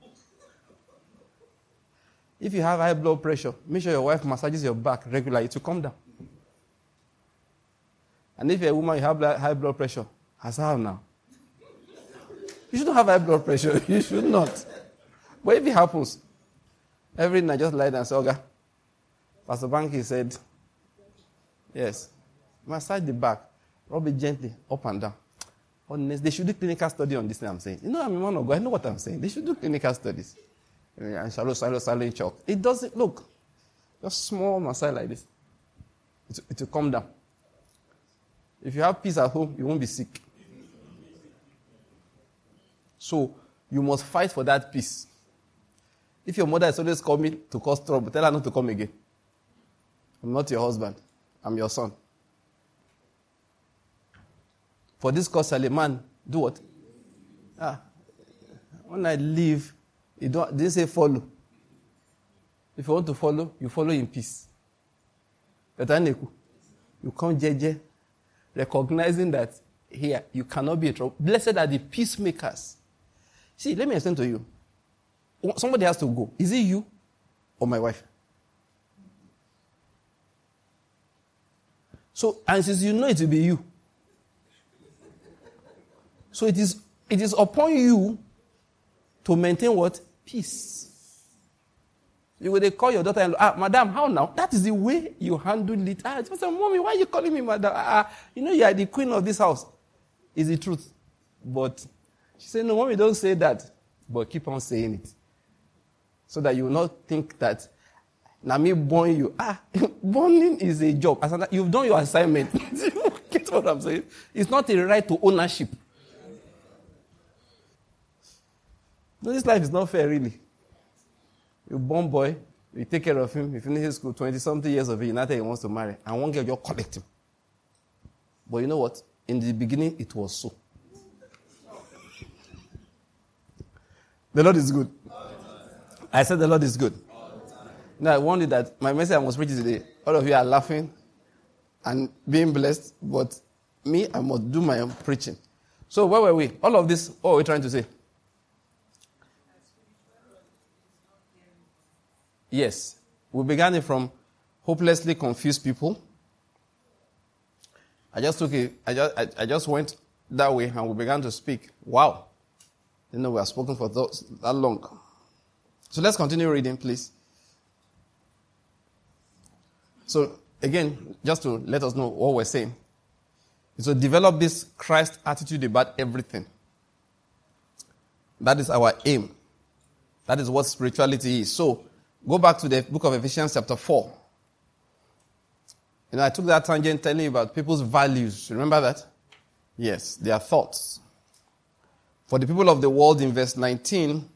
If you have high blood pressure, make sure your wife massages your back regularly to come down. And if you're a woman, you have high blood pressure, as how now? You shouldn't have high blood pressure. You should not. But if it happens, every night just lie down and say, okay. Pastor Banky said, yes, massage the back, rub it gently, up and down. Honest, they should do clinical study on this thing I'm saying. You know, I'm a man of God. I know what I'm saying. They should do clinical studies. And shallow, shallow, shallow chalk. It doesn't, look, just small massage like this. It, it will come down. If you have peace at home, you won't be sick. So, you must fight for that peace. If your mother is always coming to cause trouble, tell her not to come again. I'm not your husband. I'm your son. For this cause, shall a man do what? Ah, when I leave, you don't, didn't say follow. If you want to follow, you follow in peace. But you come jeje, recognizing that here you cannot be in trouble. Blessed are the peacemakers. See, let me explain to you. Somebody has to go. Is it you or my wife? So, and since you know it will be you, so it is it is upon you to maintain what? Peace. You will they call your daughter and ah, madam, how now? That is the way you handle it. Ah, just say, mommy, why are you calling me madam? Ah, you know you are the queen of this house. It's the truth. But she said, no, mommy, don't say that. But keep on saying it. So that you will not think that now me born you. Ah, borning is a job. As an, you've done your assignment. Get what I'm saying? It's not a right to ownership. No, this life is not fair, really. You're born boy, you take care of him, he finishes school, twenty-something years of age, now he wants to marry, and one girl, you collect him. But you know what? In the beginning, it was so. The Lord is good. I said the Lord is good. Now, I wonder that my message I was preaching today, all of you are laughing and being blessed, but me, I must do my own preaching. So where were we? All of this, what are we trying to say? Yes. We began it from hopelessly confused people. I just took it, I just, I, I just went that way and we began to speak. Wow. You know, we have spoken for those, that long. So let's continue reading, please. So, again, just to let us know what we're saying. is to develop this Christ attitude about everything. That is our aim. That is what spirituality is. So, go back to the book of Ephesians chapter four. You know, I took that tangent telling you about people's values. Remember that? Yes, their thoughts. For the people of the world, in verse nineteen,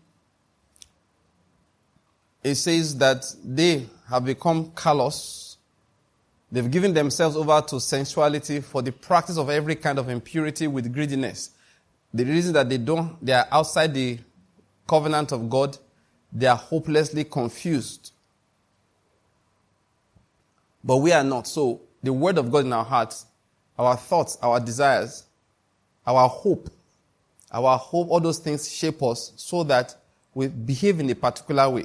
it says that they have become callous. They've given themselves over to sensuality for the practice of every kind of impurity with greediness. The reason that they don't, they are outside the covenant of God, they are hopelessly confused. But we are not. So the word of God in our hearts, our thoughts, our desires, our hope, our hope, all those things shape us so that we behave in a particular way.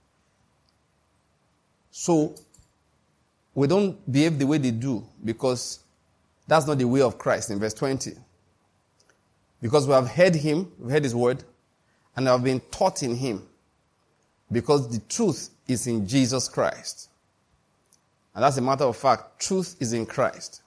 So we don't behave the way they do because that's not the way of Christ in verse twenty. Because we have heard him, we've heard his word, and have been taught in him. Because the truth is in Jesus Christ. And that's a matter of fact. Truth is in Christ.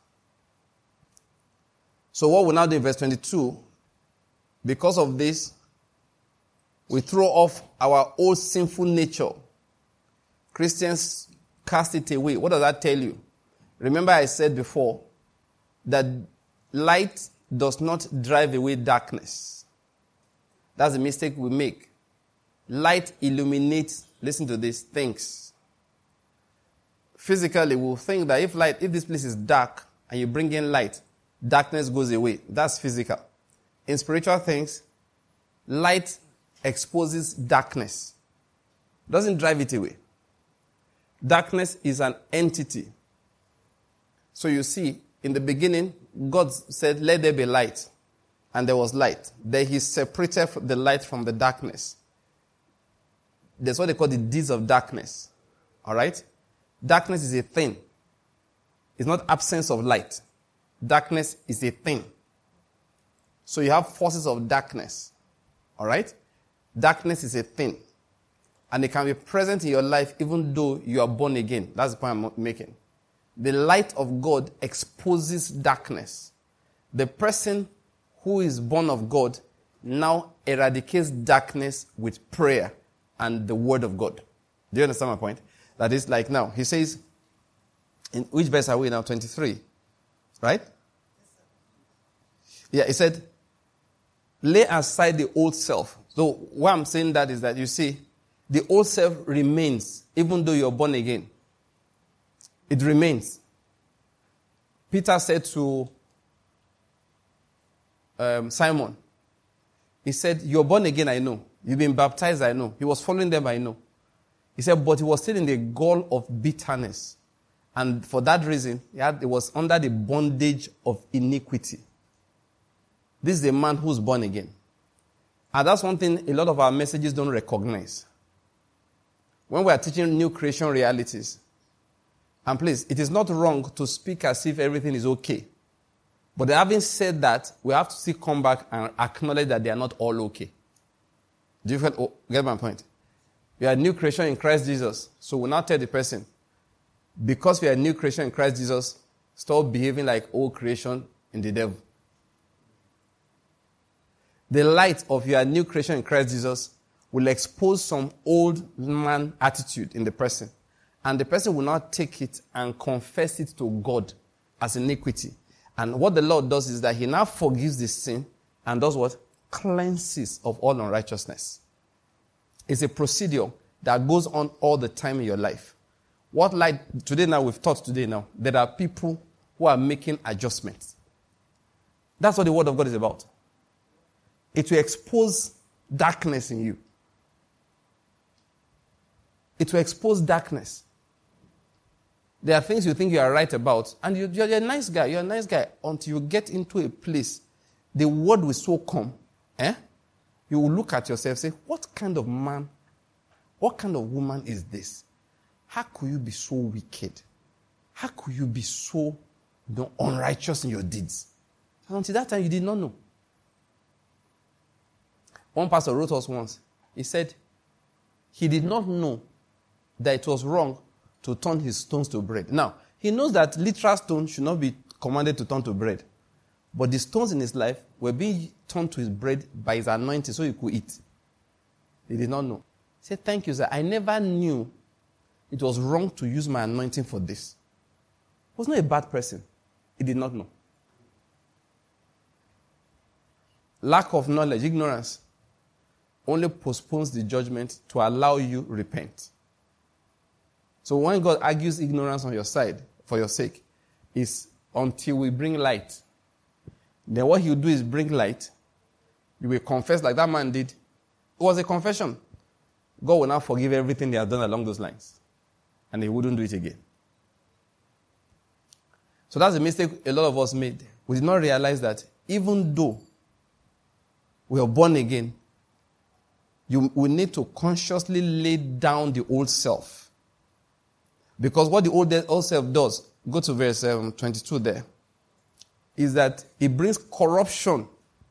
So what we now do in verse twenty-two, because of this, we throw off our old sinful nature. Christians cast it away. What does that tell you? Remember I said before that light does not drive away darkness. That's the mistake we make. Light illuminates, listen to this, things. Physically, we'll think that if light, if this place is dark and you bring in light, darkness goes away. That's physical. In spiritual things, light exposes darkness. Doesn't drive it away. Darkness is an entity. So you see, in the beginning, God said, let there be light. And there was light. Then he separated the light from the darkness. That's what they call the deeds of darkness. All right? Darkness is a thing. It's not absence of light. Darkness is a thing. So you have forces of darkness. All right? Darkness is a thing. And it can be present in your life even though you are born again. That's the point I'm making. The light of God exposes darkness. The person who is born of God now eradicates darkness with prayer and the word of God. Do you understand my point? That is like now, he says, in which verse are we now? twenty-three. Right? Yeah, he said, lay aside the old self. So why I'm saying that is that you see, the old self remains even though you're born again. It remains. Peter said to um, Simon, he said, you're born again, I know. You've been baptized, I know. He was following them, I know. He said, but he was still in the gall of bitterness. And for that reason, he, had, he was under the bondage of iniquity. This is a man who's born again. And that's one thing a lot of our messages don't recognize. When we are teaching new creation realities, and please, it is not wrong to speak as if everything is okay. But having said that, we have to still come back and acknowledge that they are not all okay. Do you feel, oh, get my point? We are a new creation in Christ Jesus. So we now tell the person, because we are a new creation in Christ Jesus, stop behaving like old creation in the devil. The light of your new creation in Christ Jesus will expose some old man attitude in the person. And the person will not take it and confess it to God as iniquity. And what the Lord does is that he now forgives the sin and does what? Cleanses of all unrighteousness. It's a procedure that goes on all the time in your life. What light, today now, we've taught today now, there are people who are making adjustments. That's what the Word of God is about. It will expose darkness in you. It will expose darkness. There are things you think you are right about, and you, you're a nice guy, you're a nice guy, until you get into a place, the word will so come, eh? You will look at yourself and say, what kind of man, what kind of woman is this? How could you be so wicked? How could you be so you know, unrighteous in your deeds? And until that time, you did not know. One pastor wrote us once, he said, he did not know that it was wrong to turn his stones to bread. Now, he knows that literal stones should not be commanded to turn to bread. But the stones in his life were being turned to his bread by his anointing so he could eat. He did not know. He said, thank you, sir. I never knew it was wrong to use my anointing for this. He was not a bad person. He did not know. Lack of knowledge, ignorance, only postpones the judgment to allow you repent. So when God argues ignorance on your side, for your sake, is until we bring light. Then what he'll do is bring light. You will confess like that man did. It was a confession. God will now forgive everything they have done along those lines. And he wouldn't do it again. So that's the mistake a lot of us made. We did not realize that even though we are born again, you will need to consciously lay down the old self. Because what the old, old self does, go to verse um, twenty-two there, is that it brings corruption.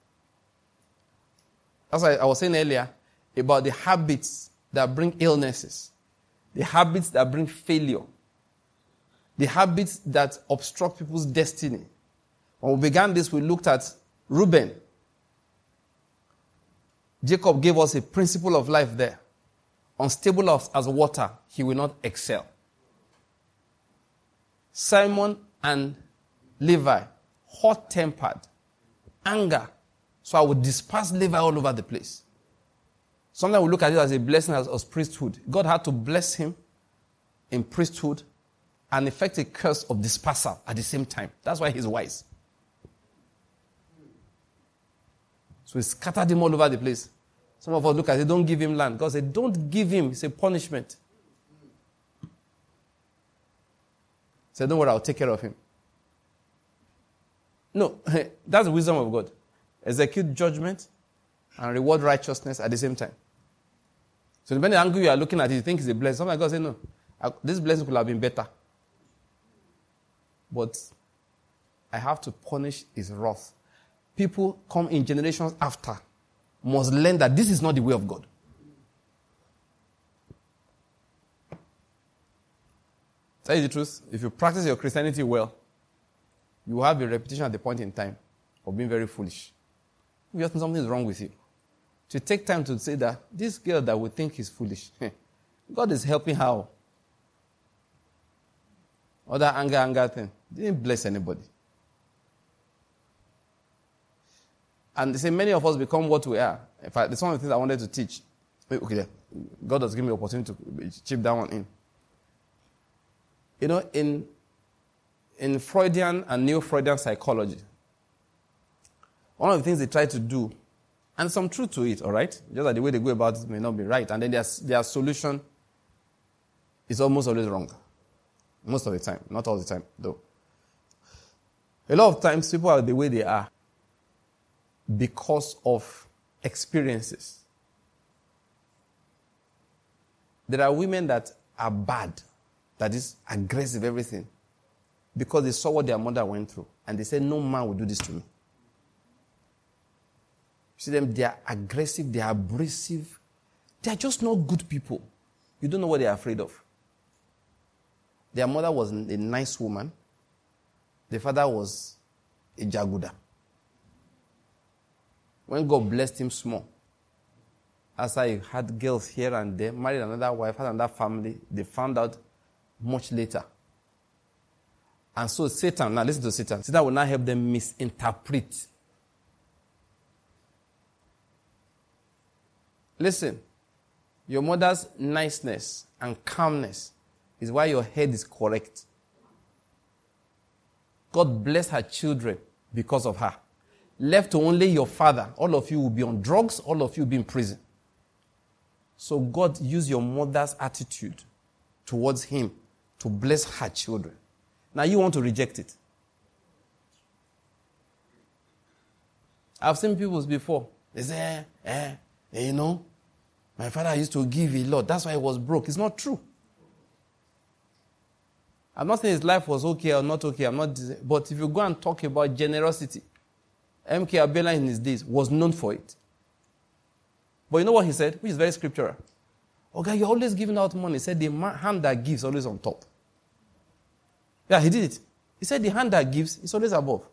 As I, I was saying earlier, about the habits that bring illnesses, the habits that bring failure, the habits that obstruct people's destiny. When we began this, we looked at Reuben. Jacob gave us a principle of life there. Unstable as water, he will not excel. Simon and Levi, hot-tempered, anger. So I would disperse Levi all over the place. Sometimes we look at it as a blessing as, as priesthood. God had to bless him in priesthood and effect a curse of dispersal at the same time. That's why he's wise. So he scattered him all over the place. Some of us look at it, don't give him land. God said, don't give him. It's a punishment. He said, don't worry, I'll take care of him. No, that's the wisdom of God. Execute judgment and reward righteousness at the same time. So depending on the angle you are looking at it, you think it's a blessing. Sometimes God says, no, this blessing could have been better. But I have to punish his wrath. People come in generations after must learn that this is not the way of God. Tell you the truth, if you practice your Christianity well, you will have a reputation at the point in time of being very foolish. If you think something is wrong with you, to take time to say that this girl that we think is foolish, God is helping her. Or that anger, anger thing, didn't bless anybody. And they say many of us become what we are. In fact, that's one of the things I wanted to teach. Okay, God has given me the opportunity to chip that one in. You know, in, in Freudian and neo-Freudian psychology, one of the things they try to do, and some truth to it, all right? Just that the way they go about it may not be right. And then their, their solution is almost always wrong. Most of the time. Not all the time, though. A lot of times, people are the way they are because of experiences. There are women that are bad, that is aggressive, everything, because they saw what their mother went through. And they said, no man will do this to me. You see them, they are aggressive, they are abrasive. They are just not good people. You don't know what they are afraid of. Their mother was a nice woman. The father was a jaguda. When God blessed him small, after he had girls here and there, married another wife, had another family, they found out much later. And so Satan, now listen to Satan, Satan will now help them misinterpret. Listen, your mother's niceness and calmness is why your head is correct. God bless her children because of her. Left to only your father, all of you will be on drugs, all of you will be in prison. So God used your mother's attitude towards him to bless her children. Now you want to reject it. I've seen people before. They say, eh, eh, you know, my father used to give a lot. That's why he was broke. It's not true. I'm not saying his life was okay or not okay. I'm not. But if you go and talk about generosity, M K Abiola in his days was known for it. But you know what he said, which is very scriptural. Okay, you're always giving out money. He said the hand that gives is always on top. Yeah, he did it. He said the hand that gives is always above.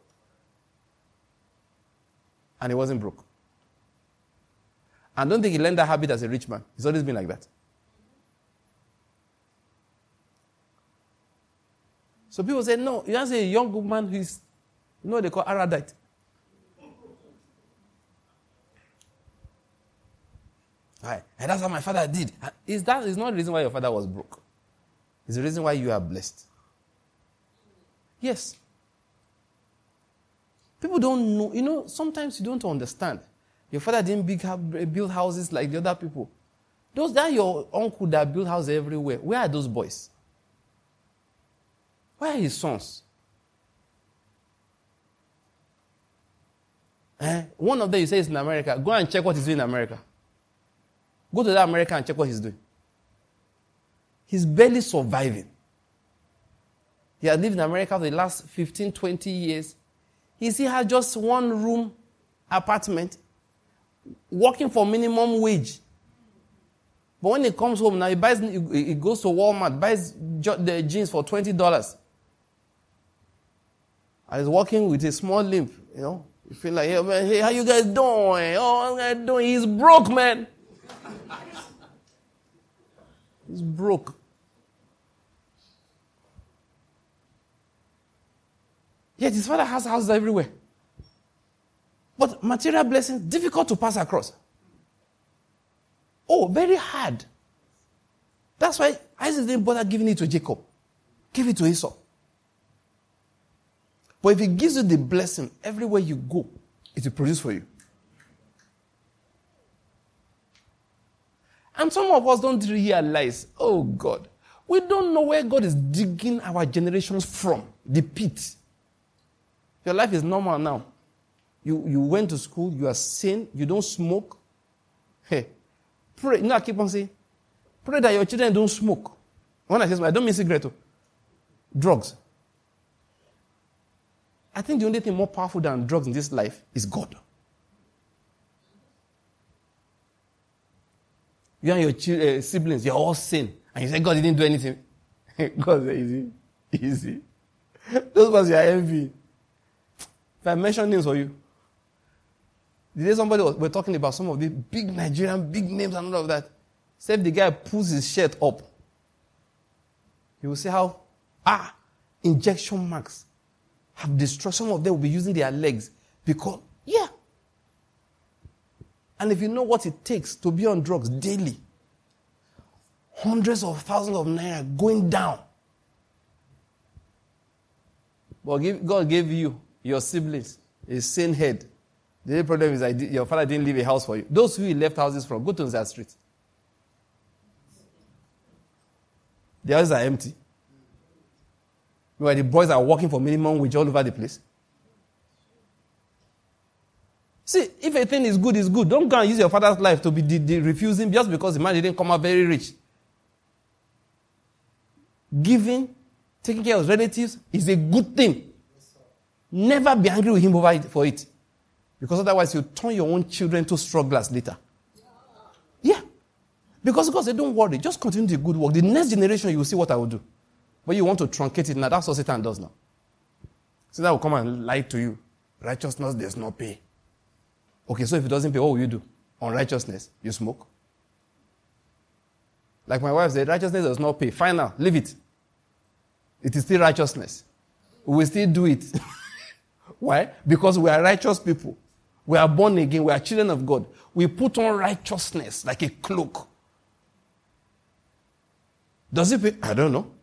And he wasn't broke. And don't think he learned that habit as a rich man. He's always been like that. So people say, no, you have to say a young woman who is, you know what they call erudite. Right. And that's how my father did. Is that is not the reason why your father was broke. It's the reason why you are blessed. Yes. People don't know. You know, sometimes you don't understand. Your father didn't big, build houses like the other people. Those that your uncle that built houses everywhere. Where are those boys? Where are his sons? Eh? One of them you say is in America. Go and check what he's doing in America. Go to that America and check what he's doing. He's barely surviving. He has lived in America for the last fifteen, twenty years. He still has just one room apartment, working for minimum wage. But when he comes home now, he buys, he goes to Walmart, buys the jeans for twenty dollars. And he's walking with a small limp, you know. You feel like, hey, man, hey, how you guys doing? Oh, how you guys doing? He's broke, man. He's broke. Yet his father has houses everywhere. But material blessings, difficult to pass across. Oh, very hard. That's why Isaac didn't bother giving it to Jacob. Give it to Esau. But if he gives you the blessing, everywhere you go, it will produce for you. And some of us don't realize, oh God, we don't know where God is digging our generations from, the pit. Your life is normal now. You, you went to school, you are sane, you don't smoke. Hey, pray. You know, I keep on saying, pray that your children don't smoke. When I say smoke, I don't mean cigarette. Drugs. I think the only thing more powerful than drugs in this life is God. You and your children, uh, siblings, you're all sane. And you say God didn't do anything. God said, easy. Easy. Those ones you are envying. If I mention names for you. The day somebody was, we're talking about some of the big Nigerian, big names and all of that. Say if the guy pulls his shirt up, you will see how, ah, injection marks have destroyed. Some of them will be using their legs because, yeah. And if you know what it takes to be on drugs daily, hundreds of thousands of naira going down. But God gave you, your siblings, a sane head. The only problem is that your father didn't leave a house for you. Those who he left houses from, go to that street. The houses are empty. Where the boys are working for minimum wage all over the place. See, if a thing is good, it's good. Don't go and use your father's life to be de- de- refusing just because the man didn't come out very rich. Giving, taking care of his relatives is a good thing. Never be angry with him over it, for it. Because otherwise you turn your own children to strugglers later. Yeah. Because God said, don't worry, just continue the good work. The next generation, you will see what I will do. But you want to truncate it now. That's what Satan does now. So that will come and lie to you. Righteousness does not pay. Okay, so if it doesn't pay, what will you do? Unrighteousness, you smoke. Like my wife said, righteousness does not pay. Fine now, leave it. It is still righteousness. We will still do it. Why? Because we are righteous people. We are born again. We are children of God. We put on righteousness like a cloak. Does it pay? I don't know.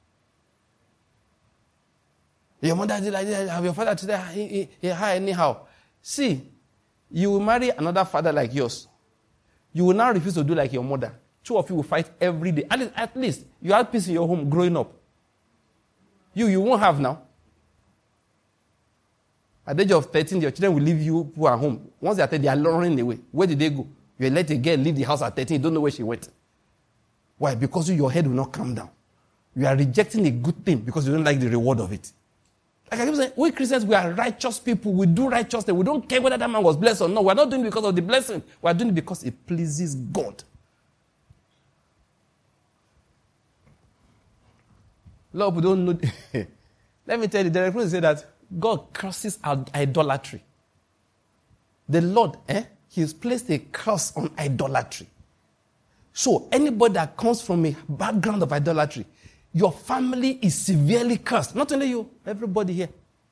Your mother did like that. Your father did that. He, he, he, anyhow. See, you will marry another father like yours. You will now refuse to do like your mother. Two of you will fight every day. At least, at least you had peace in your home growing up. You, you won't have now. At the age of thirteen, your children will leave you who are home. Once they are thirteen, they are running away. Where did they go? You let a girl leave the house at thirteen, you don't know where she went. Why? Because your head will not calm down. You are rejecting a good thing because you don't like the reward of it. Like I keep saying, we Christians, we are righteous people. We do righteousness. We don't care whether that man was blessed or not. We're not doing it because of the blessing. We're doing it because it pleases God. A lot of people don't know. Let me tell you, the reference say that God curses idolatry. The Lord, eh, He has placed a curse on idolatry. So anybody that comes from a background of idolatry, your family is severely cursed. Not only you, everybody here.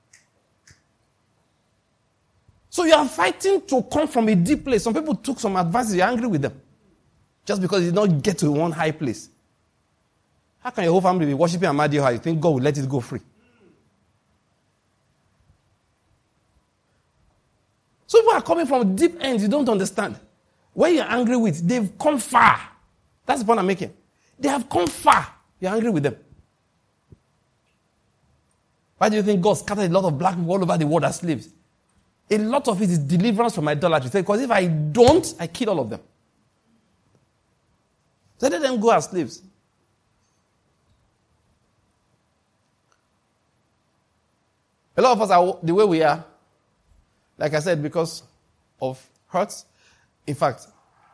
So you are fighting to come from a deep place. Some people took some advice, you're angry with them. Just because you did not get to one high place. How can your whole family be worshiping Amadioha? You think God will let it go free? So people are coming from deep ends you don't understand. When you're angry with, they've come far. That's the point I'm making. They have come far. You're angry with them. Why do you think God scattered a lot of black people all over the world as slaves? A lot of it is deliverance from idolatry. Because if I don't, I kill all of them. So let them go as slaves. A lot of us are the way we are, like I said, because of hurts. In fact,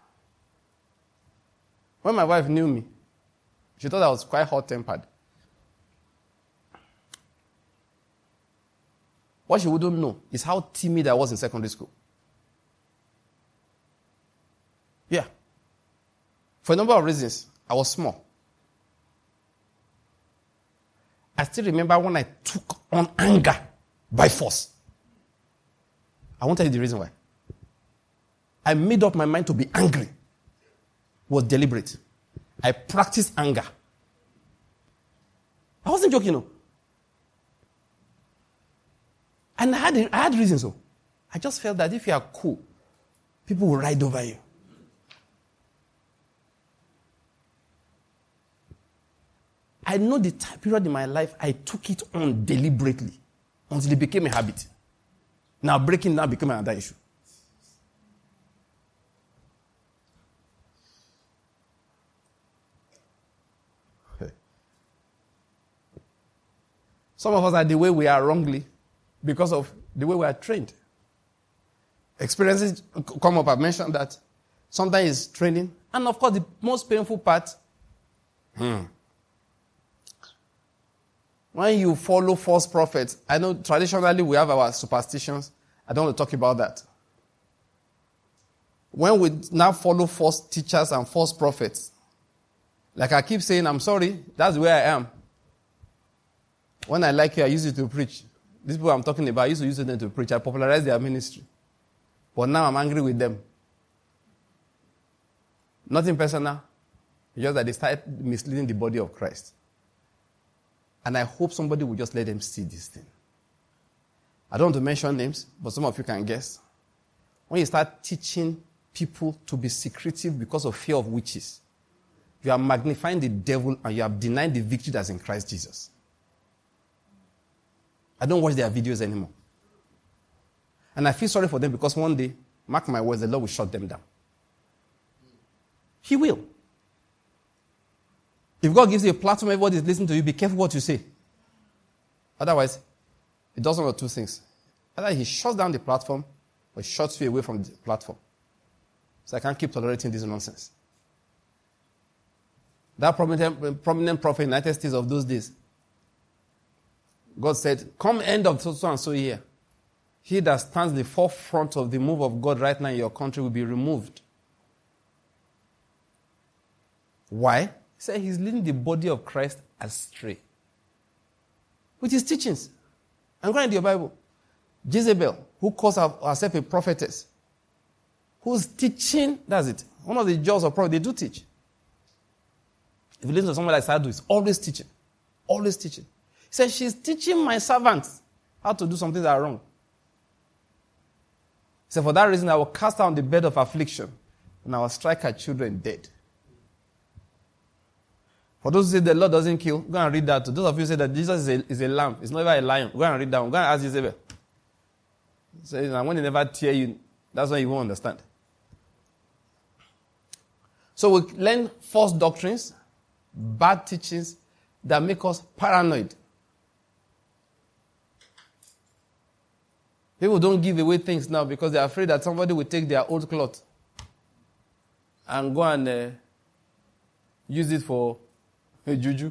when my wife knew me, she thought I was quite hot-tempered. What she wouldn't know is how timid I was in secondary school. Yeah. For a number of reasons, I was small. I still remember when I took on anger by force. I won't tell you the reason why. I made up my mind to be angry. It was deliberate. I practiced anger. I wasn't joking, no. And I had, I had reasons, so. I just felt that if you are cool, people will ride over you. I know the time period in my life I took it on deliberately until it became a habit. Now breaking now became another issue. Some of us are the way we are wrongly because of the way we are trained. Experiences come up, I've mentioned that. Sometimes it's training. And of course, the most painful part, hmm, when you follow false prophets, I know traditionally we have our superstitions. I don't want to talk about that. When we now follow false teachers and false prophets, like I keep saying, I'm sorry, that's where I am. When I like you, I use it to preach. These people I'm talking about, I used to use them to preach. I popularized their ministry. But now I'm angry with them. Nothing personal. It's just that they started misleading the body of Christ. And I hope somebody will just let them see this thing. I don't want to mention names, but some of you can guess. When you start teaching people to be secretive because of fear of witches, you are magnifying the devil and you have denied the victory that's in Christ Jesus. I don't watch their videos anymore. And I feel sorry for them because one day, mark my words, the Lord will shut them down. He will. If God gives you a platform, everybody is listening to you, be careful what you say. Otherwise, it does one of two things. Either he shuts down the platform or he shuts you away from the platform. So I can't keep tolerating this nonsense. That prominent, prominent prophet in the United States of those days, God said, come end of so, so and so year, he that stands in the forefront of the move of God right now in your country will be removed. Why? He said he's leading the body of Christ astray with his teachings. And go into your Bible. Jezebel, who calls herself a prophetess, who's teaching, that's it. One of the jobs of prophet, they do teach. If you listen to someone like Sadhu, he's always teaching. Always teaching. He says, she's teaching my servants how to do something that are wrong. He said, for that reason, I will cast her on the bed of affliction, and I will strike her children dead. For those who say the Lord doesn't kill, go and read that. To those of you who say that Jesus is a, is a lamb, it's not even a lion, go and read that one. Go and ask Jezebel. So when he never tear you, that's why you won't understand. So we learn false doctrines, bad teachings that make us paranoid. People don't give away things now because they're afraid that somebody will take their old cloth and go and uh, use it for a juju.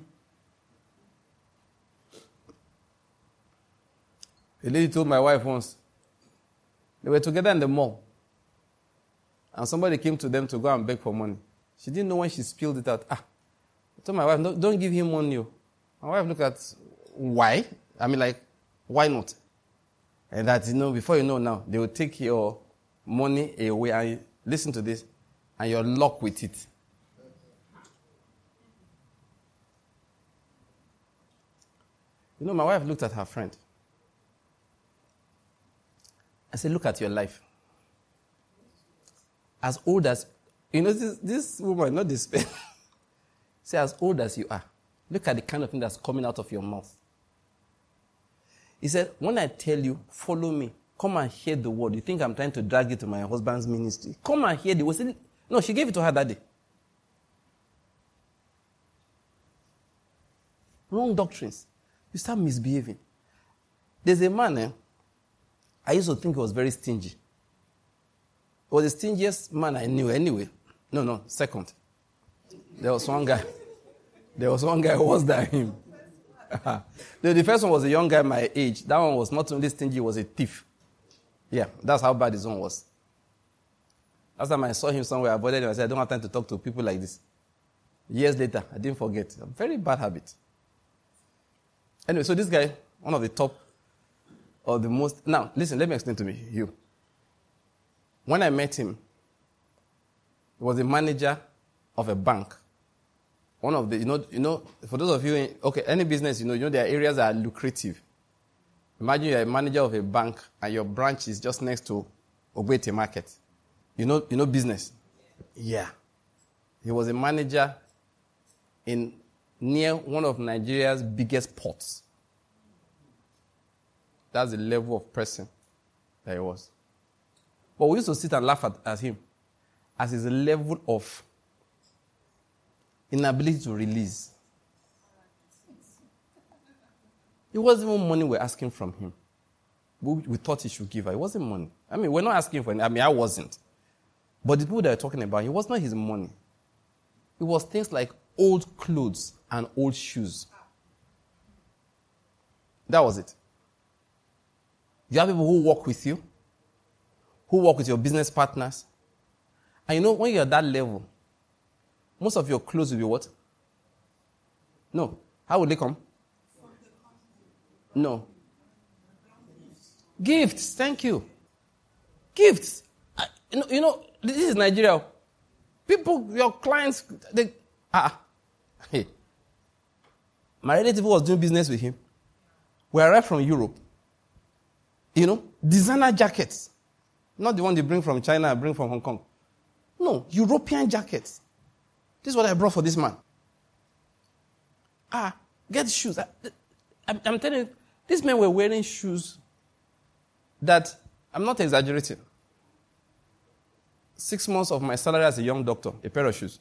A lady told my wife once, they were together in the mall, and somebody came to them to go and beg for money. She didn't know when she spilled it out. Ah, I told my wife, no, don't give him money. My wife looked at, why? I mean, like, why not? And that, you know, before you know now, they will take your money away, and listen to this, and you're locked with it. You know, my wife looked at her friend. I said, look at your life. As old as, you know, this, this woman, not this pen. Say, as old as you are, look at the kind of thing that's coming out of your mouth. He said, when I tell you, follow me, come and hear the word. You think I'm trying to drag you to my husband's ministry? Come and hear the word. No, she gave it to her that day. Wrong doctrines. You start misbehaving. There's a man, eh, I used to think he was very stingy. He was the stingiest man I knew anyway. No, no, second. There was one guy. There was one guy worse than him. the, the first one was a young guy my age. That one was not only stingy, he was a thief. Yeah, that's how bad his one was. Last time I saw him somewhere, I avoided him. I said, I don't have time to talk to people like this. Years later, I didn't forget. A very bad habit. Anyway, so this guy, one of the top or the most... Now, listen, let me explain to me, you. When I met him, he was a manager of a bank. One of the, you know, you know, for those of you, in, okay, any business, you know, you know, there are areas that are lucrative. Imagine you're a manager of a bank and your branch is just next to Ogbete Market. You know, you know business? Yeah. He was a manager in near one of Nigeria's biggest ports. That's the level of person that he was. But we used to sit and laugh at, at him as his level of inability to release. It wasn't even money we're asking from him. We, we thought he should give her. It wasn't money. I mean, we're not asking for it. I mean, I wasn't. But the people that we're talking about, it was not his money. It was things like old clothes and old shoes. That was it. You have people who work with you, who work with your business partners. And you know, when you're at that level, most of your clothes will be what? No. How will they come? No. Gifts. Thank you. Gifts. I, you, know, you know, this is Nigeria. People, your clients, they... Ah. Hey. My relative who was doing business with him, we arrived from Europe. You know, designer jackets. Not the one they bring from China, bring from Hong Kong. No, European jackets. This is what I brought for this man. Ah, get shoes. I, I'm, I'm telling you, these men were wearing shoes that, I'm not exaggerating. Six months of my salary as a young doctor, a pair of shoes.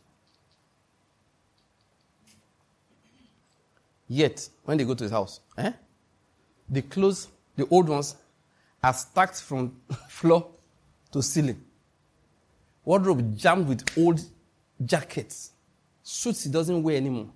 Yet, when they go to his house, eh, the clothes, the old ones, are stacked from floor to ceiling. Wardrobe jammed with old jackets. Suits he doesn't wear anymore.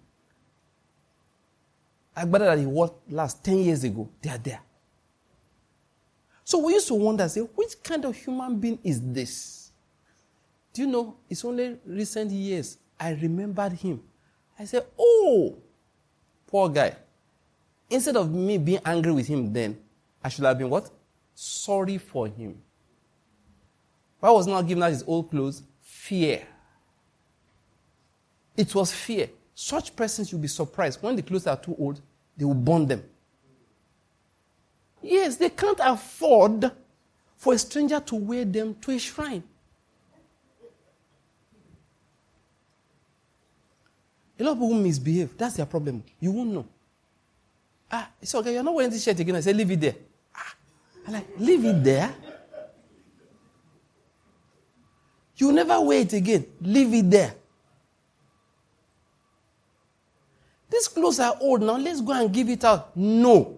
Agbada that he wore last ten years ago, they are there. So we used to wonder, say, which kind of human being is this? Do you know, it's only recent years I remembered him. I said, oh, poor guy. Instead of me being angry with him then, I should have been what? Sorry for him. Why was not giving out his old clothes? Fear. It was fear. Such persons, you'll be surprised. When the clothes are too old, they will burn them. Yes, they can't afford for a stranger to wear them to a shrine. A lot of people misbehave. That's their problem. You won't know. Ah, it's okay. You're not wearing this shirt again. I say, leave it there. Ah, I'm like, leave it there? You'll never wear it again. Leave it there. These clothes are old now. Let's go and give it out. No.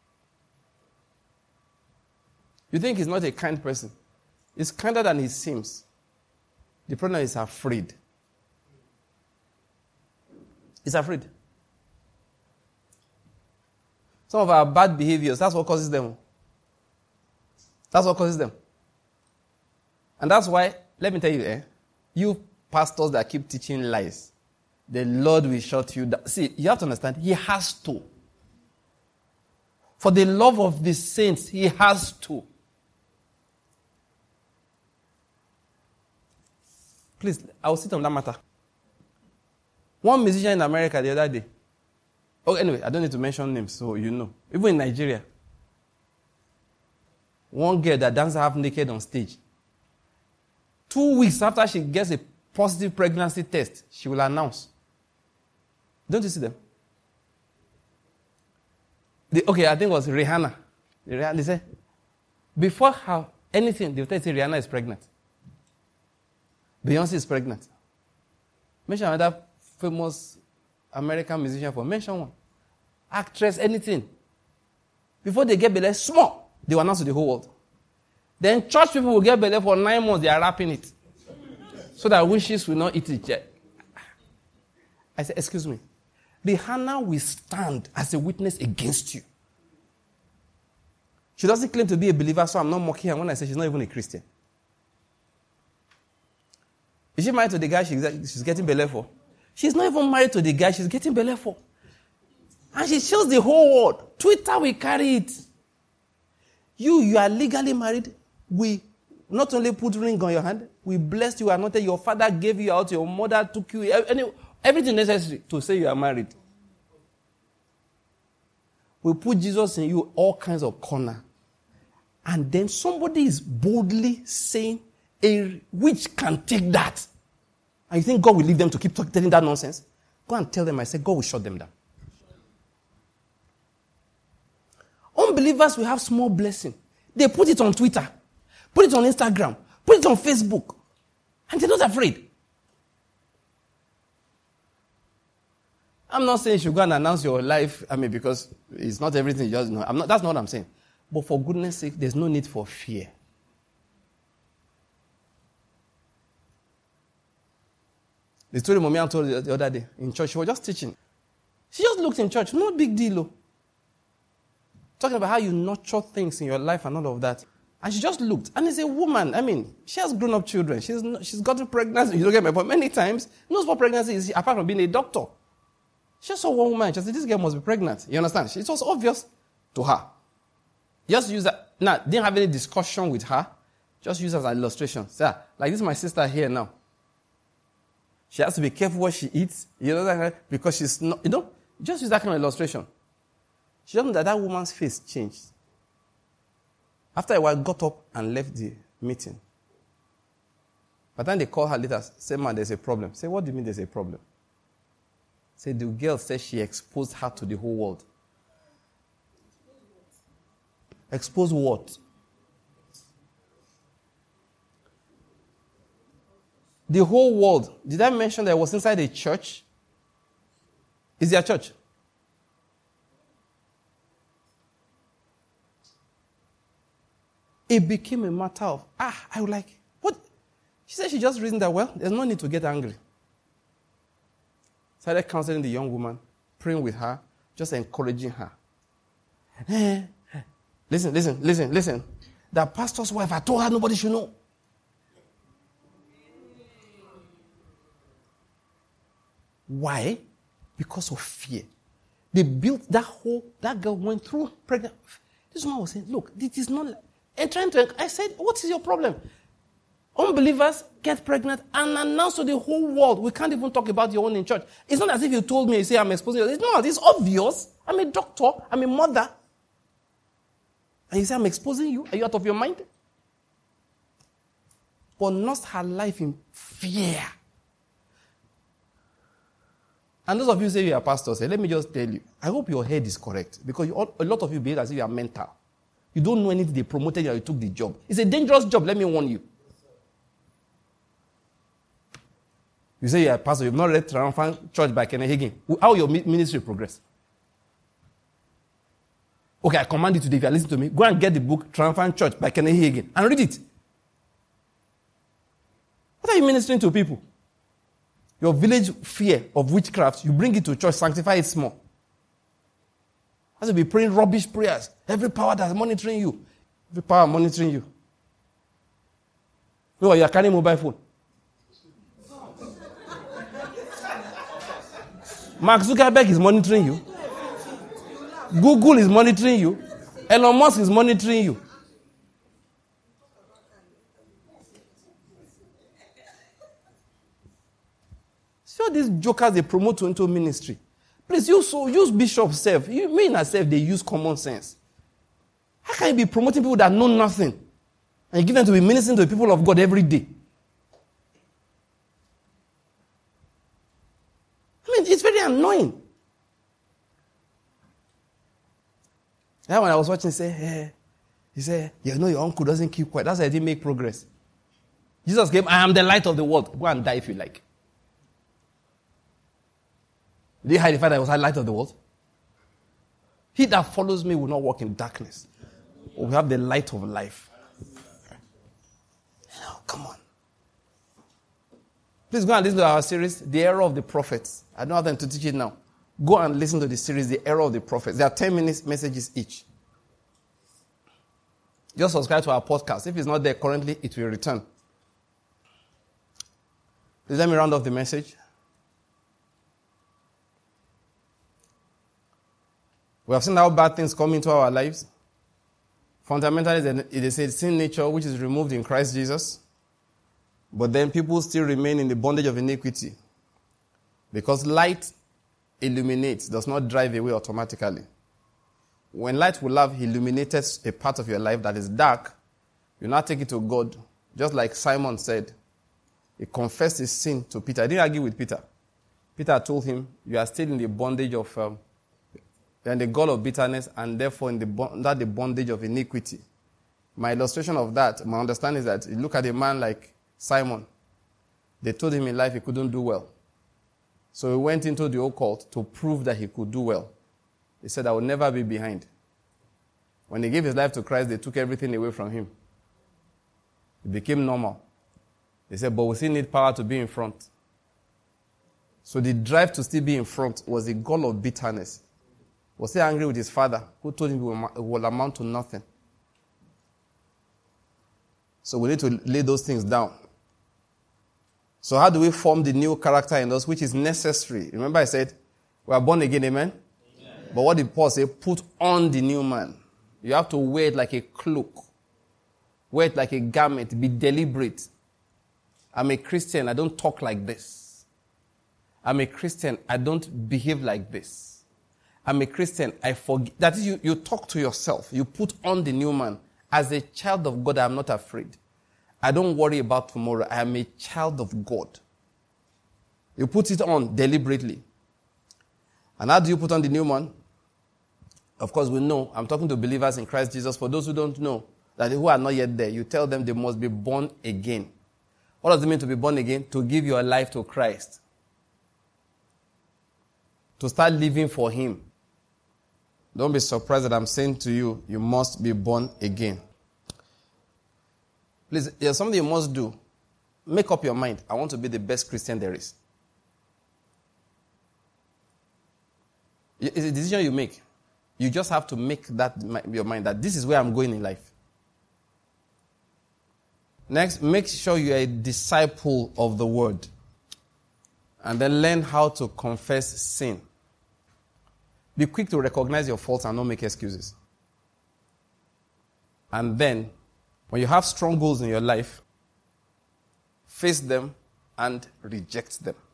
You think he's not a kind person? He's kinder than he seems. The problem is afraid. He's afraid. Some of our bad behaviors, that's what causes them. That's what causes them. And that's why, let me tell you, eh, you pastors that keep teaching lies, the Lord will shut you down. See, you have to understand, he has to. For the love of the saints, he has to. Please, I will sit on that matter. One musician in America the other day. Oh, anyway, I don't need to mention names, so you know. Even in Nigeria. One girl that dances half naked on stage. Two weeks after she gets a positive pregnancy test, she will announce. Don't you see them? The, okay, I think it was Rihanna. They said, before her anything, they'll tell you Rihanna is pregnant. Beyonce is pregnant. Mention another famous American musician for mention one. Actress, anything. Before they get belly small, they will announce to the whole world. Then church people will get belly for nine months, they are wrapping it. So that wishes will not eat it yet. I said, excuse me. Rihanna will stand as a witness against you. She doesn't claim to be a believer, so I'm not mocking her when I say she's not even a Christian. Is she married to the guy she's getting belly for? She's not even married to the guy she's getting belly for. And she shows the whole world. Twitter will carry it. You, you are legally married. We not only put ring on your hand, we blessed you, anointed. Your father gave you out, your mother took you, everything necessary to say you are married. We put Jesus in you all kinds of corner. And then somebody is boldly saying, a witch can take that. And you think God will leave them to keep talk, telling that nonsense? Go and tell them, I said, God will shut them down. Unbelievers will have small blessing. They put it on Twitter, put it on Instagram, put it on Facebook. And they're not afraid. I'm not saying you should go and announce your life, I mean, because it's not everything you just know. I'm not, that's not what I'm saying. But for goodness sake, there's no need for fear. The story Mommy told the other day in church, she was just teaching. She just looked in church, no big deal. Oh. Talking about how you nurture things in your life and all of that. And she just looked. And it's a woman, I mean, she has grown up children. She's not, she's gotten pregnant. You don't get my point. Many times, knows what pregnancy is apart from being a doctor. She just saw one woman. She said, this girl must be pregnant. You understand? It was obvious to her. Just use that. Now, didn't have any discussion with her. Just use it as an illustration. Say, so, like this is my sister here now. She has to be careful what she eats, you know, because she's not, you know, just use that kind of illustration. She doesn't know that that woman's face changed. After a while, got up and left the meeting. But then they call her later, say, man, there's a problem. Say, what do you mean there's a problem? Say, the girl said she exposed her to the whole world. Expose what? The whole world. Did I mention that I was inside a church? Is there a church? It became a matter of, ah, I was like, what? She said she just reasoned that, well, there's no need to get angry. Started counseling the young woman, praying with her, just encouraging her. Eh, listen, listen, listen, listen. The pastor's wife, I told her nobody should know. Why? Because of fear. They built that whole, that girl went through pregnant. This woman was saying, look, this is not, and trying to, I said, what is your problem? Unbelievers get pregnant and announce to the whole world, we can't even talk about your own in church. It's not as if you told me, you say, I'm exposing you. It's not, it's obvious. I'm a doctor, I'm a mother. And you say, I'm exposing you? Are you out of your mind? But nursed her life in fear. And those of you say you are pastors, say, let me just tell you, I hope your head is correct. Because you, a lot of you behave as if you are mental. You don't know anything, they promoted you or you took the job. It's a dangerous job, let me warn you. You say you're a pastor, you've not read Triumphant Church by Kenneth Hagin. How will your ministry progress? Okay, I command you today, if you are listening to me, go and get the book Triumphant Church by Kenneth Hagin and read it. What are you ministering to people? Your village fear of witchcraft, you bring it to church, sanctify it small. Has to be praying rubbish prayers. Every power that's monitoring you. Every power monitoring you. No, you are carrying mobile phone. Mark Zuckerberg is monitoring you. Google is monitoring you. Elon Musk is monitoring you. See all these jokers they promote to into ministry. Please use so use bishop self. You mean as self they use common sense. How can you be promoting people that know nothing and you give them to be ministering to the people of God every day? I mean, it's very annoying. Yeah, when I was watching, he said, hey, he said, you know your uncle doesn't keep quiet. That's why I didn't make progress. Jesus came, I am the light of the world. Go and die if you like. Did he hide the fact that I was the light of the world? He that follows me will not walk in darkness. We have the light of life. Oh, come on. Please go and listen to our series, The Error of the Prophets. I don't have time to teach it now. Go and listen to the series, The Error of the Prophets. There are ten minutes messages each. Just subscribe to our podcast. If it's not there currently, it will return. Please let me round off the message. We have seen how bad things come into our lives. Fundamentally, it is a sin nature which is removed in Christ Jesus. But then people still remain in the bondage of iniquity. Because light illuminates, does not drive away automatically. When light will have illuminated a part of your life that is dark, you now take it to God. Just like Simon said, he confessed his sin to Peter. I didn't argue with Peter. Peter told him, you are still in the bondage of, um, in the gall of bitterness, and therefore in the under the bondage of iniquity. My illustration of that, my understanding is that you look at a man like Simon. They told him in life he couldn't do well. So he went into the occult to prove that he could do well. He said, I will never be behind. When he gave his life to Christ, they took everything away from him. It became normal. They said, but we still need power to be in front. So the drive to still be in front was the goal of bitterness. He was still angry with his father, who told him it will amount to nothing. So we need to lay those things down. So how do we form the new character in us, which is necessary? Remember I said, we are born again, amen? Amen. But what did Paul say? Put on the new man. You have to wear it like a cloak. Wear it like a garment. Be deliberate. I'm a Christian. I don't talk like this. I'm a Christian. I don't behave like this. I'm a Christian. I forgive. That is, you, you talk to yourself. You put on the new man. As a child of God, I am not afraid. I don't worry about tomorrow. I am a child of God. You put it on deliberately. And how do you put on the new man? Of course, we know. I'm talking to believers in Christ Jesus. For those who don't know, that who are not yet there, you tell them they must be born again. What does it mean to be born again? To give your life to Christ. To start living for Him. Don't be surprised that I'm saying to you, you must be born again. Please, there's something you must do. Make up your mind. I want to be the best Christian there is. It's a decision you make. You just have to make that your mind that this is where I'm going in life. Next, make sure you're a disciple of the word. And then learn how to confess sin. Be quick to recognize your faults and not make excuses. And then, when you have strong goals in your life, face them and reject them.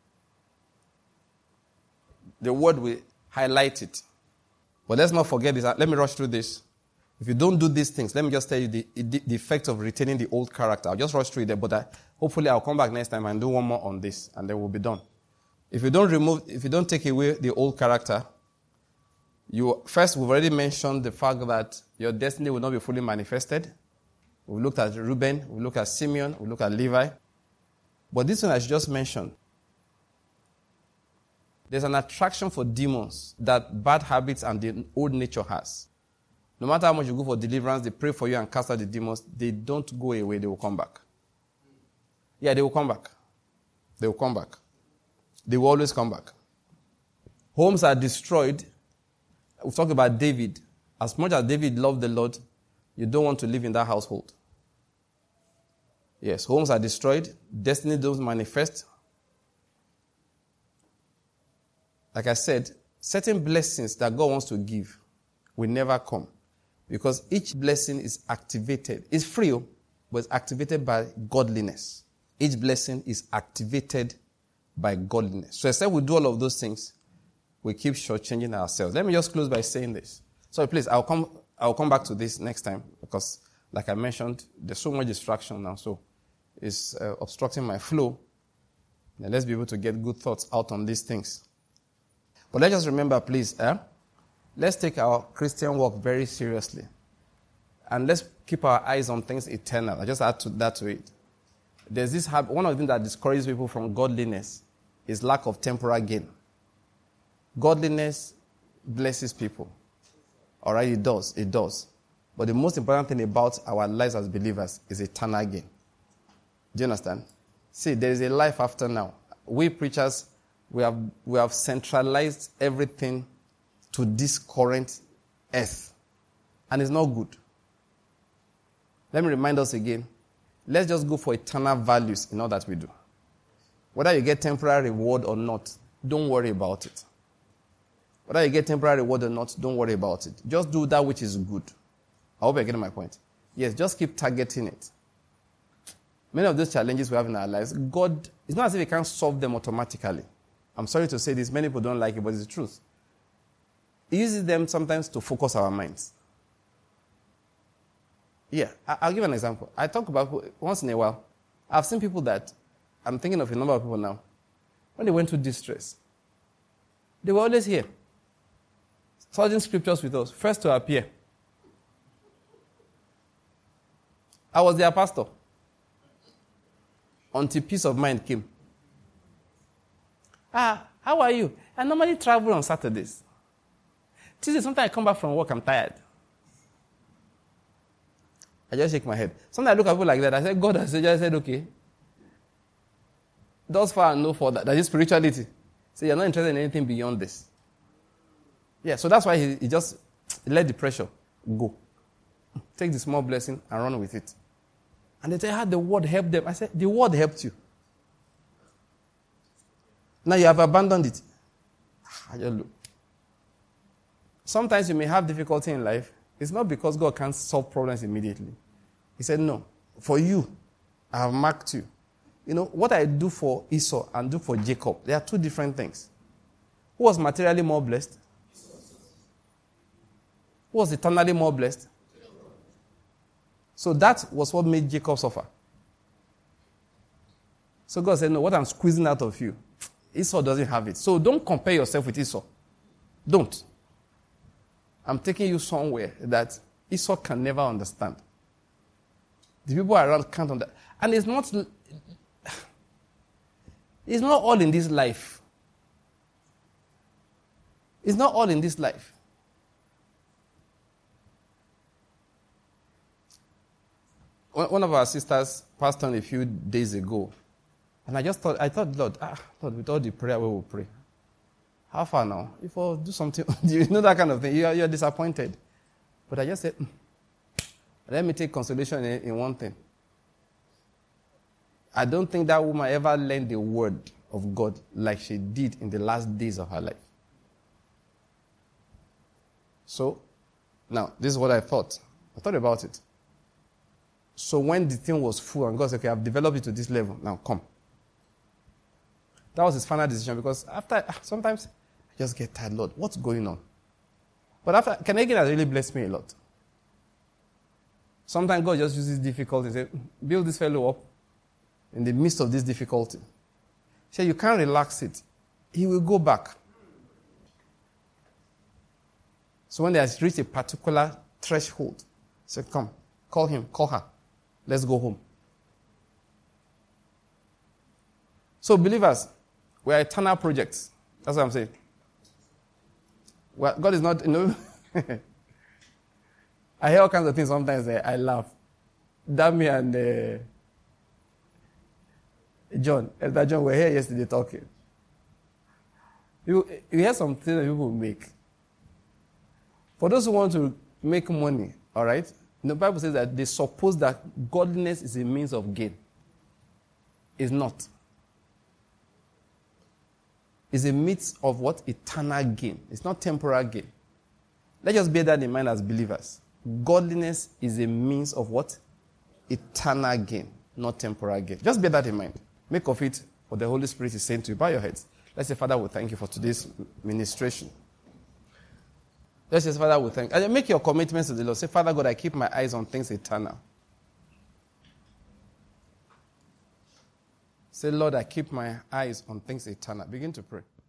The word will highlight it. But let's not forget this. Let me rush through this. If you don't do these things, let me just tell you the, the, the effect of retaining the old character. I'll just rush through it, but I, hopefully I'll come back next time and do one more on this, and then we'll be done. If you don't remove, if you don't take away the old character, you first, we've already mentioned the fact that your destiny will not be fully manifested. We looked at Reuben, we looked at Simeon, we looked at Levi. But this one I just mentioned, there's an attraction for demons that bad habits and the old nature has. No matter how much you go for deliverance, they pray for you and cast out the demons, they don't go away, they will come back. Yeah, they will come back. They will come back. They will always come back. Homes are destroyed. We talk about David. As much as David loved the Lord, you don't want to live in that household. Yes, homes are destroyed. Destiny doesn't manifest. Like I said, certain blessings that God wants to give will never come. Because each blessing is activated. It's free, but it's activated by godliness. Each blessing is activated by godliness. So instead we do all of those things, we keep shortchanging ourselves. Let me just close by saying this. Sorry, please, I'll come I'll come back to this next time because, like I mentioned, there's so much distraction now, so it's uh, obstructing my flow. Now let's be able to get good thoughts out on these things. But let's just remember, please, eh? Let's take our Christian walk very seriously. And let's keep our eyes on things eternal. I just add to that to it. There's this habit, one of the things that discourages people from godliness is lack of temporal gain. Godliness blesses people. All right, it does, it does. But the most important thing about our lives as believers is eternal gain. Do you understand? See, there is a life after now. We preachers, we have we have centralized everything to this current earth. And it's not good. Let me remind us again. Let's just go for eternal values in all that we do. Whether you get temporary reward or not, don't worry about it. Whether you get temporary reward or not, don't worry about it. Just do that which is good. I hope you're getting my point. Yes, just keep targeting it. Many of those challenges we have in our lives, God, it's not as if He can't solve them automatically. I'm sorry to say this, many people don't like it, but it's the truth. He uses them sometimes to focus our minds. Yeah, I'll give an example. I talk about, once in a while, I've seen people that, I'm thinking of a number of people now, when they went through distress, they were always here, studying scriptures with us, first to appear. I was their pastor until peace of mind came. Ah, how are you? I normally travel on Saturdays. Tuesday, sometimes I come back from work, I'm tired. I just shake my head. Sometimes I look at people like that. I said, God has just said, okay. Thus far, no further. That is spirituality. So you're not interested in anything beyond this. Yeah, so that's why he, he just let the pressure go. Take the small blessing and run with it. And they say, how the word helped them. I said, the word helped you. Now you have abandoned it. I just look. Sometimes you may have difficulty in life. It's not because God can't solve problems immediately. He said, no, for you, I have marked you. You know, what I do for Esau and do for Jacob, they are two different things. Who was materially more blessed? Who was eternally more blessed? So that was what made Jacob suffer. So God said, no, what I'm squeezing out of you, Esau doesn't have it. So don't compare yourself with Esau. Don't. I'm taking you somewhere that Esau can never understand. The people around can't understand. And it's not, It's not all in this life. It's not all in this life. One of our sisters passed on a few days ago. And I just thought, I thought, Lord, ah, Lord, with all the prayer we will pray. How far now? If I do something, you know that kind of thing. You are, you are disappointed. But I just said, mm, let me take consolation in, in one thing. I don't think that woman ever learned the word of God like she did in the last days of her life. So, now, this is what I thought. I thought about it. So when the thing was full and God said, okay, I've developed it to this level, now come. That was his final decision because after, sometimes I just get tired, Lord, what's going on? But after, Canadian has really blessed me a lot. Sometimes God just uses difficulty and says, build this fellow up in the midst of this difficulty. He said, you can't relax it. He will go back. So when they has reached a particular threshold, he said, come, call him, call her. Let's go home. So believers, we are eternal projects. That's what I'm saying. Well, God is not, you know. I hear all kinds of things sometimes. Uh, I laugh. Dami and uh, John, Elder John, were here yesterday talking. You, you hear some things that people make. For those who want to make money, all right, the Bible says that they suppose that godliness is a means of gain. It's not. It's a means of what? Eternal gain. It's not temporal gain. Let's just bear that in mind as believers. Godliness is a means of what? Eternal gain, not temporal gain. Just bear that in mind. Make of it what the Holy Spirit is saying to you. Bow your heads. Let's say, Father, we thank you for today's ministration. Let's say, Father, we thank you. Make your commitments to the Lord. Say, Father God, I keep my eyes on things eternal. Say, Lord, I keep my eyes on things eternal. Begin to pray.